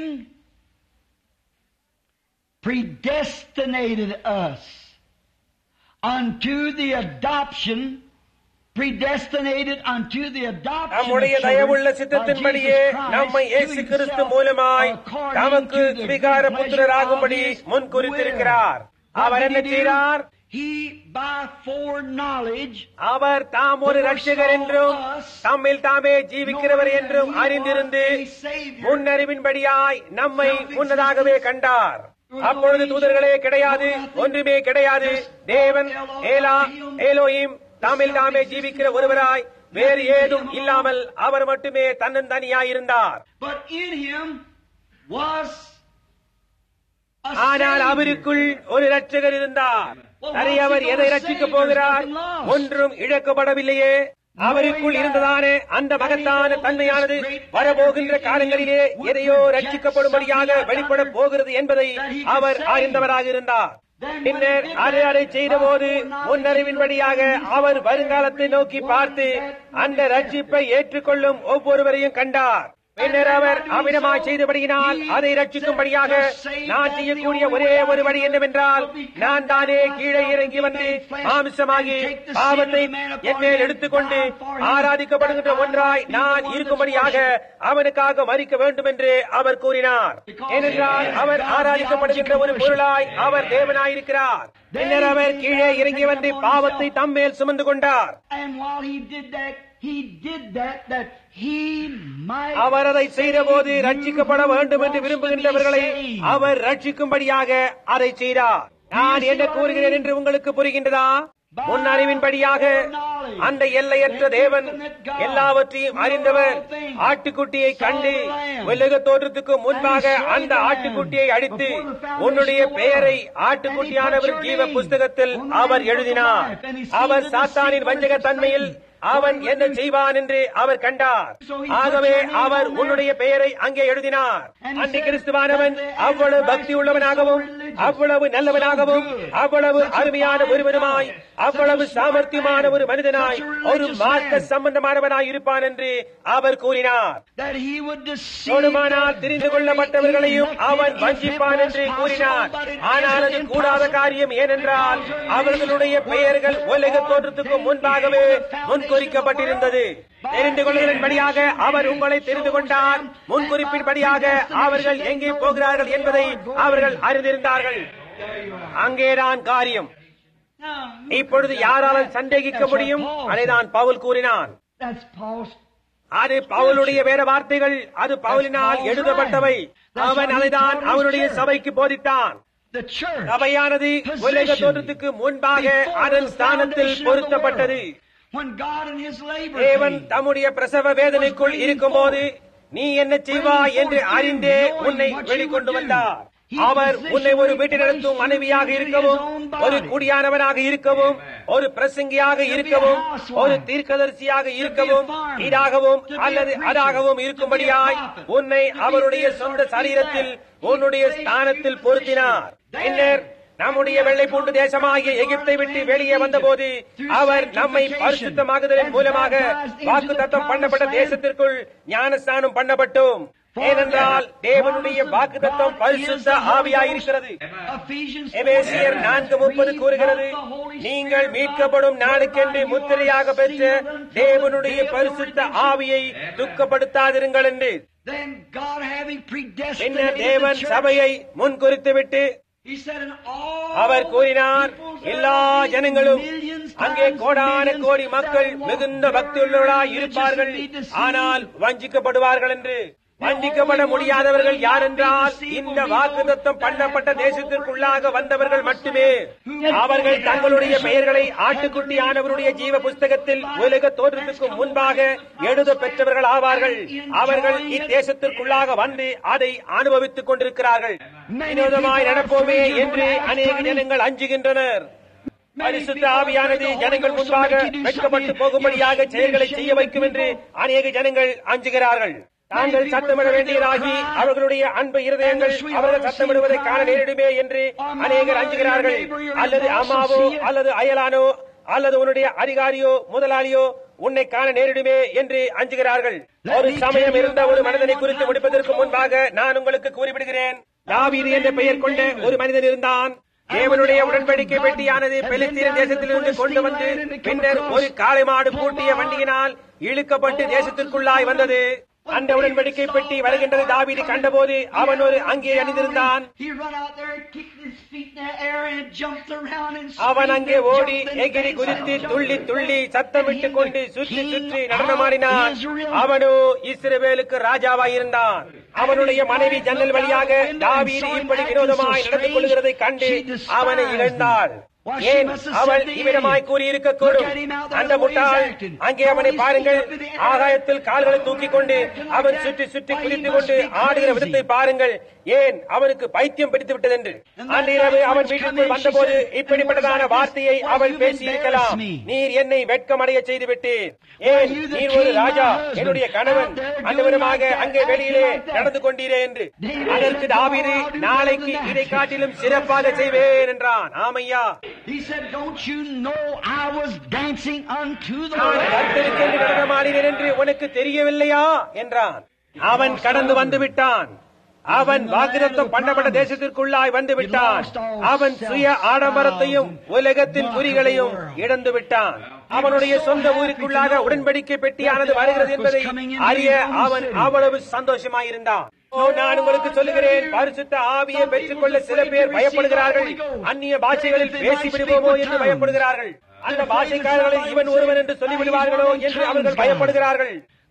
predestinated us unto the adoption நம்முடைய தயவுள்ள சித்தத்தின்படியே நம்மை இயேசு கிறிஸ்து மூலமாய் தமக்கு ஸ்வீகார புத்திரராகும்படி முன் குறித்திருக்கிறார். அவர் என்ன செய்தார்? அவர் தாம் ஒரு ரட்சகர் என்றும் தம்மில் தாமே ஜீவிக்கிறவர் என்றும் அறிந்திருந்து முன்னறிவின்படியாய் நம்மை முன்னதாகவே கண்டார். அப்பொழுது தூதர்களே கிடையாது, ஒன்றுமே கிடையாது. தேவன் ஏலோயிம் தம்மில் தாமே ஜீவிக்கிற ஒருவராய் வேறு ஏதும் இல்லாமல் அவர் மட்டுமே தன்னந்தனியாயிருந்தார். ஆனால் அவருக்குள் ஒரு இரட்சகர் இருந்தார். சரி, அவர் எதை ரட்சிக்கப் போகிறார்? ஒன்றும் இழக்கப்படவில்லையே. அவருக்குள் இருந்ததானே அந்த மகத்தான தன்மையானது வரப்போகின்ற காலங்களிலே எதையோ ரட்சிக்கப்படும்படியாக வெளிப்பட போகிறது என்பதை அவர் அறிந்தவராக இருந்தார். பின்னர் அதை செய்த போது முன்னறிவின்படியாக அவர் வருங்காலத்தை நோக்கி பார்த்து அந்த ரட்சிப்பை ஏற்றுக்கொள்ளும் ஒவ்வொருவரையும் கண்டார். பின்னர் அவர் அமிதமாய் செய்தபடியினால் அதை ரட்சிக்கும்படியாக நான் செய்யக்கூடிய ஒரே ஒரு வழி என்னவென்றால், நான் தானே கீழே இறங்கி வந்து மாமிசமாகி பாவத்தை என் மேல் எடுத்துக்கொண்டு ஆராதிக்கப்படுகின்ற ஒன்றாய் நான் இருக்கும்படியாக அவனுக்காக மரிக்க வேண்டும் என்று அவர் கூறினார். ஏனென்றால் அவர் ஆராதிக்கப்படுகின்ற ஒரு பொருளாய் அவர் தேவனாயிருக்கிறார். பின்னர் அவர் கீழே இறங்கி வந்து பாவத்தை தம்மேல் சுமந்து கொண்டார். அவர் அதை செய்த போது ரட்சிக்கப்பட வேண்டும் என்று விரும்புகின்றவர்களை அவர் ரட்சிக்கும்படியாக அதை செய்தார். நான் என்ன கூறுகிறேன் என்று உங்களுக்கு புரிகின்றதா? முன்னறிவின்படியாக அந்த எல்லையற்ற தேவன் எல்லாவற்றையும் அறிந்தவர் ஆட்டுக்குட்டியை கண்டு உலக தோற்றத்துக்கு முன்பாக அந்த ஆட்டுக்குட்டியை அடித்து உன்னுடைய பெயரை ஆட்டுக்குட்டியானவர் ஜீவ புஸ்தகத்தில் அவர் எழுதினார். அவர் சாத்தானின் வஞ்சக தன்மையில் அவன் என்ன செய்வான் என்று அவர் கண்டார். ஆகவே அவர் உன்னுடைய பெயரை அங்கே எழுதினார். அன்னை கிறிஸ்துவானவன் அவ்வளவு பக்தி உள்ளவனாகவும் அவ்வளவு நல்லவனாகவும் அவ்வளவு அருமையான ஒருவனுமாய் அவ்வளவு சாமர்த்தியமான ஒரு மனிதனாய் ஒரு மார்க்க சம்பந்தமானவனாய் இருப்பான் என்று அவர் கூறினார். தெரிந்து கொள்ளப்பட்டவர்களையும் அவன் வஞ்சிப்பான் என்று கூறினார். ஆனால் அது கூடாத காரியம். ஏனென்றால் அவர்களுடைய பெயர்கள் உலக தோற்றத்துக்கு முன்பாகவே முன்குறிக்கப்பட்டிருந்தது. தெரிந்து கொள்வதன்படியாக அவர் உங்களை தெரிந்து கொண்டார். முன்குறிப்பின்படியாக அவர்கள் எங்கே போகிறார்கள் என்பதை அவர்கள் அறிந்திருந்தார்கள். அங்கேதான் காரியம். இப்பொழுது யாராலும் சந்தேகிக்க முடியும்? அதைதான் பவுல் கூறினான். அது பவுலுடைய வேற வார்த்தைகள். அது பவுலினால் எழுதப்பட்டவை. அவன் அதைதான் அவனுடைய சபைக்கு போதித்தான். சபையானது உலக தோற்றத்துக்கு முன்பாக அதன் ஸ்தானத்தில் பொருத்தப்பட்டது. தேவன் தம்முடைய பிரசவ வேதனைக்குள் இருக்கும் போது நீ என்ன செய்வாய் என்று அறிந்தே உன்னை வெளிக்கொண்டு வந்தார். அவர் உன்னை ஒரு வீட்டில் நடத்தும் மனைவியாக இருக்கவும், ஒரு குடியானவனாக இருக்கவும், ஒரு பிரசங்கியாக இருக்கவும், ஒரு தீர்க்கதரிசியாக இருக்கவும், இதாகவும் அல்லது அதாகவும் இருக்கும்படியாய் உன்னை அவருடைய சொந்த சரீரத்தில் உன்னுடைய ஸ்தானத்தில் பொருத்தினார். பின்னர் நம்முடைய வெள்ளை பூண்டு தேசமாகிய எகிப்தை விட்டு வெளியே வந்தபோது அவர் நம்மை பரிசுத்தமாகுதலின் மூலமாக வாக்குத்தத்தம் பண்ணப்பட்ட தேசத்திற்குள் ஞானஸ்தானம் பண்ணப்பட்டோம். ஏனென்றால் தேவனுடைய வாக்குத்தத்தம் பரிசுத்த ஆவியாயிருக்கிறது. எபேசியர் 4:30 கூறுகிறது, நீங்கள் மீட்கப்படும் நாளுக்கென்று முத்திரையாக பெற்ற தேவனுடைய பரிசுத்த ஆவியை துக்கப்படுத்தாதிருங்கள் என்று. பின்னர் தேவன் சபையை முன்குறித்துவிட்டு அவர் கூறினார், எல்லா ஜனங்களும் அங்கே கோடான கோடி மக்கள் மிகுந்த பக்தியுள்ளவர்களாய் இருப்பார்கள், ஆனால் வஞ்சிக்கப்படுவார்கள் என்று. வஞ்சிக்கப்பட முடியாதவர்கள் யார் என்றால், இந்த வாக்குத்தத்தம் பண்ணப்பட்ட தேசத்திற்குள்ளாக வந்தவர்கள் மட்டுமே. அவர்கள் தங்களுடைய பெயர்களை ஆட்டுக்குட்டியானவருடைய ஜீவ புஸ்தகத்தில் உலக தோற்றத்துக்கு முன்பாக எழுத பெற்றவர்கள் ஆவார்கள். அவர்கள் இத்தேசத்திற்குள்ளாக வந்து அதை அனுபவித்துக் கொண்டிருக்கிறார்கள். வினோதமாய் நடப்போமே என்று அநேக ஜனங்கள் அஞ்சுகின்றனர். பரிசுத்த ஆவியானது ஜனங்கள் முன்பாக வெட்கப்பட்டு போகும்படியாக செயல்களை செய்ய வைக்கும் என்று அநேக ஜனங்கள் அஞ்சுகிறார்கள். தாங்கள் சத்தமிட வேண்டியதாகி அவர்களுடைய அன்பு இருதயங்கள் அவர்கள் சத்தமிடுவதை காண நேரிடுமே என்று அநேகர் அஞ்சுகிறார்கள். அல்லது அம்மாவோ அல்லது அயலானோ அல்லது உன்னுடைய அதிகாரியோ முதலாளியோ உன்னை காண நேரிடுமே என்று அஞ்சுகிறார்கள். ஒரு சமயம் இருந்த ஒரு மனிதனை குறித்து முடிப்பதற்கு முன்பாக நான் உங்களுக்கு கூறிவிடுகிறேன். தாவீது என்ற பெயர் கொண்ட ஒரு மனிதன் இருந்தான். தேவனுடைய உடன்படிக்கை பெட்டியானது பெலிஸ்தீன் தேசத்திலிருந்து கொண்டு வந்து பின்னர் ஒரு காளை மாடு பூட்டிய வண்டியினால் இழுக்கப்பட்டு தேசத்திற்குள்ளாய் வந்தது. அந்த உடன்படிக்கை பெட்டி வருகின்றது தாவீது கண்டபோது அவன் ஒரு அங்கே அணிந்திருந்தான். அவன் அங்கே ஓடி எகிரி குதித்து துள்ளி துள்ளி சத்தமிட்டுக் கொண்டு சுற்றி சுற்றி நடனமாடினான். அவனோ இஸ்ரவேலுக்கு ராஜாவாயிருந்தான். அவனுடைய மனைவி ஜன்னல் வழியாக தாவீது இப்படி விரோதமாய் நடந்து கொள்கிறதை கண்டு அவனை இழந்தாள். ஏன் அவள் இவ்விடமாய் கூறியிருக்கக்கூடும்? அந்த முட்டாள் அங்கே அவனை பாருங்கள், ஆகாயத்தில் கால்களை தூக்கிக் கொண்டு அவன் சுற்றி சுற்றி குதித்துக் கொண்டு ஆடுகிற விதத்தை பாருங்கள். ஏன் அவனுக்கு பைத்தியம் பிடித்து விட்டது என்று. அன்று இரவு அவன் வீட்டுக்குள் வந்தபோது இப்படிப்பட்டதான வார்த்தையை அவள் பேசியிருக்கலாம். நீர் என்னை வெட்கமடைய செய்து விட்டீர். ஏன் நீர் ஒரு ராஜா, என்னுடைய கணவன், அந்த விதமாக அங்கே வெளியிலே நடந்து கொண்டீரே என்று. அதற்கு தாவீது, நாளைக்கு இதை காட்டிலும் சிறப்பாக செய்வேன் என்றான். ஆமையா, நான் கர்த்தருக்கு நடனமாடினேன் என்று உனக்கு தெரியவில்லையா என்றான். அவன் கடந்து வந்து விட்டான். அவன் வாக்குத்தத்தம் பண்ணப்பட்ட தேசத்திற்குள்ளாய் வந்து விட்டான். அவன் சுய ஆடம்பரத்தையும் உலகத்தின் குறிகளையும் இழந்து விட்டான். அவனுடைய சொந்த ஊருக்குள்ளாக உடன்படிக்கை பெட்டியானது வருகிறது என்பதை அறிய அவன் அவ்வளவு சந்தோஷமாயிருந்தான். நான் உங்களுக்கு சொல்லுகிறேன், பரிசுத்த ஆவியை பெற்றுக் கொள்ள சில பேர் பயப்படுகிறார்கள். அந்நிய பாஷைகளில் பேசி விடுவோமோ என்று பயப்படுகிறார்கள். அந்த பாஷைக்காரர்களை இவன் ஒருவன் என்று சொல்லிவிடுவார்களோ என்று அவர்கள் பயப்படுகிறார்கள்.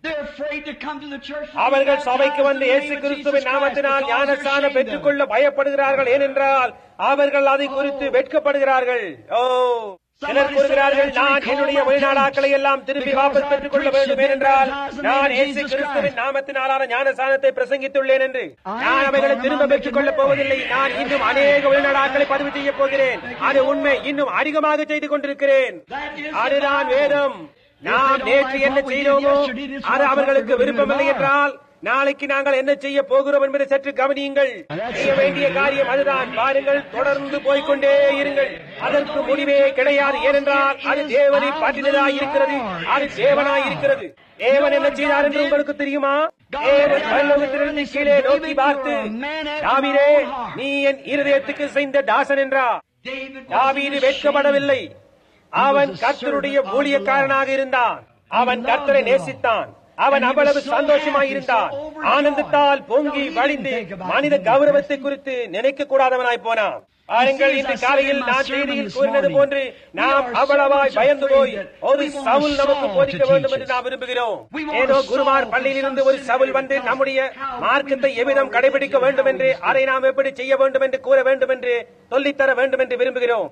அவர்கள் சபைக்கு வந்து இயேசு கிறிஸ்துவின் நாமத்தினால் ஞானஸ்நானம் பெற்றுக் கொள்ள பயப்படுகிறார்கள். ஏனென்றால் அவர்கள் அதை குறித்து வெட்கப்படுகிறார்கள். சிலர் கூறுகிறார்கள், நான் என்னுடைய வெளிநாடாக்களை எல்லாம் திருப்பி வாபஸ் பெற்றுக் கொள்ள வேண்டும், ஏனென்றால் நான் இயேசு கிறிஸ்துவின் நாமத்தினாலான ஞானஸ்நானத்தை பிரசங்கித்துள்ளேன் என்று. நான் அவைகளை திரும்ப பெற்றுக் கொள்ளப் போவதில்லை. நான் இன்னும் அநேக வெளிநாடாக்களை பதிவு செய்ய போகிறேன். அது உண்மை, இன்னும் அதிகமாக செய்து கொண்டிருக்கிறேன். அதுதான் வேதம். நாம் நேற்று என்ன செய்தோமோ அது அவர்களுக்கு விருப்பமில்லை என்றால் நாளைக்கு நாங்கள் என்ன செய்ய போகிறோம் என்பதை சற்று கவனியுங்கள். செய்ய வேண்டிய காரியம் அதுதான். பாருங்கள், தொடர்ந்து போய்கொண்டே இருங்கள். அதற்கு முடிவே கிடையாது. ஏனென்றால் அது தேவனை பற்றினதாய் இருக்கிறது. அது தேவனாய் இருக்கிறது. தேவன் என்ன செய்தார் என்று உங்களுக்கு தெரியுமா? தேவன் பரலோகத்திலிருந்து கீழே நோக்கி பார்த்து, தாவீதே, நீ என் இருதயத்துக்கு செய்த தாசன் என்றார். தாவீது வெட்கப்படவில்லை. அவன் கர்த்தருடைய ஊழியக்காரனாக இருந்தான். அவன் கர்த்தரை நேசித்தான். அவன் அவ்வளவு சந்தோஷமாயிருந்தான். ஆனந்தத்தால் பொங்கி வழிந்து மனித கௌரவத்தை குறித்து நினைக்க கூடாதவனாய் போனான். பாருங்கள், இந்த காலையில் நான் செய்தியில் கூறினது போன்று நாம் அவ்வளவாய் பயந்து போய் ஒரு சவுல் நமக்கு போதிக்க வேண்டும் என்று நாம் விரும்புகிறோம். ஏதோ குருமார் பள்ளியிலிருந்து ஒரு சவுல் வந்து நம்முடைய மார்க்கத்தை எவ்விதம் கடைபிடிக்க வேண்டும் என்று, அதை நாம் எப்படி செய்ய வேண்டும் என்று கூற வேண்டும் என்று சொல்லித்தர வேண்டும் என்று விரும்புகிறோம்.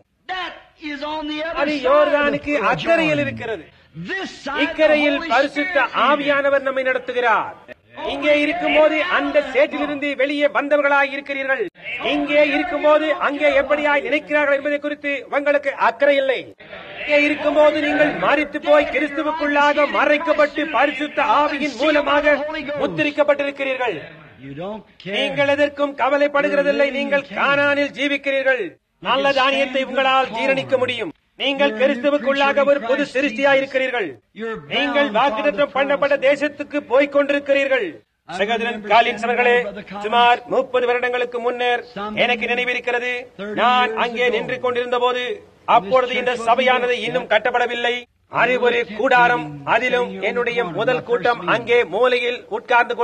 அது யோர்தானுக்கு அக்கறையில் இருக்கிறது. இக்கரையில் பரிசுத்த ஆவியானவர் நம்மை நடத்துகிறார். இங்கே இருக்கும்போது அந்த சேற்றிலிருந்து வெளியே வந்தவர்களாய் இருக்கிறீர்கள். இங்கே இருக்கும்போது அங்கே எப்படியாய் நினைக்கிறார்கள் என்பதை குறித்து உங்களுக்கு அக்கறை இல்லை. இங்கே இருக்கும்போது நீங்கள் மரித்து போய் கிறிஸ்துவுக்குள்ளாக மறைக்கப்பட்டு பரிசுத்த ஆவியின் மூலமாக முத்திரிக்கப்பட்டிருக்கிறீர்கள். நீங்கள் எதற்கும் கவலைப்படுகிறதில்லை. நீங்கள் கானானில் ஜீவிக்கிறீர்கள். நல்ல தானியத்தை உங்களால் ஜீரணிக்க முடியும். நீங்கள் கிறிஸ்துவுக்குள்ளாக ஒரு பொது சிருஷ்டியாய் இருக்கிறீர்கள். நீங்கள் வாக்குத்தத்தம் பண்ணப்பட்ட தேசத்துக்கு போய்க் கொண்டிருக்கிறீர்கள். சகோதரன் காலின்ஸ் அவர்களே, சுமார் 30 வருடங்களுக்கு முன்னர் எனக்கு நினைவிருக்கிறது, நான் அங்கே நின்று கொண்டிருந்த போது அப்பொழுது இந்த சபையானது இன்னும் கட்டப்படவில்லை. அது ஒரு கூடாரம். அதிலும் என்னுடைய முதல் கூட்டம் அங்கே மூலையில் உட்கார்ந்து கொண்டு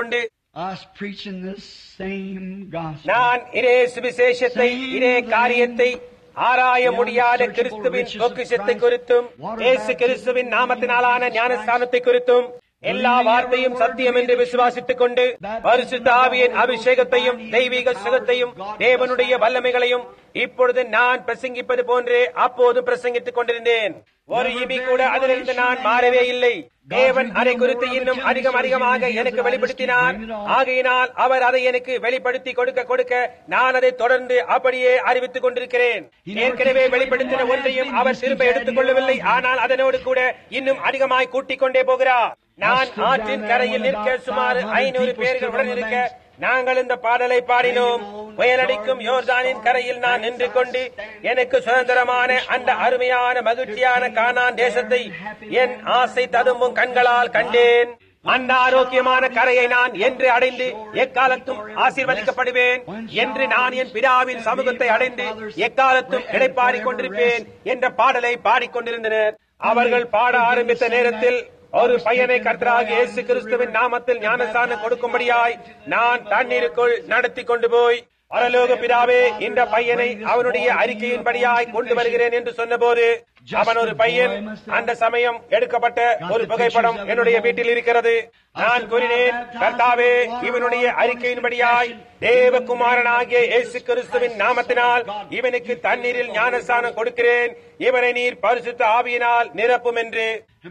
us preaching this same gospel. நான் இதே சுவிசேஷத்தை, இதே காரியத்தை, ஆராய முடியாத கிறிஸ்துவின் பொக்கிஷத்தை குறித்தும், இயேசு கிறிஸ்துவின் நாமத்தினாலான ஞானஸ்தானத்தை குறித்தும், எல்லா வார்த்தையும் சத்தியம் என்று விசுவாசித்துக் கொண்டு பரிசுத்த ஆவியின் அபிஷேகத்தையும் தெய்வீக சுகத்தையும் தேவனுடைய வல்லமைகளையும் இப்பொழுது நான் பிரசங்கிப்பது போன்றே அப்போது பிரசங்கித்துக் கொண்டிருந்தேன். ஒரு இமி கூட அதிலிருந்து நான் மாறவே இல்லை. தேவன் அதை குறித்து இன்னும் அதிகமாக எனக்கு வெளிப்படுத்தினார். ஆகையினால் அவர் அதை எனக்கு வெளிப்படுத்தி கொடுக்க நான் அதை தொடர்ந்து அப்படியே அறிவித்துக் கொண்டிருக்கிறேன். ஏற்கனவே வெளிப்படுத்தின ஒன்றையும் அவர் திரும்ப எடுத்துக் கொள்ளவில்லை. ஆனால் அதனோடு கூட இன்னும் அதிகமாய் கூட்டிக் கொண்டே போகிறார். நான் ஆற்றின் கரையில் நிற்க சுமார் 500 பேர்கள் உடன் இருக்க நாங்கள் இந்த பாடலை பாடினோம். புயலடிக்கும் யோர்தானின் கரையில் நான் நின்று கொண்டு எனக்கு சுதந்திரமான அந்த அருமையான மகிழ்ச்சியான கானான் தேசத்தை என் ஆசை ததும்பும் கண்களால் கண்டேன். அந்த ஆரோக்கியமான கரையை நான் என்று அடைந்து எக்காலத்தும் ஆசீர்வதிக்கப்படுவேன் என்று நான் என் பிதாவின் சமூகத்தை அடைந்து எக்காலத்தும் இடைப்பாடிக் கொண்டிருப்பேன் என்ற பாடலை பாடிக்கொண்டிருந்தனர். அவர்கள் பாட ஆரம்பித்த நேரத்தில் ஒரு பையனை கர்த்தராகிய இயேசு கிறிஸ்துவின் நாமத்தில் ஞானஸ்தானம் கொடுக்கும்படியாய் நான் தண்ணீருக்குள் நடத்தி கொண்டு போய், பரலோக பிதாவே, இந்த பையனை அவனுடைய அறிக்கையின்படியாய் கொண்டு வருகிறேன் என்று சொன்னபோது, அவன் ஒரு பையன். அந்த சமயம் எடுக்கப்பட்ட ஒரு புகைப்படம் என்னுடைய வீட்டில் இருக்கிறது. நான் கூறினேன், கர்த்தாவே, இவனுடைய அறிக்கையின்படியாய் தேவகுமாரனாகிய இயேசு கிறிஸ்துவின் நாமத்தினால் இவனுக்கு தண்ணீரில் ஞானஸ்தானம் கொடுக்கிறேன். இவனை நீர் பரிசுத்த ஆவியினால் நிரப்பும் என்று.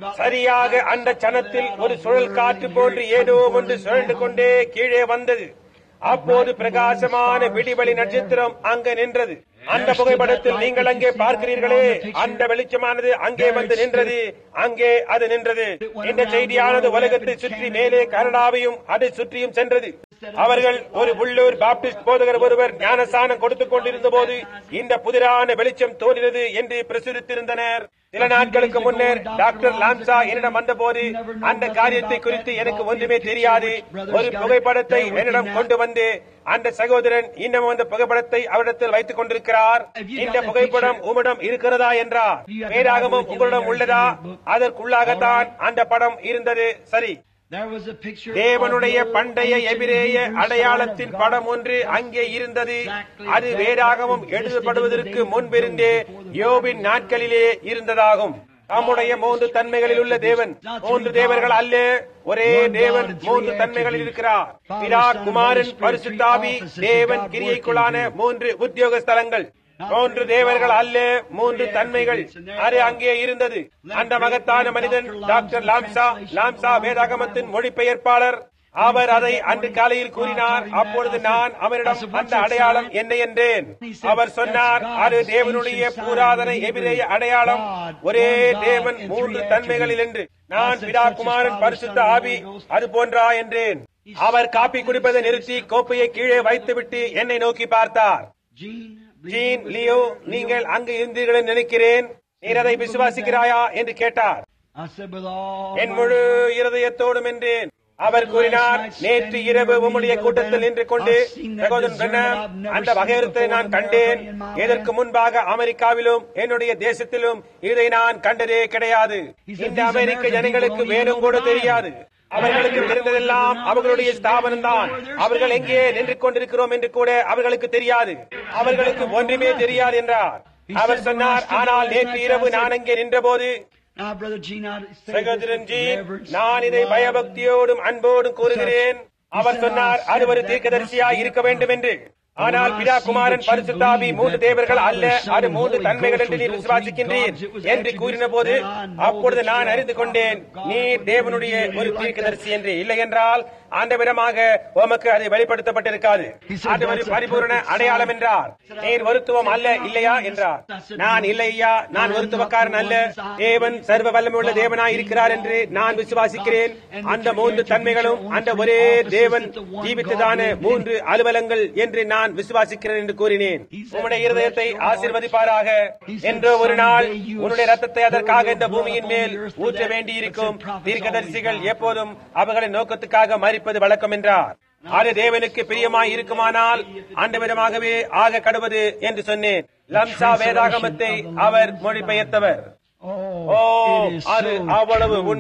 சரியாக அந்த சனத்தில் ஒரு சுழல் காற்று போன்று ஏதோ ஒன்று சுழன்று கொண்டே கீழே வந்தது. அப்போது பிரகாசமான விடிவெளி நட்சத்திரம் அங்கு நின்றது. அந்த புகைப்படத்தில் நீங்கள் அங்கே பார்க்கிறீர்களே, அந்த வெளிச்சமானது அங்கே வந்து நின்றது. அங்கே அது நின்றது. இந்த செய்தியானது உலகத்தை சுற்றி மேலே கனடாவையும் அதை சுற்றியும் சென்றது. அவர்கள் ஒரு உள்ளூர் பாப்டிஸ்ட் போதகர் ஒருவர் ஞானஸ்தானம் கொடுத்துக் கொண்டிருந்த போது இந்த புதிரான வெளிச்சம் தோன்றினது என்று பிரசுரித்திருந்தனர். சில நாட்களுக்கு முன்னர் டாக்டர் லாம்சா என்னிடம் வந்தபோது அந்த காரியத்தை குறித்து எனக்கு ஒன்றுமே தெரியாது. ஒரு புகைப்படத்தை என்னிடம் கொண்டு வந்து அந்த சகோதரன் இன்னும் அந்த புகைப்படத்தை அவரிடத்தில் வைத்துக் கொண்டிருக்கிறார். இந்த புகைப்படம் உம்மிடம் இருக்கிறதா என்றார். வேதாகமம் உங்களிடம் உள்ளதா? அதற்குள்ளாகத்தான் அந்த படம் இருந்தது. சரி, தேவனுடைய பண்டைய எபிரேய அடையாளத்தின் படம் ஒன்று அங்கே இருந்தது. அது வேதாகமம் எழுதப்படுவதற்கு முன்பிருந்தே யோபின் நாட்களிலே இருந்ததாகும். நம்முடைய 3 தன்மைகளில் உள்ள தேவன் 3 தேவர்கள் அல்ல, ஒரே தேவன் 3 தன்மைகளில் இருக்கிறார். பிதா, குமாரன், பரிசுத்த ஆவி. தேவன் கிரியைக்குள்ளான 3 உத்தியோக ஸ்தலங்கள். 3 தேவர்கள் அல்ல, 3 தன்மைகள். அது அங்கே இருந்தது. அந்த மகத்தான மனிதன் டாக்டர் லாம்சா வேதாகமத்தின் மொழிபெயர்ப்பாளர். அவர் அதை அன்று காலையில் கூறினார். அப்பொழுது நான் அவரிடம் அந்த அடையாளம் என்ன என்றேன். அவர் சொன்னார், அது தேவனுடைய புராதன எபிரேய அடையாளம். ஒரே தேவன் 3 தன்மைகளில் என்று. நான் பிதா, குமாரன், பரிசுத்த ஆவி அது போன்றா என்றேன். அவர் காப்பி குடிப்பதை நிறுத்தி கோப்பையை கீழே வைத்துவிட்டு என்னை நோக்கி பார்த்தார். ஜீன், லியோ, நீங்கள் அங்கு இருந்தீர்கள் நினைக்கிறேன். நீர் அதை விசுவாசிக்கிறாயா என்று கேட்டார். என் முழு இருதயத்தோடும் என்றேன். அவர் கூறினார், நேற்று இரவு உம்முடைய கூட்டத்தில் நின்று கொண்டு சகோதரன் பிரண்ணாம், அந்த வகையறுத்தை நான் கண்டேன். இதற்கு முன்பாக அமெரிக்காவிலும் என்னுடைய தேசத்திலும் இதை நான் கண்டதே கிடையாது. இந்த அமெரிக்க ஜனங்களுக்கு வேணும் கூட தெரியாது. அவர்களுக்கு தெரிந்ததெல்லாம் அவர்களுடைய ஸ்தாபனம் தான். அவர்கள் எங்கே நின்று கொண்டிருக்கிறோம் என்று கூட அவர்களுக்கு தெரியாது. அவர்களுக்கு ஒன்றுமே தெரியாது என்றார். அவர் சொன்னார், ஆனால் நேற்று இரவு நான் அங்கே நின்றபோது, சகோதரன் ஜி, நான் இதை பயபக்தியோடும் அன்போடும் கூறுகிறேன். அவர் சொன்னார், அது ஒரு தீர்க்கதரிசியாய் இருக்க வேண்டும் என்று. ஆனால் பிதா, குமாரன், பரிசுத்த ஆவி 3 தேவர்கள் அல்ல, அது 3 தன்மைகள் என்று நீர் விசுவாசிக்கின்றீர் என்று கூறின போது, அப்பொழுது நான் அறிந்து கொண்டேன், நீர் தேவனுடைய ஒரு தீர்க்கதரிசி என்று. இல்லை என்றால் அந்த விதமாக உமக்கு அது வெளிப்படுத்தப்பட்டிருக்காது. அது ஒரு பரிபூர்ண அடையாளம் என்றார். நீர் வருத்துவம் அல்ல இல்லையா என்றார். நான் இல்லையா, நான் வருத்துவக்காரன் அல்ல. தேவன் சர்வ வல்லமையுள்ள தேவனாய் இருக்கிறார் என்று நான் விசுவாசிக்கிறேன். அந்த 3 தன்மைகளும் அந்த ஒரே தேவன் ஜீவித்ததான 3 அலுவலங்கள் என்று நான் விசுவாசிக்கிறேன் என்று கூறினேன். உன்னுடைய இருதயத்தை ஆசீர்வதிப்பாராக. என்றோ ஒரு நாள் உன்னுடைய ரத்தத்தை அதற்காக இந்த பூமியின் மேல் ஊற்ற வேண்டியிருக்கும். தீர்க்கதரிசிகள் எப்போதும் அவர்களின் நோக்கத்துக்காக மறிப்பது வழக்கம் என்றார். அது தேவனுக்கு பிரியமாய் இருக்குமானால் அந்த விதமாகவே ஆக கடுவது என்று சொன்னேன். லம்சா வேதாகமத்தை அவர் மொழிபெயர்த்தவர். ஓ, அது அவ்வளவு உண்மை.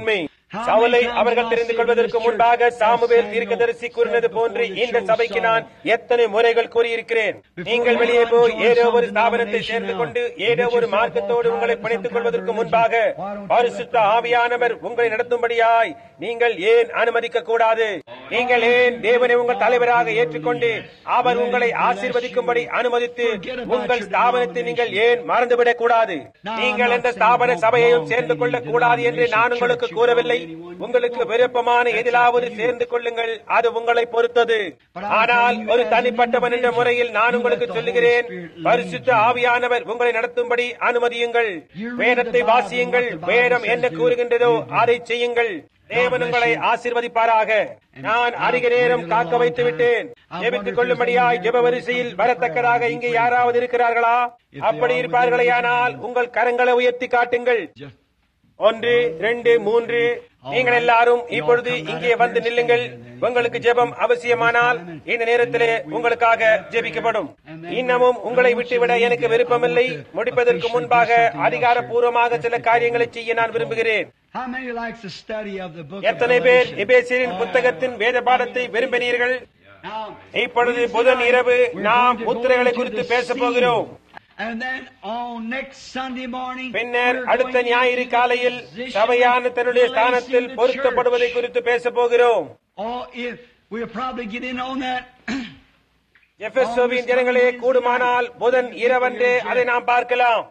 சவுலை அவர்கள் தெரிந்து கொள்வதற்கு முன்பாக சாமுவேல் தீர்க்கதரிசி கூறினது போன்று இந்த சபைக்கு நான் எத்தனை முறைகள் கூறியிருக்கிறேன். நீங்கள் வெளியே போய் ஏதோ ஒரு ஸ்தாபனத்தை சேர்ந்து கொண்டு ஏதோ ஒரு மார்க்கத்தோடு உங்களை பிணைத்துக் கொள்வதற்கு முன்பாக பரிசுத்த ஆவியானவர் உங்களை நடத்தும்படியாய் நீங்கள் ஏன் அனுமதிக்க கூடாது? நீங்கள் ஏன் தேவனை உங்கள் தலைவராக ஏற்றுக்கொண்டு அவர் உங்களை ஆசீர்வதிக்கும்படி அனுமதித்து உங்கள் ஸ்தாபனத்தை நீங்கள் ஏன் மறந்துவிடக் கூடாது? நீங்கள் எந்த ஸ்தாபன சபையையும் சேர்ந்து கொள்ளக் கூடாது என்று நான் உங்களுக்கு கூறவில்லை. உங்களுக்கு விருப்பமான எதிலாவது சேர்ந்து கொள்ளுங்கள், அது உங்களை பொறுத்தது. ஆனால் ஒரு தனிப்பட்டவன் என்ற முறையில் நான் உங்களுக்கு சொல்லுகிறேன், பரிசுத்த ஆவியானவர் உங்களை நடத்தும்படி அனுமதியுங்கள். வேதத்தை வாசியுங்கள். வேதம் என்ன கூறுகின்றதோ அதை செய்யுங்கள். தேவன் உங்களை ஆசீர்வதிப்பாராக. நான் அதிக நேரம் காக்க வைத்து விட்டேன். ஜெபித்துக் கொள்ளும்படியாய் ஜெப வரிசையில் வரத்தக்கதாக இங்கே யாராவது இருக்கிறார்களா? அப்படி இருப்பார்களேயானால் உங்கள் கரங்களை உயர்த்தி காட்டுங்கள். 1, 2, 3. நீங்கள் எல்லாரும் இப்பொழுது இங்கே வந்து நில்லுங்கள். உங்களுக்கு ஜெபம் அவசியமானால் இந்த நேரத்திலே உங்களுக்காக ஜெபிக்கப்படும். இன்னமும் உங்களை விட்டுவிட எனக்கு விருப்பமில்லை. முடிப்பதற்கு முன்பாக அதிகாரப்பூர்வமாக சில காரியங்களை செய்ய நான் விரும்புகிறேன். எத்தனை பேர் எபேசியரின் புத்தகத்தின் வேத பாடத்தை விரும்பினீர்கள்? இப்பொழுது புதன் இரவு நாம் முத்திரைகளை குறித்து பேசப் போகிறோம். பின்னர் அடுத்த ஞாயிறு காலையில் சபையான தன்னுடைய ஸ்தானத்தில் பொருத்தப்படுவதை குறித்து பேசப் போகிறோம். எபேசுவின் ஜனங்களே, கூடுமானால் புதன் இரவன்றே அதை நாம் பார்க்கலாம்.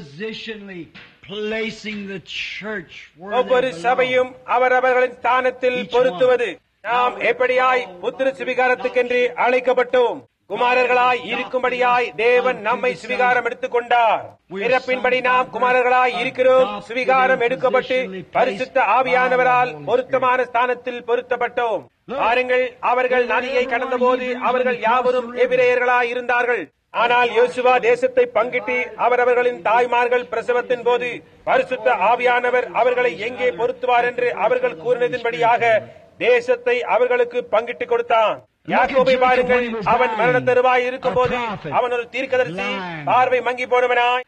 ஒவ்வொரு சபையும் அவரவர்களின் ஸ்தானத்தில் பொருத்துவது. நாம் எப்படியாய் புத்திர சுவிகாரத்துக்கென்று அழைக்கப்பட்டோம். குமாரர்களாய் இருக்கும்படியாய் தேவன் நம்மை சுவிகாரம் எடுத்துக் கொண்டார். பிறப்பின்படி நாம் குமாரர்களாய் இருக்கிறோம். சுவிகாரம் எடுக்கப்பட்டு பரிசுத்த ஆவியானவரால் பொருத்தமான ஸ்தானத்தில் பொருத்தப்பட்டோம். பாருங்கள், அவர்கள் நதியை கடந்தபோது அவர்கள் யாவரும் எபிரேயர்களாய் இருந்தார்கள். ஆனால் யோசுவா தேசத்தை பங்கிட்டு அவரவர்களின் தாய்மார்கள் பிரசவத்தின் போது பரிசுத்த ஆவியானவர் அவர்களை எங்கே பொருத்துவார் என்று அவர்கள் கூறினதின்படியாக தேசத்தை அவர்களுக்கு பங்கிட்டு கொடுத்தான். யாக்கோபை பாருங்கள், அவன் மரண தருவாய் இருக்கும் போது அவன் ஒரு தீர்க்கதரிசி, பார்வை மங்கி போனவனாய்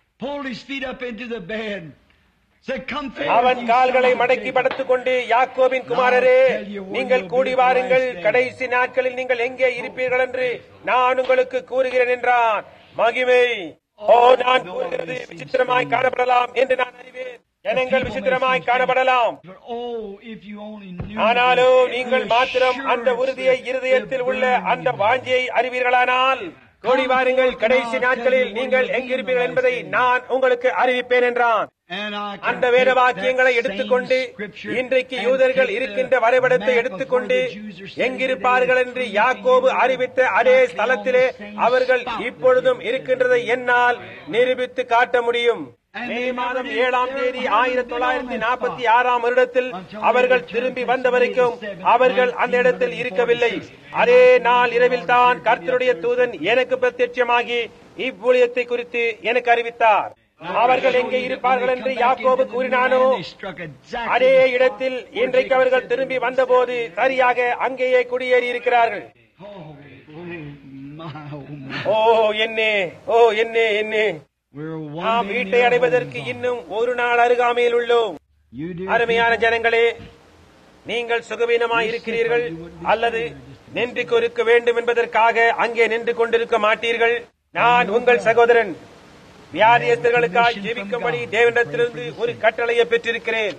அவன் கால்களை மடக்கி படுத்துக் கொண்டு, யாக்கோபின் குமாரரே, நீங்கள் கூடி வாருங்கள், கடைசி நாட்களில் நீங்கள் எங்கே இருப்பீர்கள் என்று நான் உங்களுக்கு கூறுகிறேன் என்றான். மகிமை! ஓ, நான் கூறுகிறது விசித்திரமாய் காணப்படலாம் என்று நான் அறிவேன். ஜனங்கள் விசித்திரமாய் காணப்படலாம். ஆனாலோ நீங்கள் மாத்திரம் அந்த உறுதியை இருதயத்தில் உள்ள அந்த வாஞ்சியை அறிவீர்களானால் கூடி வாருங்கள், கடைசி நாட்களில் நீங்கள் எங்கிருப்பீர்கள் என்பதை நான் உங்களுக்கு அறிவிப்பேன் என்றான். அந்த வேத வாக்கியங்களை எடுத்துக்கொண்டு இன்றைக்கு யூதர்கள் இருக்கின்ற வரைபடத்தை எடுத்துக்கொண்டு எங்கிருப்பார்கள் என்று யாக்கோபு அறிவித்த அதே ஸ்தலத்திலே அவர்கள் இப்பொழுதும் இருக்கின்றதை என்னால் நிரூபித்து காட்ட முடியும். மே மாதம் 7ஆம் தேதி 1946ஆம் வருடத்தில் அவர்கள் திரும்பி வந்த வரைக்கும் அவர்கள் அந்த இடத்தில் இருக்கவில்லை. அதே நாள் இரவில் தான் கர்த்தருடைய தூதன் எனக்கு பிரத்யட்சமாகி இவ்வூழியத்தை குறித்து எனக்கு அறிவித்தார். அவர்கள் எங்கே இருப்பார்கள் என்று யாக்கோபு கூறினானோ அதே இடத்தில் இன்றைக்கு அவர்கள் திரும்பி வந்தபோது சரியாக அங்கேயே குடியேறி இருக்கிறார்கள். ஓ என்னே, ஓ என்னே, என்னே! நாம் வீட்டை அடைவதற்கு இன்னும் ஒரு நாள் அருகாமையில் உள்ளோம். அருமையான ஜனங்களே, நீங்கள் சுகவீனமாய் இருக்கிறீர்கள் அல்லது நின்று கொருக்க வேண்டும் என்பதற்காக அங்கே நின்று கொண்டிருக்க மாட்டீர்கள். நான் உங்கள் சகோதரன். வியாதியஸ்தர்களுக்காய் ஜெபிக்கும்படி தேவனிடத்திலிருந்து ஒரு கட்டளையை பெற்றிருக்கிறேன்.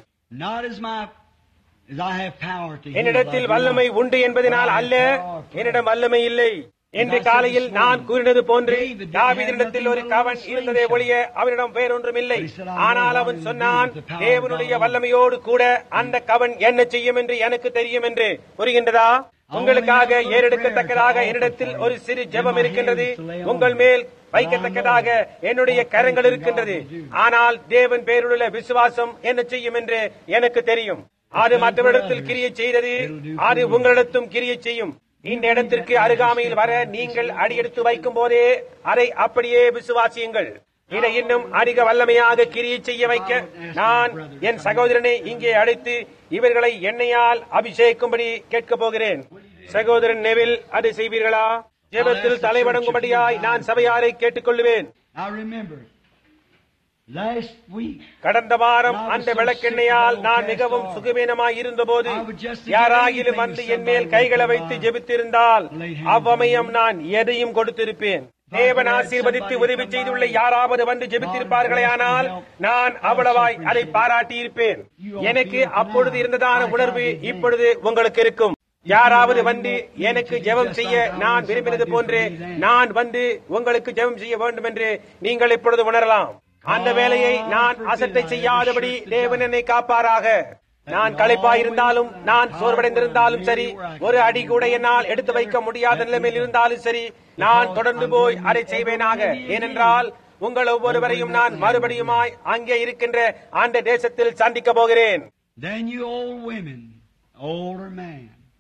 என்னிடத்தில் வல்லமை உண்டு என்பதனால் அல்ல, என்னிடம் வல்லமை இல்லை. இன்று காலையில் நான் கூறினது போன்று தாவீதினிடத்தில் ஒரு கவன் இருந்ததே ஒழிய அவனிடம் வேறொன்றும் இல்லை. ஆனால் அவன் சொன்னான், தேவனுடைய வல்லமையோடு கூட அந்த கவன் என்ன செய்யும் என்று எனக்கு தெரியும் என்று. புரிகின்றதா? உங்களுக்காக ஏறெடுக்கத்தக்கதாக என்னிடத்தில் ஒரு சிறு ஜெபம் இருக்கின்றது. உங்கள் மேல் வைக்கத்தக்கதாக என்னுடைய கரங்கள் இருக்கின்றது. ஆனால் தேவன் பேருள்ள விசுவாசம் என்ன செய்யும் என்று எனக்கு தெரியும். அது மற்றவரிடத்தில் கிரியை செய்தது, அது உங்களிடத்தும் கிரியை செய்யும். இந்த இடத்திற்கு அருகாமையில் வர நீங்கள் அடியெடுத்து வைக்கும் போதே அதை அப்படியே விசுவாசியுங்கள். இதை இன்னும் அதிக வல்லமையாக கிரியை செய்ய வைக்க நான் என் சகோதரனை இங்கே அழைத்து இவர்களை எண்ணெயால் அபிஷேகிக்கும்படி கேட்க போகிறேன். சகோதரன் நெவில், அதை செய்வீர்களா? ஜெபத்தில் தலைவணங்கும்படியாய் நான் சபையாரை கேட்டுக் கொள்ளுவேன். கடந்த வாரம் அந்த விளக்கெண்ணையால் நான் மிகவும் சுகவீனமாய் இருந்தபோது யாராகிலும் வந்து என் மேல் கைகளை வைத்து ஜெபித்திருந்தால் அவ்வமயம் நான் எதையும் கொடுத்திருப்பேன். தேவன் ஆசீர்வதித்து உதவி செய்துள்ள யாராவது வந்து ஜெபித்திருப்பார்களே ஆனால் நான் அவ்வளவாய் அதை பாராட்டியிருப்பேன். எனக்கு அப்பொழுது இருந்ததான உணர்வு இப்பொழுது உங்களுக்கு இருக்கும். யாராவது வந்து எனக்கு ஜெபம் செய்ய நான் விரும்பினது போன்று நான் வந்து உங்களுக்கு ஜெபம் செய்ய வேண்டும் என்று நீங்கள் இப்பொழுது உணரலாம். அந்த வேலையை நான் அசட்டை செய்யாதபடி தேவன் என்னை காப்பாராக. நான் களைப்பாயிருந்தாலும் நான் சோர்வடைந்திருந்தாலும் சரி, ஒரு அடி கூட என்னால் எடுத்து வைக்க முடியாத நிலைமையில் இருந்தாலும் சரி, நான் தொடர்ந்து போய் அதை செய்வேனாக. ஏனென்றால் உங்கள் ஒவ்வொருவரையும் நான் மறுபடியுமாய் அங்கே இருக்கின்ற அந்த தேசத்தில் சந்திக்க போகிறேன். Then you old women, older man,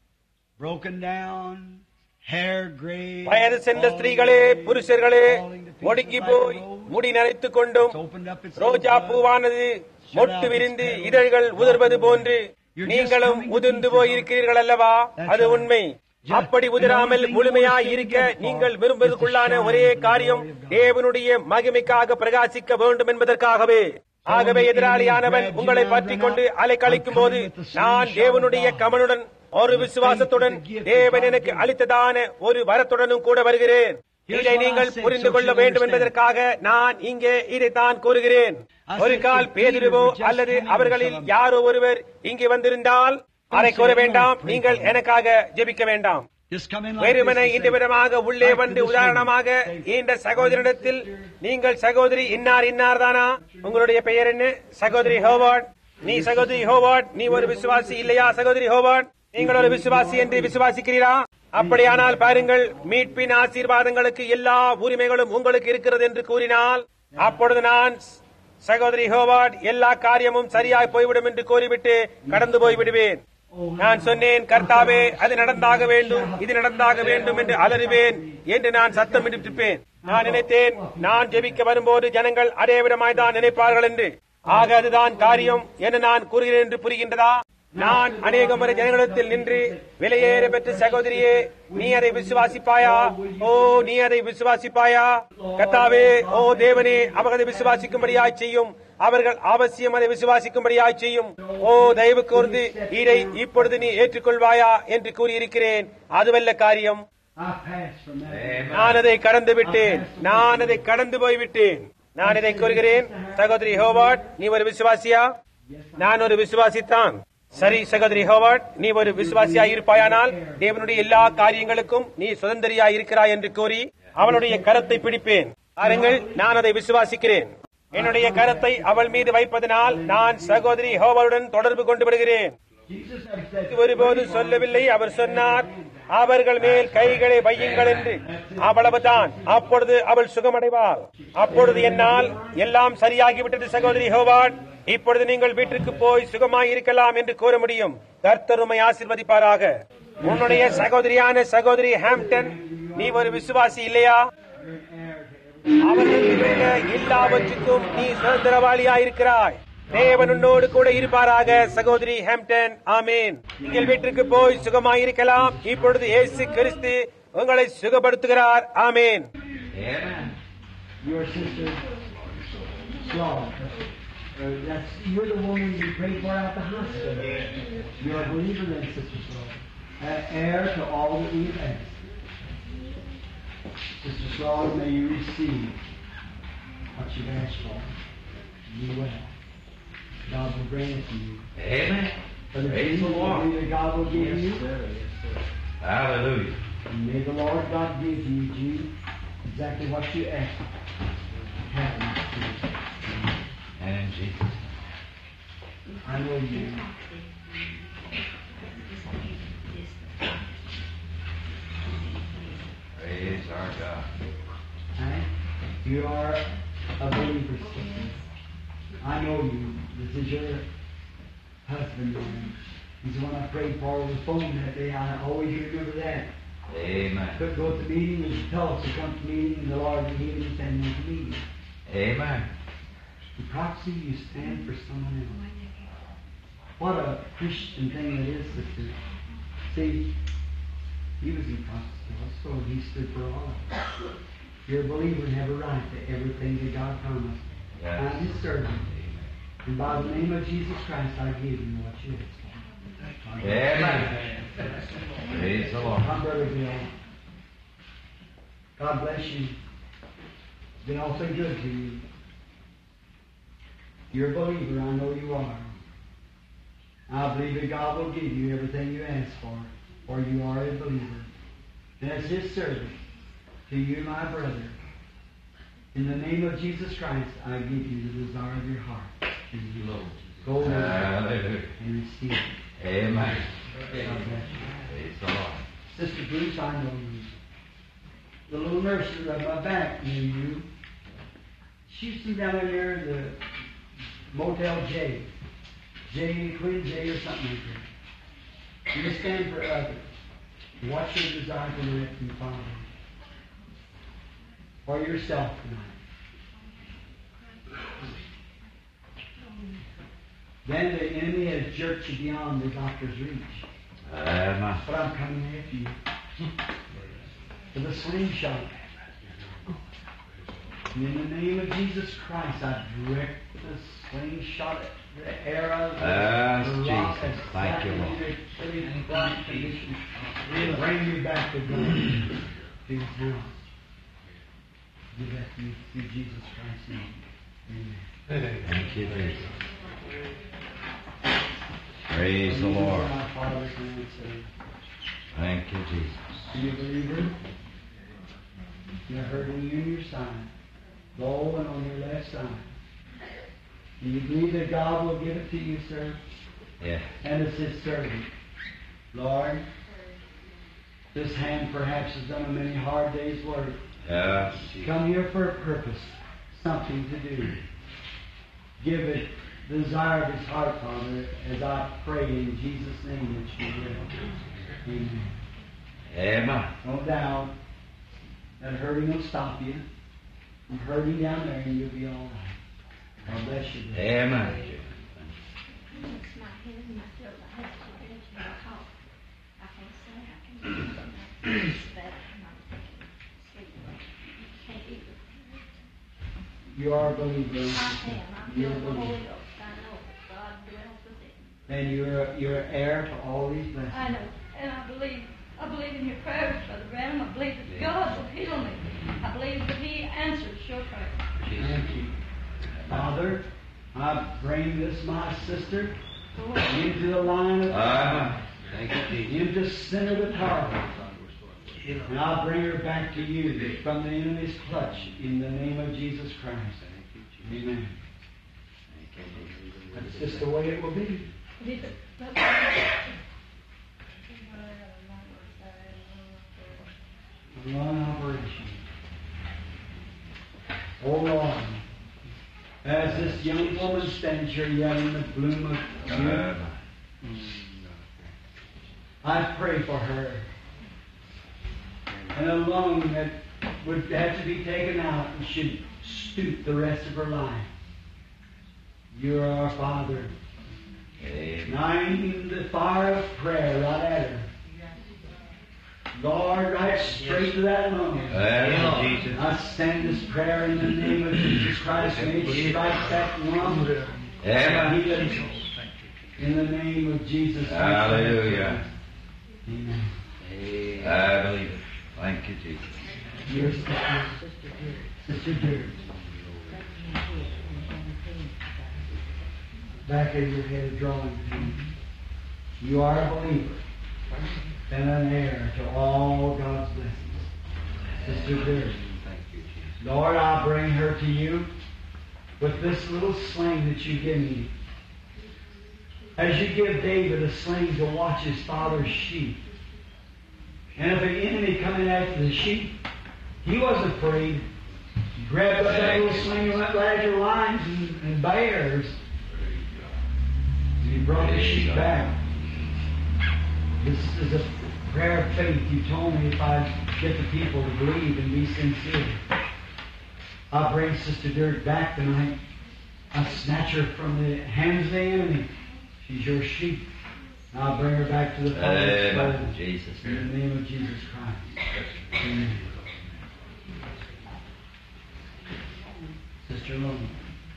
broken down, hair gray, வயது சென்ற ஸ்திரீகளே, புருஷர்களே, ஒடுங்கி போய் முடி நரைத்துக் கொண்டும் ரோஜா பூவானது மொட்டு விரிந்து இதழ்கள் உதிர்வது போன்று நீங்களும் உதிர்ந்து போயிருக்கிறீர்கள் அல்லவா? அது உண்மை. அப்படி உதிராமல் முழுமையாய் இருக்க நீங்கள் விரும்புவதற்குள்ளான ஒரே காரியம் தேவனுடைய மகிமைக்காக பிரகாசிக்க வேண்டும் என்பதற்காகவே. ஆகவே எதிராளியானவன் உங்களை பற்றிக் கொண்டு அலை கழிக்கும் போது நான் தேவனுடைய கமனுடன் ஒரு விசுவாசத்துடன் தேவன் எனக்கு அளித்ததான ஒரு வரத்துடனும் கூட வருகிறேன். இதை நீங்கள் புரிந்து கொள்ள வேண்டும் என்பதற்காக நான் இங்கே இதைத்தான் கூறுகிறேன். ஒரு கால் பேதுருவோ அல்லது அவர்களில் யாரோ ஒருவர் இங்கே வந்திருந்தால் அதை கூற வேண்டாம், நீங்கள் எனக்காக ஜெபிக்க வேண்டாம். வெறுமனை இந்த விதமாக உள்ளே வந்து உதாரணமாக இந்த சகோதரிடத்தில் நீங்கள் சகோதரி இன்னார் இன்னார் தானா? உங்களுடைய பெயர் என்ன? சகோதரி ஹோவார்ட். நீ சகோதரி ஹோவார்ட், நீ ஒரு விசுவாசி இல்லையா? சகோதரி ஹோவார்ட், நீங்கள் ஒரு விசுவாசி என்று விசுவாசிக்கிறீரா? அப்படியானால் பாருங்கள், மீட்பின் ஆசீர்வாதங்களுக்கு எல்லா உரிமைகளும் உங்களுக்கு இருக்கிறது என்று கூறினால் அப்பொழுது நான் சகோதரி ஹோவார்ட் எல்லா காரியமும் சரியாய் போய்விடும் என்று கூறிவிட்டு கடந்து போய்விடுவேன். நான் சொன்னேன், கர்த்தாவே அது நடந்தாக வேண்டும், இது நடந்தாக வேண்டும் என்று அலறுவேன் என்று நான் சத்தமிட்டிருப்பேன். நான் நினைத்தேன், நான் ஜெபிக்க வரும்போது ஜனங்கள் அதே விதமாய் தான் நினைப்பார்கள் என்று. ஆக அதுதான் காரியம் என நான் கூறுகிறேன் என்று புரிகின்றதா? நான் அநேக முறை ஜனங்களிடத்தில் நின்று விலையேற பெற்ற சகோதரியே, நீ அதை விசுவாசிப்பாயா? ஓ, நீ அதை விசுவாசிப்பாயா? கர்த்தாவே, ஓ தேவனே, அவர்கள் அதை விசுவாசிக்கும்படியாய் செய்யும். அவர்கள் அவசியம் அதை விசுவாசிக்கும்படியாய் செய்யும். ஓ தயவு கூர்ந்து இதை இப்பொழுது நீ ஏற்றுக்கொள்வாயா என்று கூறியிருக்கிறேன். அதுவல்ல காரியம். நான் அதை கடந்து விட்டேன். நான் அதை கடந்து போய்விட்டேன். நான் இதை கூறுகிறேன், சகோதரி ஹோவார்ட், நீ ஒரு விசுவாசியா? நான் ஒரு விசுவாசித்தான். சரி சகோதரி ஹோவார்ட், நீ ஒரு விசுவாசியாய் இருப்பாயானால் தேவனுடைய எல்லா காரியங்களுக்கும் நீ சுதந்திரியாய் இருக்கிறாய் என்று கூறி அவளுடைய கரத்தை பிடிப்பேன். பாருங்கள், நான் அதை விசுவாசிக்கிறேன். என்னுடைய கரத்தை அவள் மீது வைப்பதனால் நான் சகோதரி ஹோவார்டுடன் தொடர்பு கொண்டு விடுகிறேன். ஒருபோது சொல்லவில்லை. அவர் சொன்னார், அவர்கள் மேல் கைகளை வையுங்கள் என்று. அவ்வளவுதான். அப்பொழுது அவள் சுகமடைவாள். அப்பொழுது என்னால் எல்லாம் சரியாகிவிட்டது சகோதரி ஹோவார்ட், இப்பொழுது நீங்கள் வீட்டிற்கு போய் சுகமாய் இருக்கலாம் என்று கூற முடியும். கர்த்தர் உம்மை ஆசீர்வதிப்பாராக. உன்னுடைய சகோதரியான சகோதரி ஹாம்டன், நீ ஒரு விசுவாசி இல்லையா? அவர்களுடைய எல்லாவற்றுக்கும் நீ சுதந்திரவாளியாயிருக்கிறாய். தேவன் உன்னோடு கூட இருப்பாராக சகோதரி ஹாம்டன். ஆமேன். நீங்கள் வீட்டிற்கு போய் சுகமாயிருக்கலாம். இப்பொழுது இயேசு கிறிஸ்து உங்களை சுகப்படுத்துகிறார். ஆமேன். You're the woman you prayed for at the hospital. You're a believer then, Sister Sloan. Heir to all that we have asked. Sister Sloan, may you receive what you've asked for. You will. God will grant it to you. Amen. For the Praise the Lord. that God will give you. Hallelujah. And may the Lord God give you, Jude, exactly what you asked. Happen to you. And Jesus. I know you. Praise our God. Right? You are a believer, sister. I know you. This is your husband. He's the one I prayed for over the phone that day. I always remember that. Amen. Couldn't go to the meeting and tell us to come to the meeting, and the Lord would heal him and send him to the meeting. Amen. In proxy, you stand for someone else. What a Christian thing it is, sister. See, he was in proxy also, and he stood for all of us. You're a believer and have a right to everything that God promised. I'm His servant. And by the name of Jesus Christ, I give you what you ask for. Amen. Praise the Lord. My brother Bill, God bless you. It's been awfully good to you. You're a believer, I know you are. I believe that God will give you everything you ask for you are a believer. And as His servant, to you, my brother, in the name of Jesus Christ, I give you the desire of your heart. Go and receive it. Amen. God bless you. Praise the Lord. Sister Bruce, I know you. The little nurse at my back knew you. She's sitting down there near the Motel J. Queen J or something like that. You stand for others. What's your desire for the rest of the Father? For yourself tonight. Then the enemy has jerked you beyond the doctor's reach. Amen. But I'm coming after you. With a slingshot. And in the name of Jesus Christ, I direct the slingshot at the arrow. Yes, Jesus. Thank you, Lord. Bring me back to God. To His house. Give that to me through Jesus Christ's name. Amen. Thank you, Jesus. Praise the Lord. My Father's name, say, Thank you, Jesus. do you believe it? You're hurting you in your side. Low and on your left side. Do you believe that God will give it to you, sir? Yeah. And it's His servant. Lord, this hand perhaps has done a many hard days' work. Yes. Come here for a purpose, something to do. Give it the desire of His heart, Father, as I pray in Jesus' name that you will. Amen. Amen. No doubt that hurting will stop you. I'm hurting down there and you'll be all right. God bless you. Brother. Amen. You are a believer. You're a believer. And you're heir to all these blessings. I know, and I believe in your prayers, Brother Branham. I believe that God will heal me. I believe that He answers your prayers. Thank you. Father, I bring this, my sister, into the line of fire, into center of the target. And I'll bring her back to you from the enemy's clutch in the name of Jesus Christ. Amen. That's just the way it will be. One operation. Oh Lord, as this young woman stands here yet in the bloom of youth, I pray for her. And a lung that would have to be taken out and should stoop the rest of her life. You're our Father. And I aim the fire of prayer right at her. Lord, right straight to that lung. Jesus. I send this prayer in the name of Jesus Christ. May it strike that lung. Amen. In the name of Jesus Christ. Hallelujah. Amen. I believe it. Thank you, Jesus. Your Sister Dear. Back of your head drawing pain. You are a believer and an heir to all God's blessings. Sister Dear. Lord, I bring her to you with this little sling that you give me. As you give David a sling to watch his father's sheep. And if an enemy coming after the sheep, he wasn't afraid. He grabbed up that little sling and went after lions and bears. And he brought the sheep back. This is a prayer of faith. You told me if I get the people to believe and be sincere. I'll bring Sister Dirk back tonight. I'll snatch her from the hands of the enemy. She's your sheep. I'll bring her back to the Father's presence. Jesus. In the name of Jesus Christ. Amen. Sister Lone.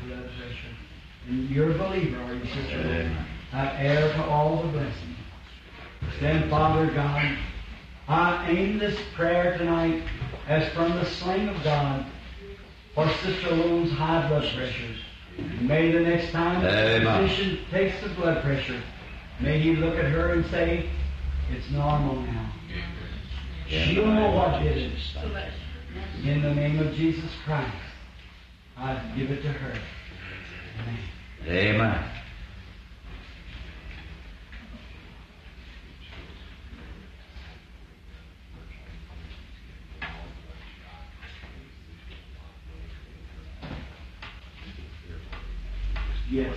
blood pressure. And you're a believer, are you, sister? Have heir to all the blessings. Then, Father God, I aim this prayer tonight as from the sling of God for Sister Loon's high blood pressure. May the next time the physician takes the blood pressure, may he look at her and say, it's normal now. She'll know what did it. In the name of Jesus Christ, I give it to her. Amen. Amen. Yes.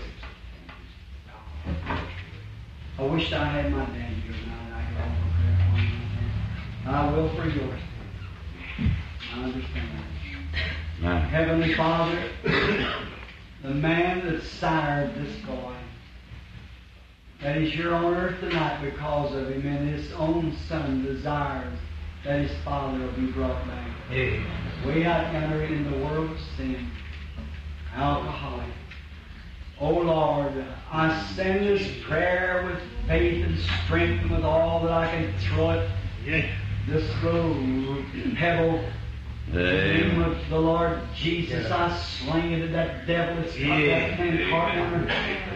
I wish I had my dad here tonight. I could offer prayer for you. I will for yours. I understand that. Heavenly Father, the man that sired this boy, that is here on earth tonight because of him, and his own son desires that his father will be brought back. Way out yonder in the world of sin, alcoholic. Oh Lord, I send this prayer with faith and strength and with all that I can throw it. This little pebble. In the name of the Lord Jesus, I sling it at that devil that's got that man caught under.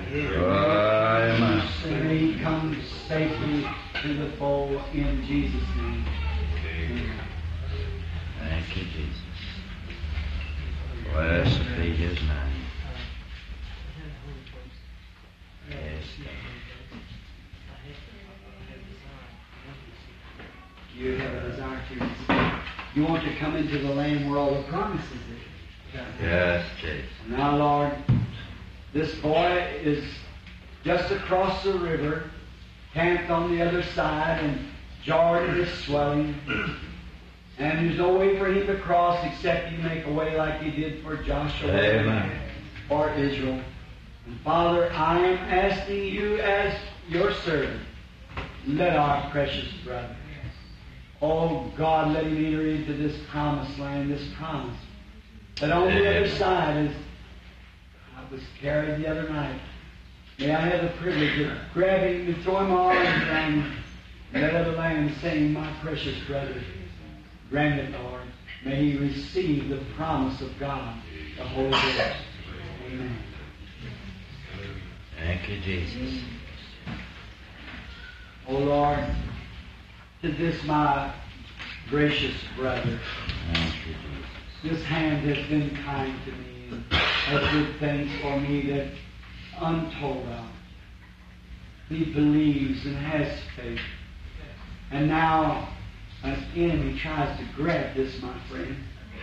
And he comes safely to the fold in Jesus' name. Thank you, Jesus. Blessed be His name. Yes. You have a desire to. You want to come into the land where all the promises are. Yes, Jesus. Now, Lord, this boy is just across the river, camped on the other side, and Jordan is swelling. And there's no way for him to cross except you make a way like you did for Joshua. Amen. For Israel. And Father, I am asking you as your servant, let our precious brother, oh God, let him enter into this promised land, this promise. That on the other side, as I was carried the other night, may I have the privilege of grabbing him and throwing my arms around him, and that other land saying, my precious brother, grant it, Lord. May he receive the promise of God, the Holy Ghost. Amen. Thank you, Jesus. Oh Lord, to this my gracious brother, Thank you, Jesus. this hand has been kind to me and has did things for me that untold of. He believes and has faith. And now an enemy tries to grab this, my friend.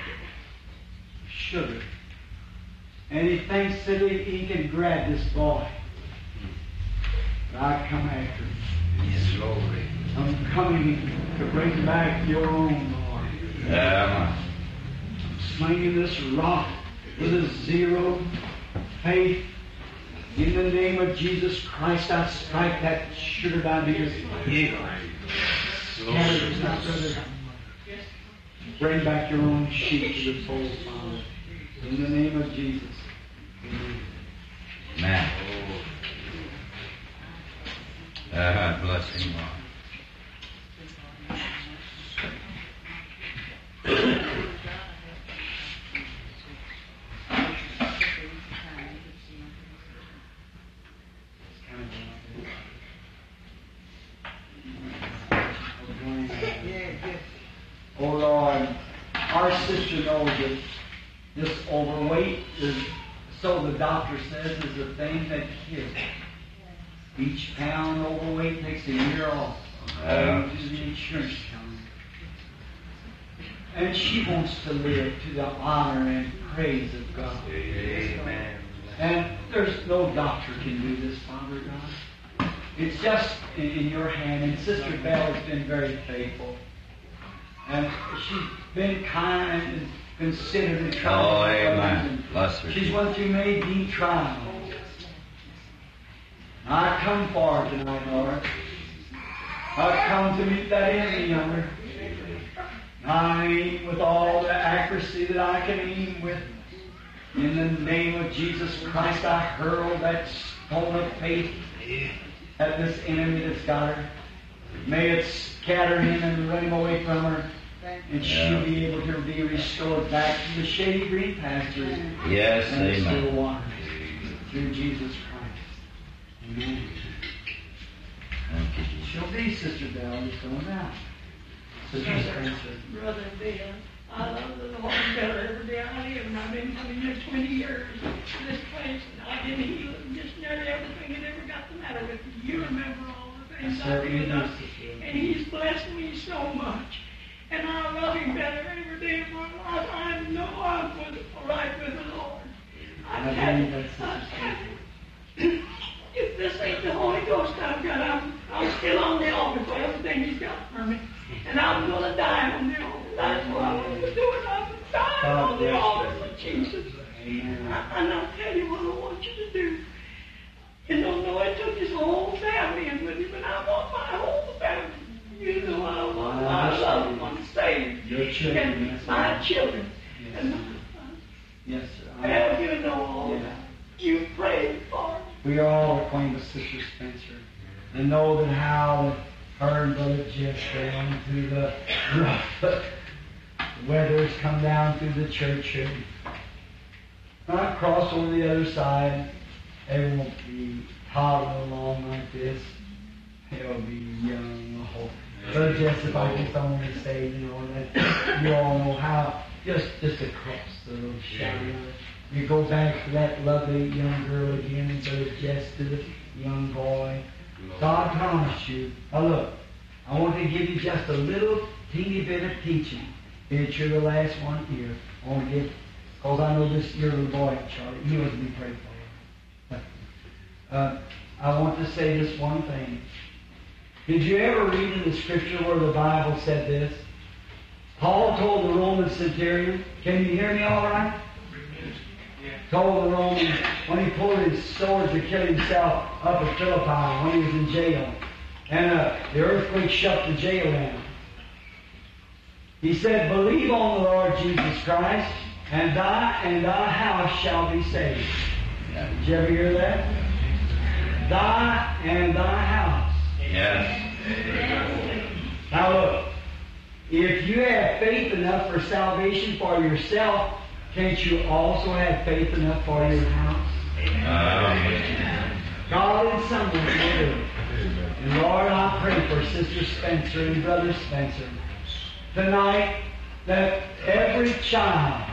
Sugar. And he thinks that he can grab this boy. But I come after him. Slowly. I'm coming to bring back your own, Lord. Amen. I'm slinging this rock with a zero faith. In the name of Jesus Christ, I strike that sugar down to his head. Bring back your own sheep to the fold, Father. In the name of Jesus. Amen. Bless him, Lord. Oh Lord, our sister knows that this overweight is, so the doctor says, is a thing that kills. Each pound overweight takes a year off. To the insurance company. And she wants to live to the honor and praise of God. Amen. And there's no doctor can do this, Father God. It's just in your hand. And Sister Bell has been very faithful. And she's been kind and considered and tried. Oh, amen. Bless her. She's went through many deep trials. I come forward tonight, Lord. I've come to meet that enemy yonder. I aim with all the accuracy that I can aim with. In the name of Jesus Christ, I hurl that stone of faith at this enemy that's got her. May it scatter him and run him away from her. And she'll be able to be restored back to the shady green pastures. Yes, and the amen. still waters. Through Jesus Christ. Amen. Thank you, Jesus. She'll be Sister Bell, just going out. Sister Spencer. Brother Bill, I love the Lord better every day I live, and I've been coming here 20 years to this place, and I didn't heal just nearly everything that ever got the matter with me. You remember all the things I did, and He's blessed me so much. And I love Him better every day of my life. I know I'm right with the Lord. I can't. If this ain't the Holy Ghost I've got, I'm still on the altar for everything He's got for me. And I'm going to die on the altar. That's what I want to do. And I'm dying on the altar for Jesus. And I'll tell you what I want you to do. You don't know, it took His whole family in with Him, and I want my whole family. You know I want my loved ones saved. Your children. And my children. Yes. And Yes, sir. well, you know all Yeah. that. You prayed for me. We are all acquainted with Sister Spencer. And know that how her and Brother Jeff down through the rough weather's come down through the church. And when I cross over the other side, they won't be toddling along like this. They'll be young. Oh. Brother Jeff, if I just don't want to say, you know, that you all know how just across the little shadow. You go back to that lovely young girl again and Brother Jeff to the young boy. God promised you. Now look, I want to give you just a little teeny bit of teaching. It's you're the last one here. I want to give, because I know this your little boy, Charlie. He was to be prayed for. I want to say this one thing. Did you ever read in the Scripture where the Bible said this? Paul told the Roman centurion, can you hear me all right? Told the Roman when he pulled his sword to kill himself up at Philippi when he was in jail. And the earthquake shut the jail down. He said, believe on the Lord Jesus Christ, and thy house shall be saved. Did you ever hear that? Thy and thy house. Yes. Now look, if you have faith enough for salvation for yourself, can't you also have faith enough for your house? God in some way will do it. And Lord, I pray for Sister Spencer and Brother Spencer tonight that every child,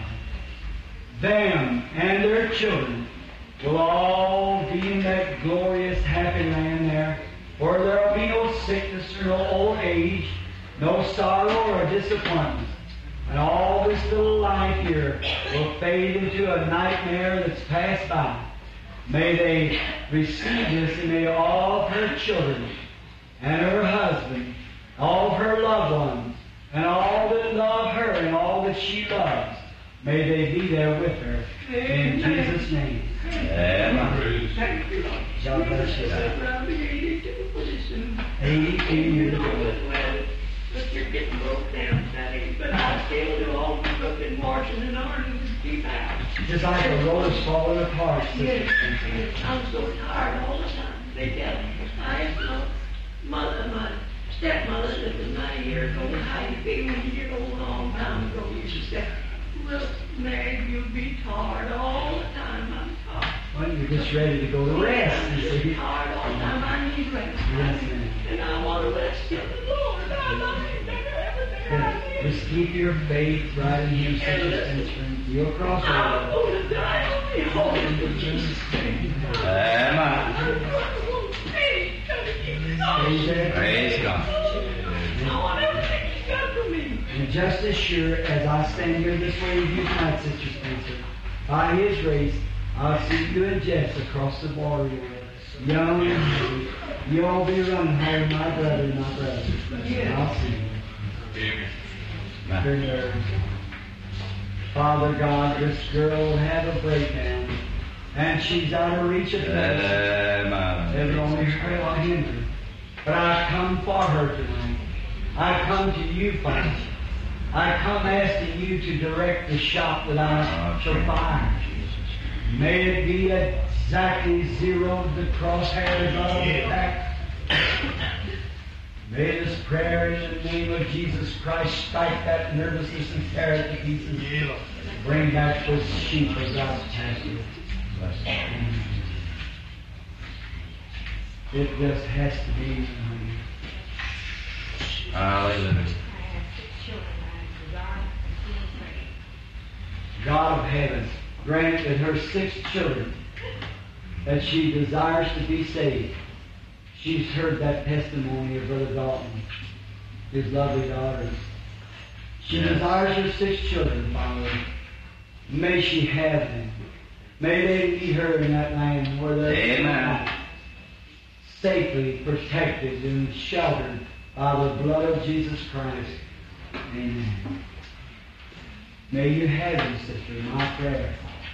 them and their children, will all be in that glorious happy land there, where there will be no sickness or no old age, no sorrow or disappointment. And all this little life here will fade into a nightmare that's passed by. May they receive this, and may all of her children and her husband, all of her loved ones, and all that love her and all that she loves, may they be there with her. In Jesus' name. Amen. Thank you, Lord. God bless you. I'll be 82 pretty soon. 82 years You know old. as well, but you're getting broke down, Daddy. But I still do all the cooking, washing, and ironing to keep out. Just like a roll's falling apart, Sister Yes, Spencer. yes. I'm so tired all the time. They tell me. I asked my stepmother that was 90 years old, how you feel when you get old a long time ago. She said, look, Meg, you'll be tired all the time. I'm tired. Well, you're just ready to go to rest, you see. Tired all the time. I need rest. Yes, ma'am. And I want to rest in the Lord. I love Him better every day I live. Just keep your faith right in Him, Sister Spencer. You'll cross I'm over. going to die on the altar for Jesus' name. Amen. I'm going to pay to keep it on. Amen. Praise God. I want everything He's got for me. And just as sure as I stand here this way with you tonight, Sister Spencer, by His grace, I'll see you and Jess across the border. Young and happy. You'll be running home, my brother and my brother. I'll see you. Your nerves. Father God, this girl will have a breakdown, and she's out of reach of medicine. There's only her will hinder. But I come for her tonight. I come to you, Father. I come asking you to direct the shot that I shall fire. May it be exactly zeroed the crosshairs of the back. May this prayer in the name of Jesus Christ strike that nervousness and tear it to pieces. Bring back those sheep of God's pasture. It just has to be. Hallelujah. God of heaven, grant that her 6 children, that she desires to be saved. She's heard that testimony of Brother Dalton, his lovely daughters. She desires her 6 children, Father. May she have them. May they meet her in that land where they're safely protected and sheltered by the blood of Jesus Christ. Amen. May you have them, sister, my prayer.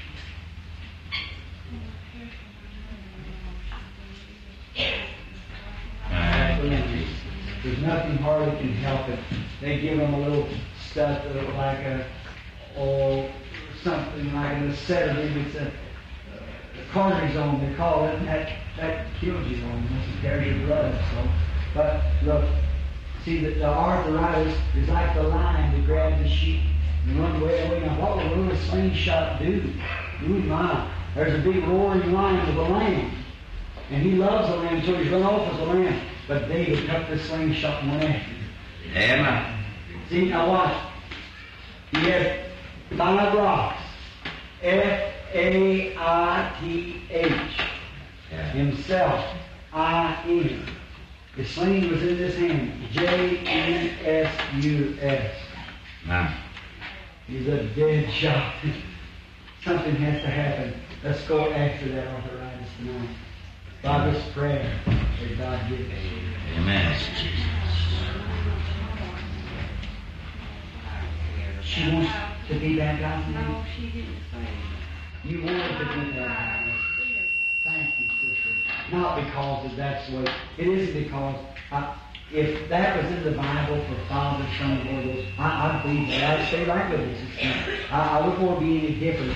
There's nothing hard that can help it. They give them a little stuff like something like an sedative. It's a cortisone, they call it, and that kills you unless it tears your blood. So, but look, see that the arthritis is like the lion that grabbed the sheep and run away. Now, what will a slingshot do? Ooh, my! There's a big roaring lion with a lamb, and he loves the lamb, so he's run off with the lamb. But David cut the slingshot and went after him. Amen. See, now watch. He had 5 rocks. Faithh. Himself. I-N. The sling was in his hand. J-N-S-U-S. Now. He's a dead shot. Something has to happen. Let's go after that arthritis tonight. By this prayer that God gives us. Amen. She wants to be baptized? No, she didn't say. You wanted to be baptized. Thank you, sister. Not because that's the way. It isn't because if that was in the Bible for Father, Son, and Holy Ghost, I'd believe that. I'd stay right with it. I wouldn't want to be any different.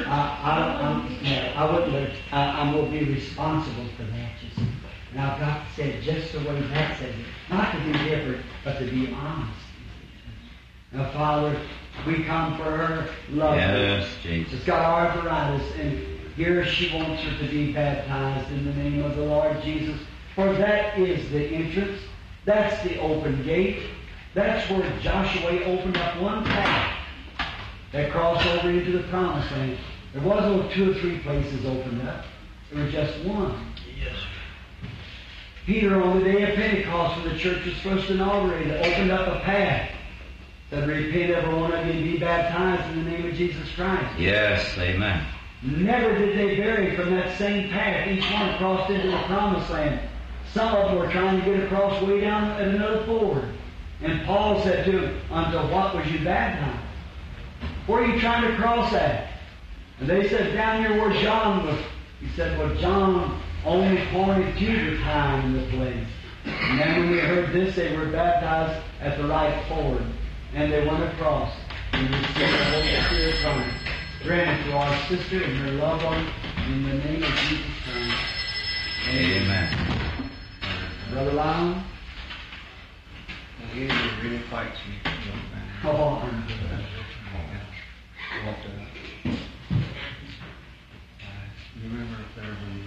I wouldn't. I'm going to be responsible for that. You see. And I've got to say it just the way that says it. Not to be different, but to be honest. Now, Father, we come for her love. Yes, Jesus. She's got arthritis, and here she wants her to be baptized in the name of the Lord Jesus. For that is the entrance. That's the open gate. That's where Joshua opened up one path that crossed over into the promised land. There wasn't 2 or 3 places opened up. There was just one. Yes. Peter, on the day of Pentecost, when the church was first inaugurated, opened up a path. Said, repent every one of you and be baptized in the name of Jesus Christ. Yes, amen. Never did they vary from that same path. Each one crossed into the promised land. Some of them were trying to get across way down at another ford. And Paul said to them, unto what was you baptized? Where are you trying to cross at? And they said, down here where John was. He said, well, John only pointed to the time and the place. And then when they heard this, they were baptized at the right ford. And they went across and received the Holy Spirit promise. Grant it to our sister and her loved one in the name of Jesus Christ. Amen. Brother Lyon? He really fights me. Come on. You remember if there when you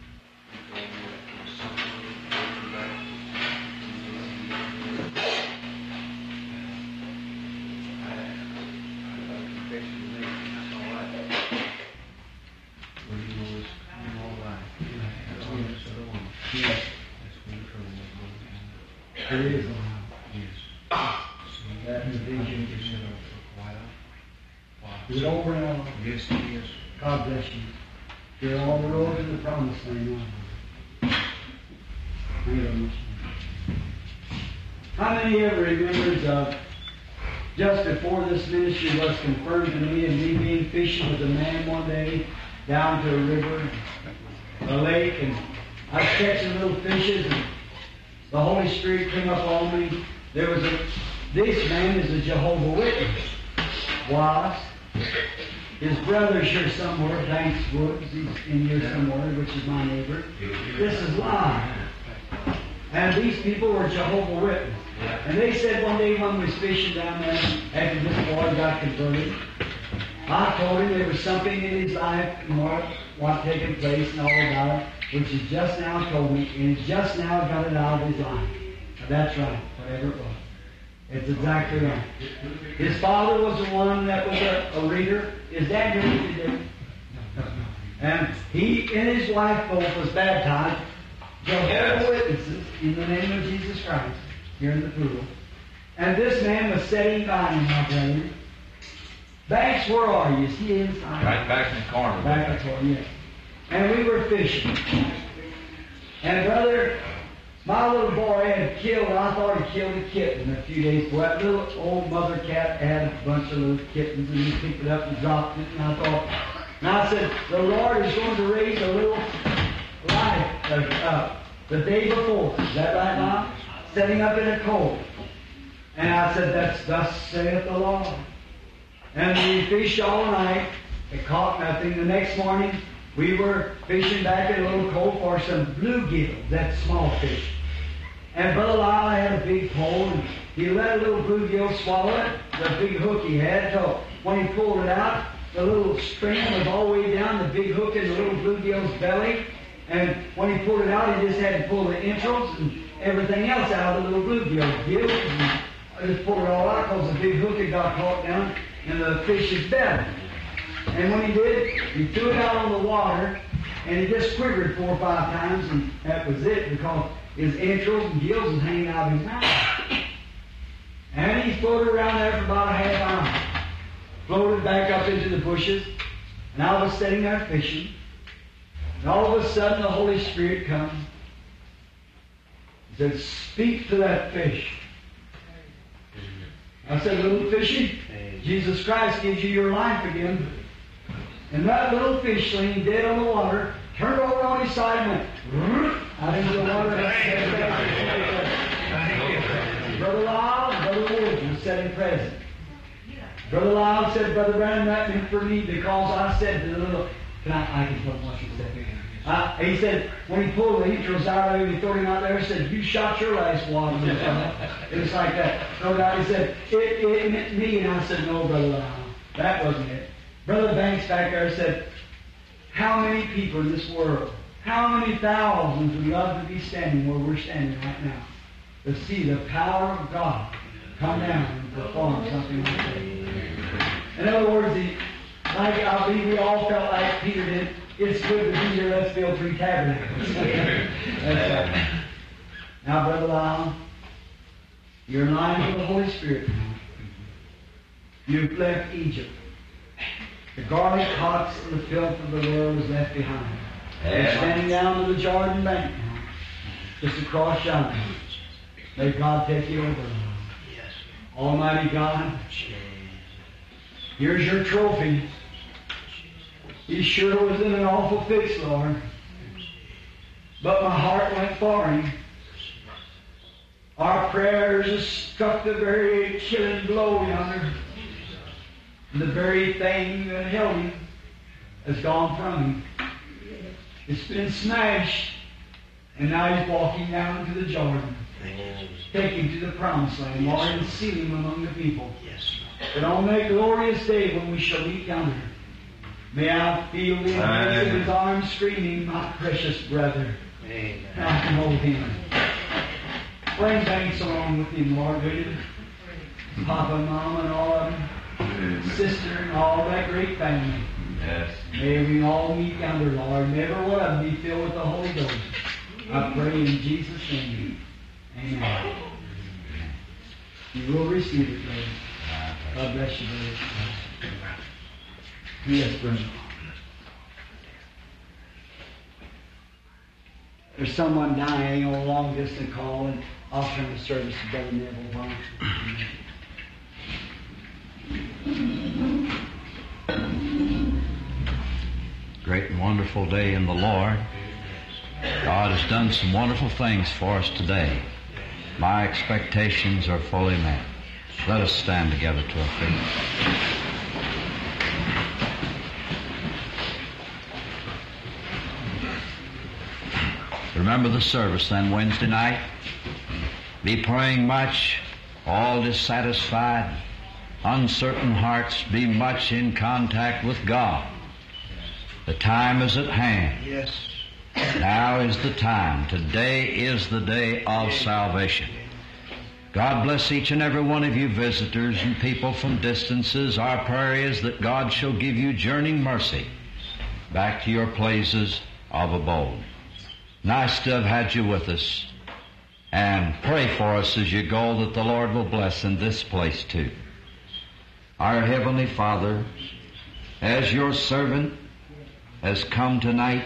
There is a line. Yes. That division. You said for quite a while. Is it over now? Yes, it is. God bless you. You're on the road to the promised land now. How many ever remembers just before this ministry was confirmed to me and me being fishing with a man one day down to a river, a lake, and I was catching little fishes and the Holy Spirit came up on me. This man is a Jehovah's Witness. Was. His brother's here somewhere, Banks Woods. He's in here somewhere, which is my neighbor. This is live. And these people were Jehovah's Witnesses. And they said one day when we was fishing down there, after this boy got converted, I told him there was something in his life and what taking place and all about it, which he just now told me, and he just now got it out of his life. That's right, whatever it was. It's exactly right. His father was the one that was a reader. His dad didn't read it. And he and his wife both was baptized. Jehovah's Witnesses in the name of Jesus Christ here in the pool. And this man was sitting by him, my brother. Banks, where are you? Is he inside? Right back in the corner. Back in the corner, yes. And we were fishing. And brother, my little boy had killed, I thought he killed a kitten a few days ago. That little old mother cat had a bunch of little kittens, and he picked it up and dropped it, and I said, the Lord is going to raise a little life the day before. Is that right, Mom? Setting up in a cove. And I said, that's thus saith the Lord. And we fished all night. It caught nothing. The next morning, we were fishing back in a little cove for some bluegills, that small fish. And Brother Lyle had a big pole, and he let a little bluegill swallow it, the big hook he had. So when he pulled it out, the little string was all the way down, the big hook in the little bluegill's belly. And when he pulled it out, he just had to pull the entrails and everything else out of the little bluegill gills. And I just pulled it all out because the big hook had got caught down in the fish's belly. And when he did, he threw it out on the water, and he just quivered 4 or 5 times, and that was it, because his entrails and gills was hanging out of his mouth. And he floated around there for about a half hour. Floated back up into the bushes, and I was sitting there fishing. And all of a sudden, the Holy Spirit comes. He said, speak to that fish. I said, little fishy, Jesus Christ gives you your life again. And that little fish laying dead on the water turned over on his side and went out into the water. Brother Lyle and Brother Woods were sitting present. Brother Lyle said, Brother Branham, that meant for me because I said to the little... I can put what he said. He said, when he pulled the entrails out of him, he threw him out there and said, you shot your last one. It was like that. No doubt. He said, it meant me. And I said, no, Brother Lyle, that wasn't it. Brother Banks back there said, how many people in this world, how many thousands would love to be standing where we're standing right now, to see the power of God come down and perform something like that. In other words, I believe we all felt like Peter did, it's good to be here, let's build 3 tabernacles. Now, Brother Lyle, you're in line with the Holy Spirit now. You've left Egypt. The garlic pots and the filth of the world is left behind. You're standing down to the Jordan bank now, just across yonder. May God take you over. Almighty God, here's your trophy. He sure was in an awful fix, Lord. But my heart went for him. Our prayers have struck the very killing blow yonder. The very thing that held him has gone from him. It's been smashed, and now he's walking down to the Jordan. Take him to the promised land, Lord, and seal him among the people. But on that glorious day when we shall meet yonder, may I feel the embrace of his arms screaming, my precious brother. Amen. I can hold him. Bring Banks along with him, Lord, will you? Papa and Mama and all of them. Sister and all that great family. Yes. May we all meet yonder, Lord. May every one of them be filled with the Holy Ghost. I pray in Jesus' name. Amen. You will receive it, brother. God bless you, brother. Yes, brother. There's someone dying on a long distance call, and I'll turn the service to Brother Neville. Why? Great and wonderful day in the Lord. God has done some wonderful things for us today. My expectations are fully met. Let us stand together to our feet. Remember the service then Wednesday night. Be praying much, all dissatisfied, uncertain hearts, be much in contact with God. The time is at hand. Yes. Now is the time. Today is the day of salvation. God bless each and every one of you visitors and people from distances. Our prayer is that God shall give you journeying mercy back to your places of abode. Nice to have had you with us. And pray for us as you go that the Lord will bless in this place too. Our Heavenly Father, as your servant has come tonight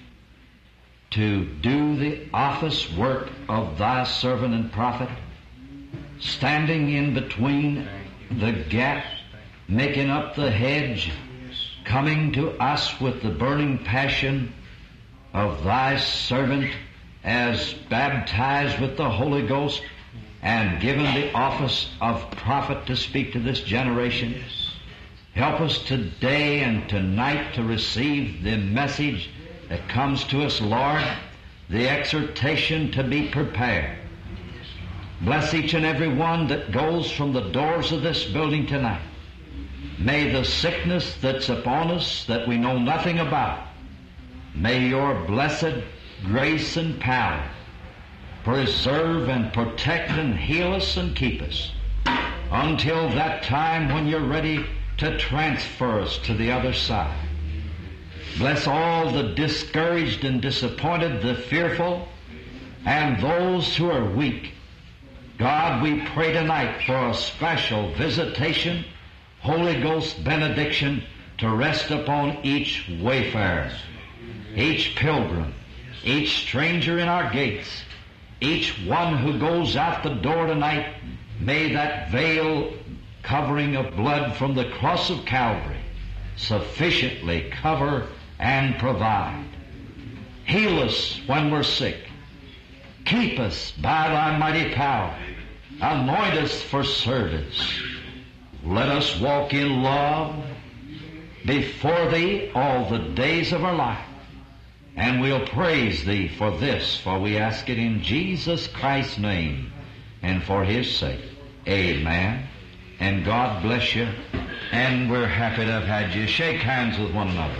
to do the office work of thy servant and prophet, standing in between the gap, making up the hedge, coming to us with the burning passion of thy servant as baptized with the Holy Ghost and given the office of prophet to speak to this generation. Help us today and tonight to receive the message that comes to us, Lord, the exhortation to be prepared. Bless each and every one that goes from the doors of this building tonight. May the sickness that's upon us that we know nothing about, may your blessed grace and power preserve and protect and heal us and keep us until that time when you're ready to transfer us to the other side. Bless all the discouraged and disappointed, the fearful, and those who are weak. God, we pray tonight for a special visitation, Holy Ghost benediction to rest upon each wayfarer, each pilgrim, each stranger in our gates, each one who goes out the door tonight. May that veil covering of blood from the cross of Calvary sufficiently cover and provide. Heal us when we're sick. Keep us by thy mighty power. Anoint us for service. Let us walk in love before thee all the days of our life. And we'll praise thee for this, for we ask it in Jesus Christ's name and for his sake. Amen. And God bless you. And we're happy to have had you. Shake hands with one another.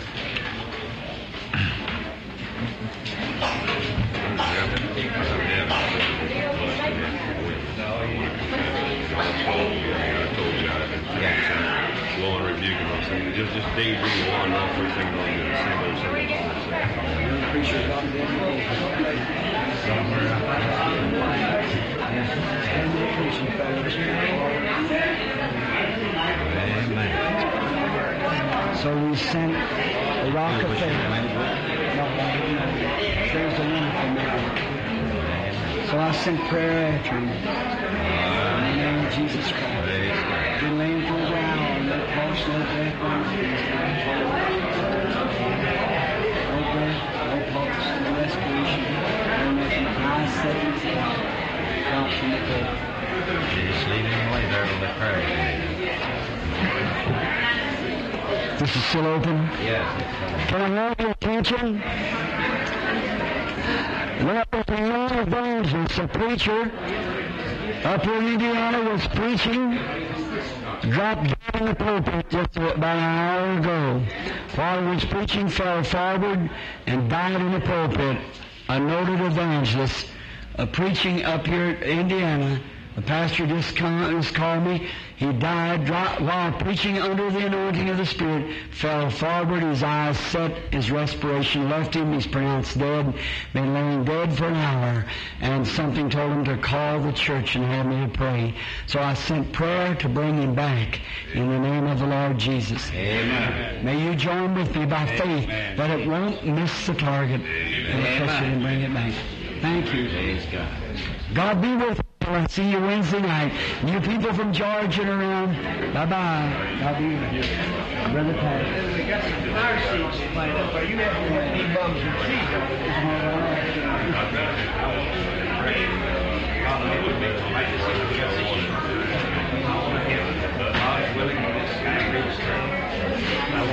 Lord, rebuke him. I'm saying, just dig one, all three things on the same old So we sent a rock of faith. There's a wonderful miracle. So I sent prayer after him. In the name of Jesus Christ. Been laying for a while and no pulse, no breath, no breath, no pulse, no respiration, no nothing. I said it dropped from the bed. Just leave him lay there with the prayer. This is still open? Yes. Can I have your attention? Well, there's a young evangelist, a preacher, up here in Indiana was preaching, dropped down in the pulpit just about an hour ago. While he was preaching, fell forward and died in the pulpit. A noted evangelist, preaching up here in Indiana. The pastor just called me. He died while preaching under the anointing of the Spirit, fell forward, his eyes set, his respiration left him, he's pronounced dead, been laying dead for an hour, and something told him to call the church and have me to pray. So I sent prayer to bring him back in the name of the Lord Jesus. Amen. May you join with me by faith that it won't miss the target and bring it back. Thank you. Praise God. God be with you. I'll see you Wednesday night. You people from Georgia and around, bye-bye. God be with you. Brother Pat. We got some fire seats lined up. Are you having any bums and seats?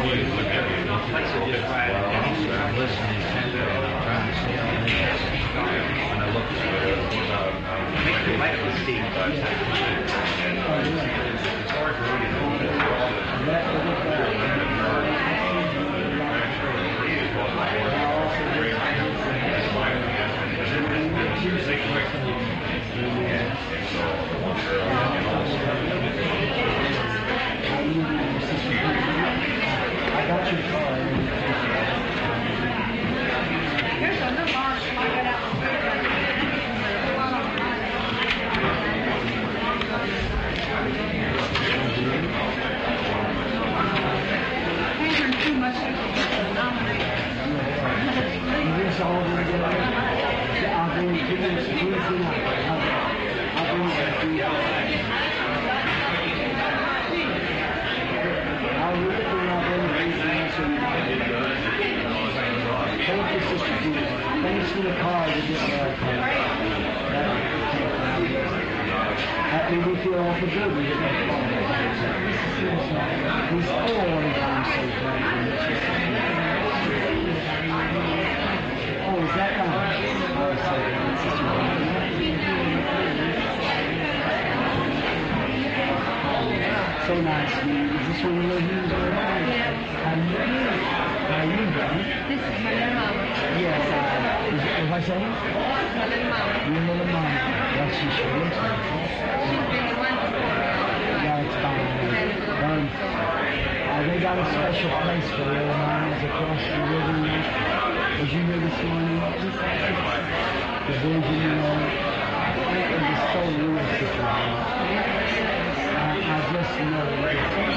I'm listening to it. I'm trying to see how it is. Thanks for the card to get that card. That made me feel awful good to get that card. He's always I'm so glad. Oh, is that right? Oh, so glad. So nice. Is this one of those news? How you doing? This is my little mama. Yes, if I say? My little mama. Your little mama. Well, she sure looks like it. She's been the one before me all the time. Yeah, it's fine. They got a special place for little mamas across the river. As you hear this morning, the vision, you know, it was so real, Sister. I just know it.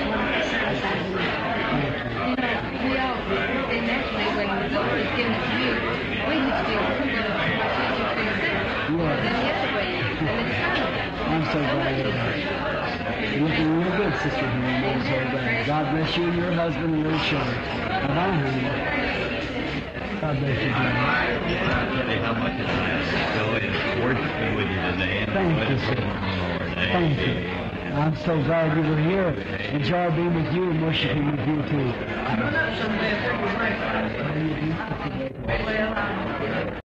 We all, initially when the Lord was given it to you, we used to I'm so glad you're here. You're looking real good, Sister Henry. I'm so glad. God bless you and your husband and little children. Bye-bye, honey. God bless you, honey. How much is that? So it's worshiping with you today. Thank you, sir. Thank you. I'm so glad you were here. Enjoy being with you and worshiping with you, too.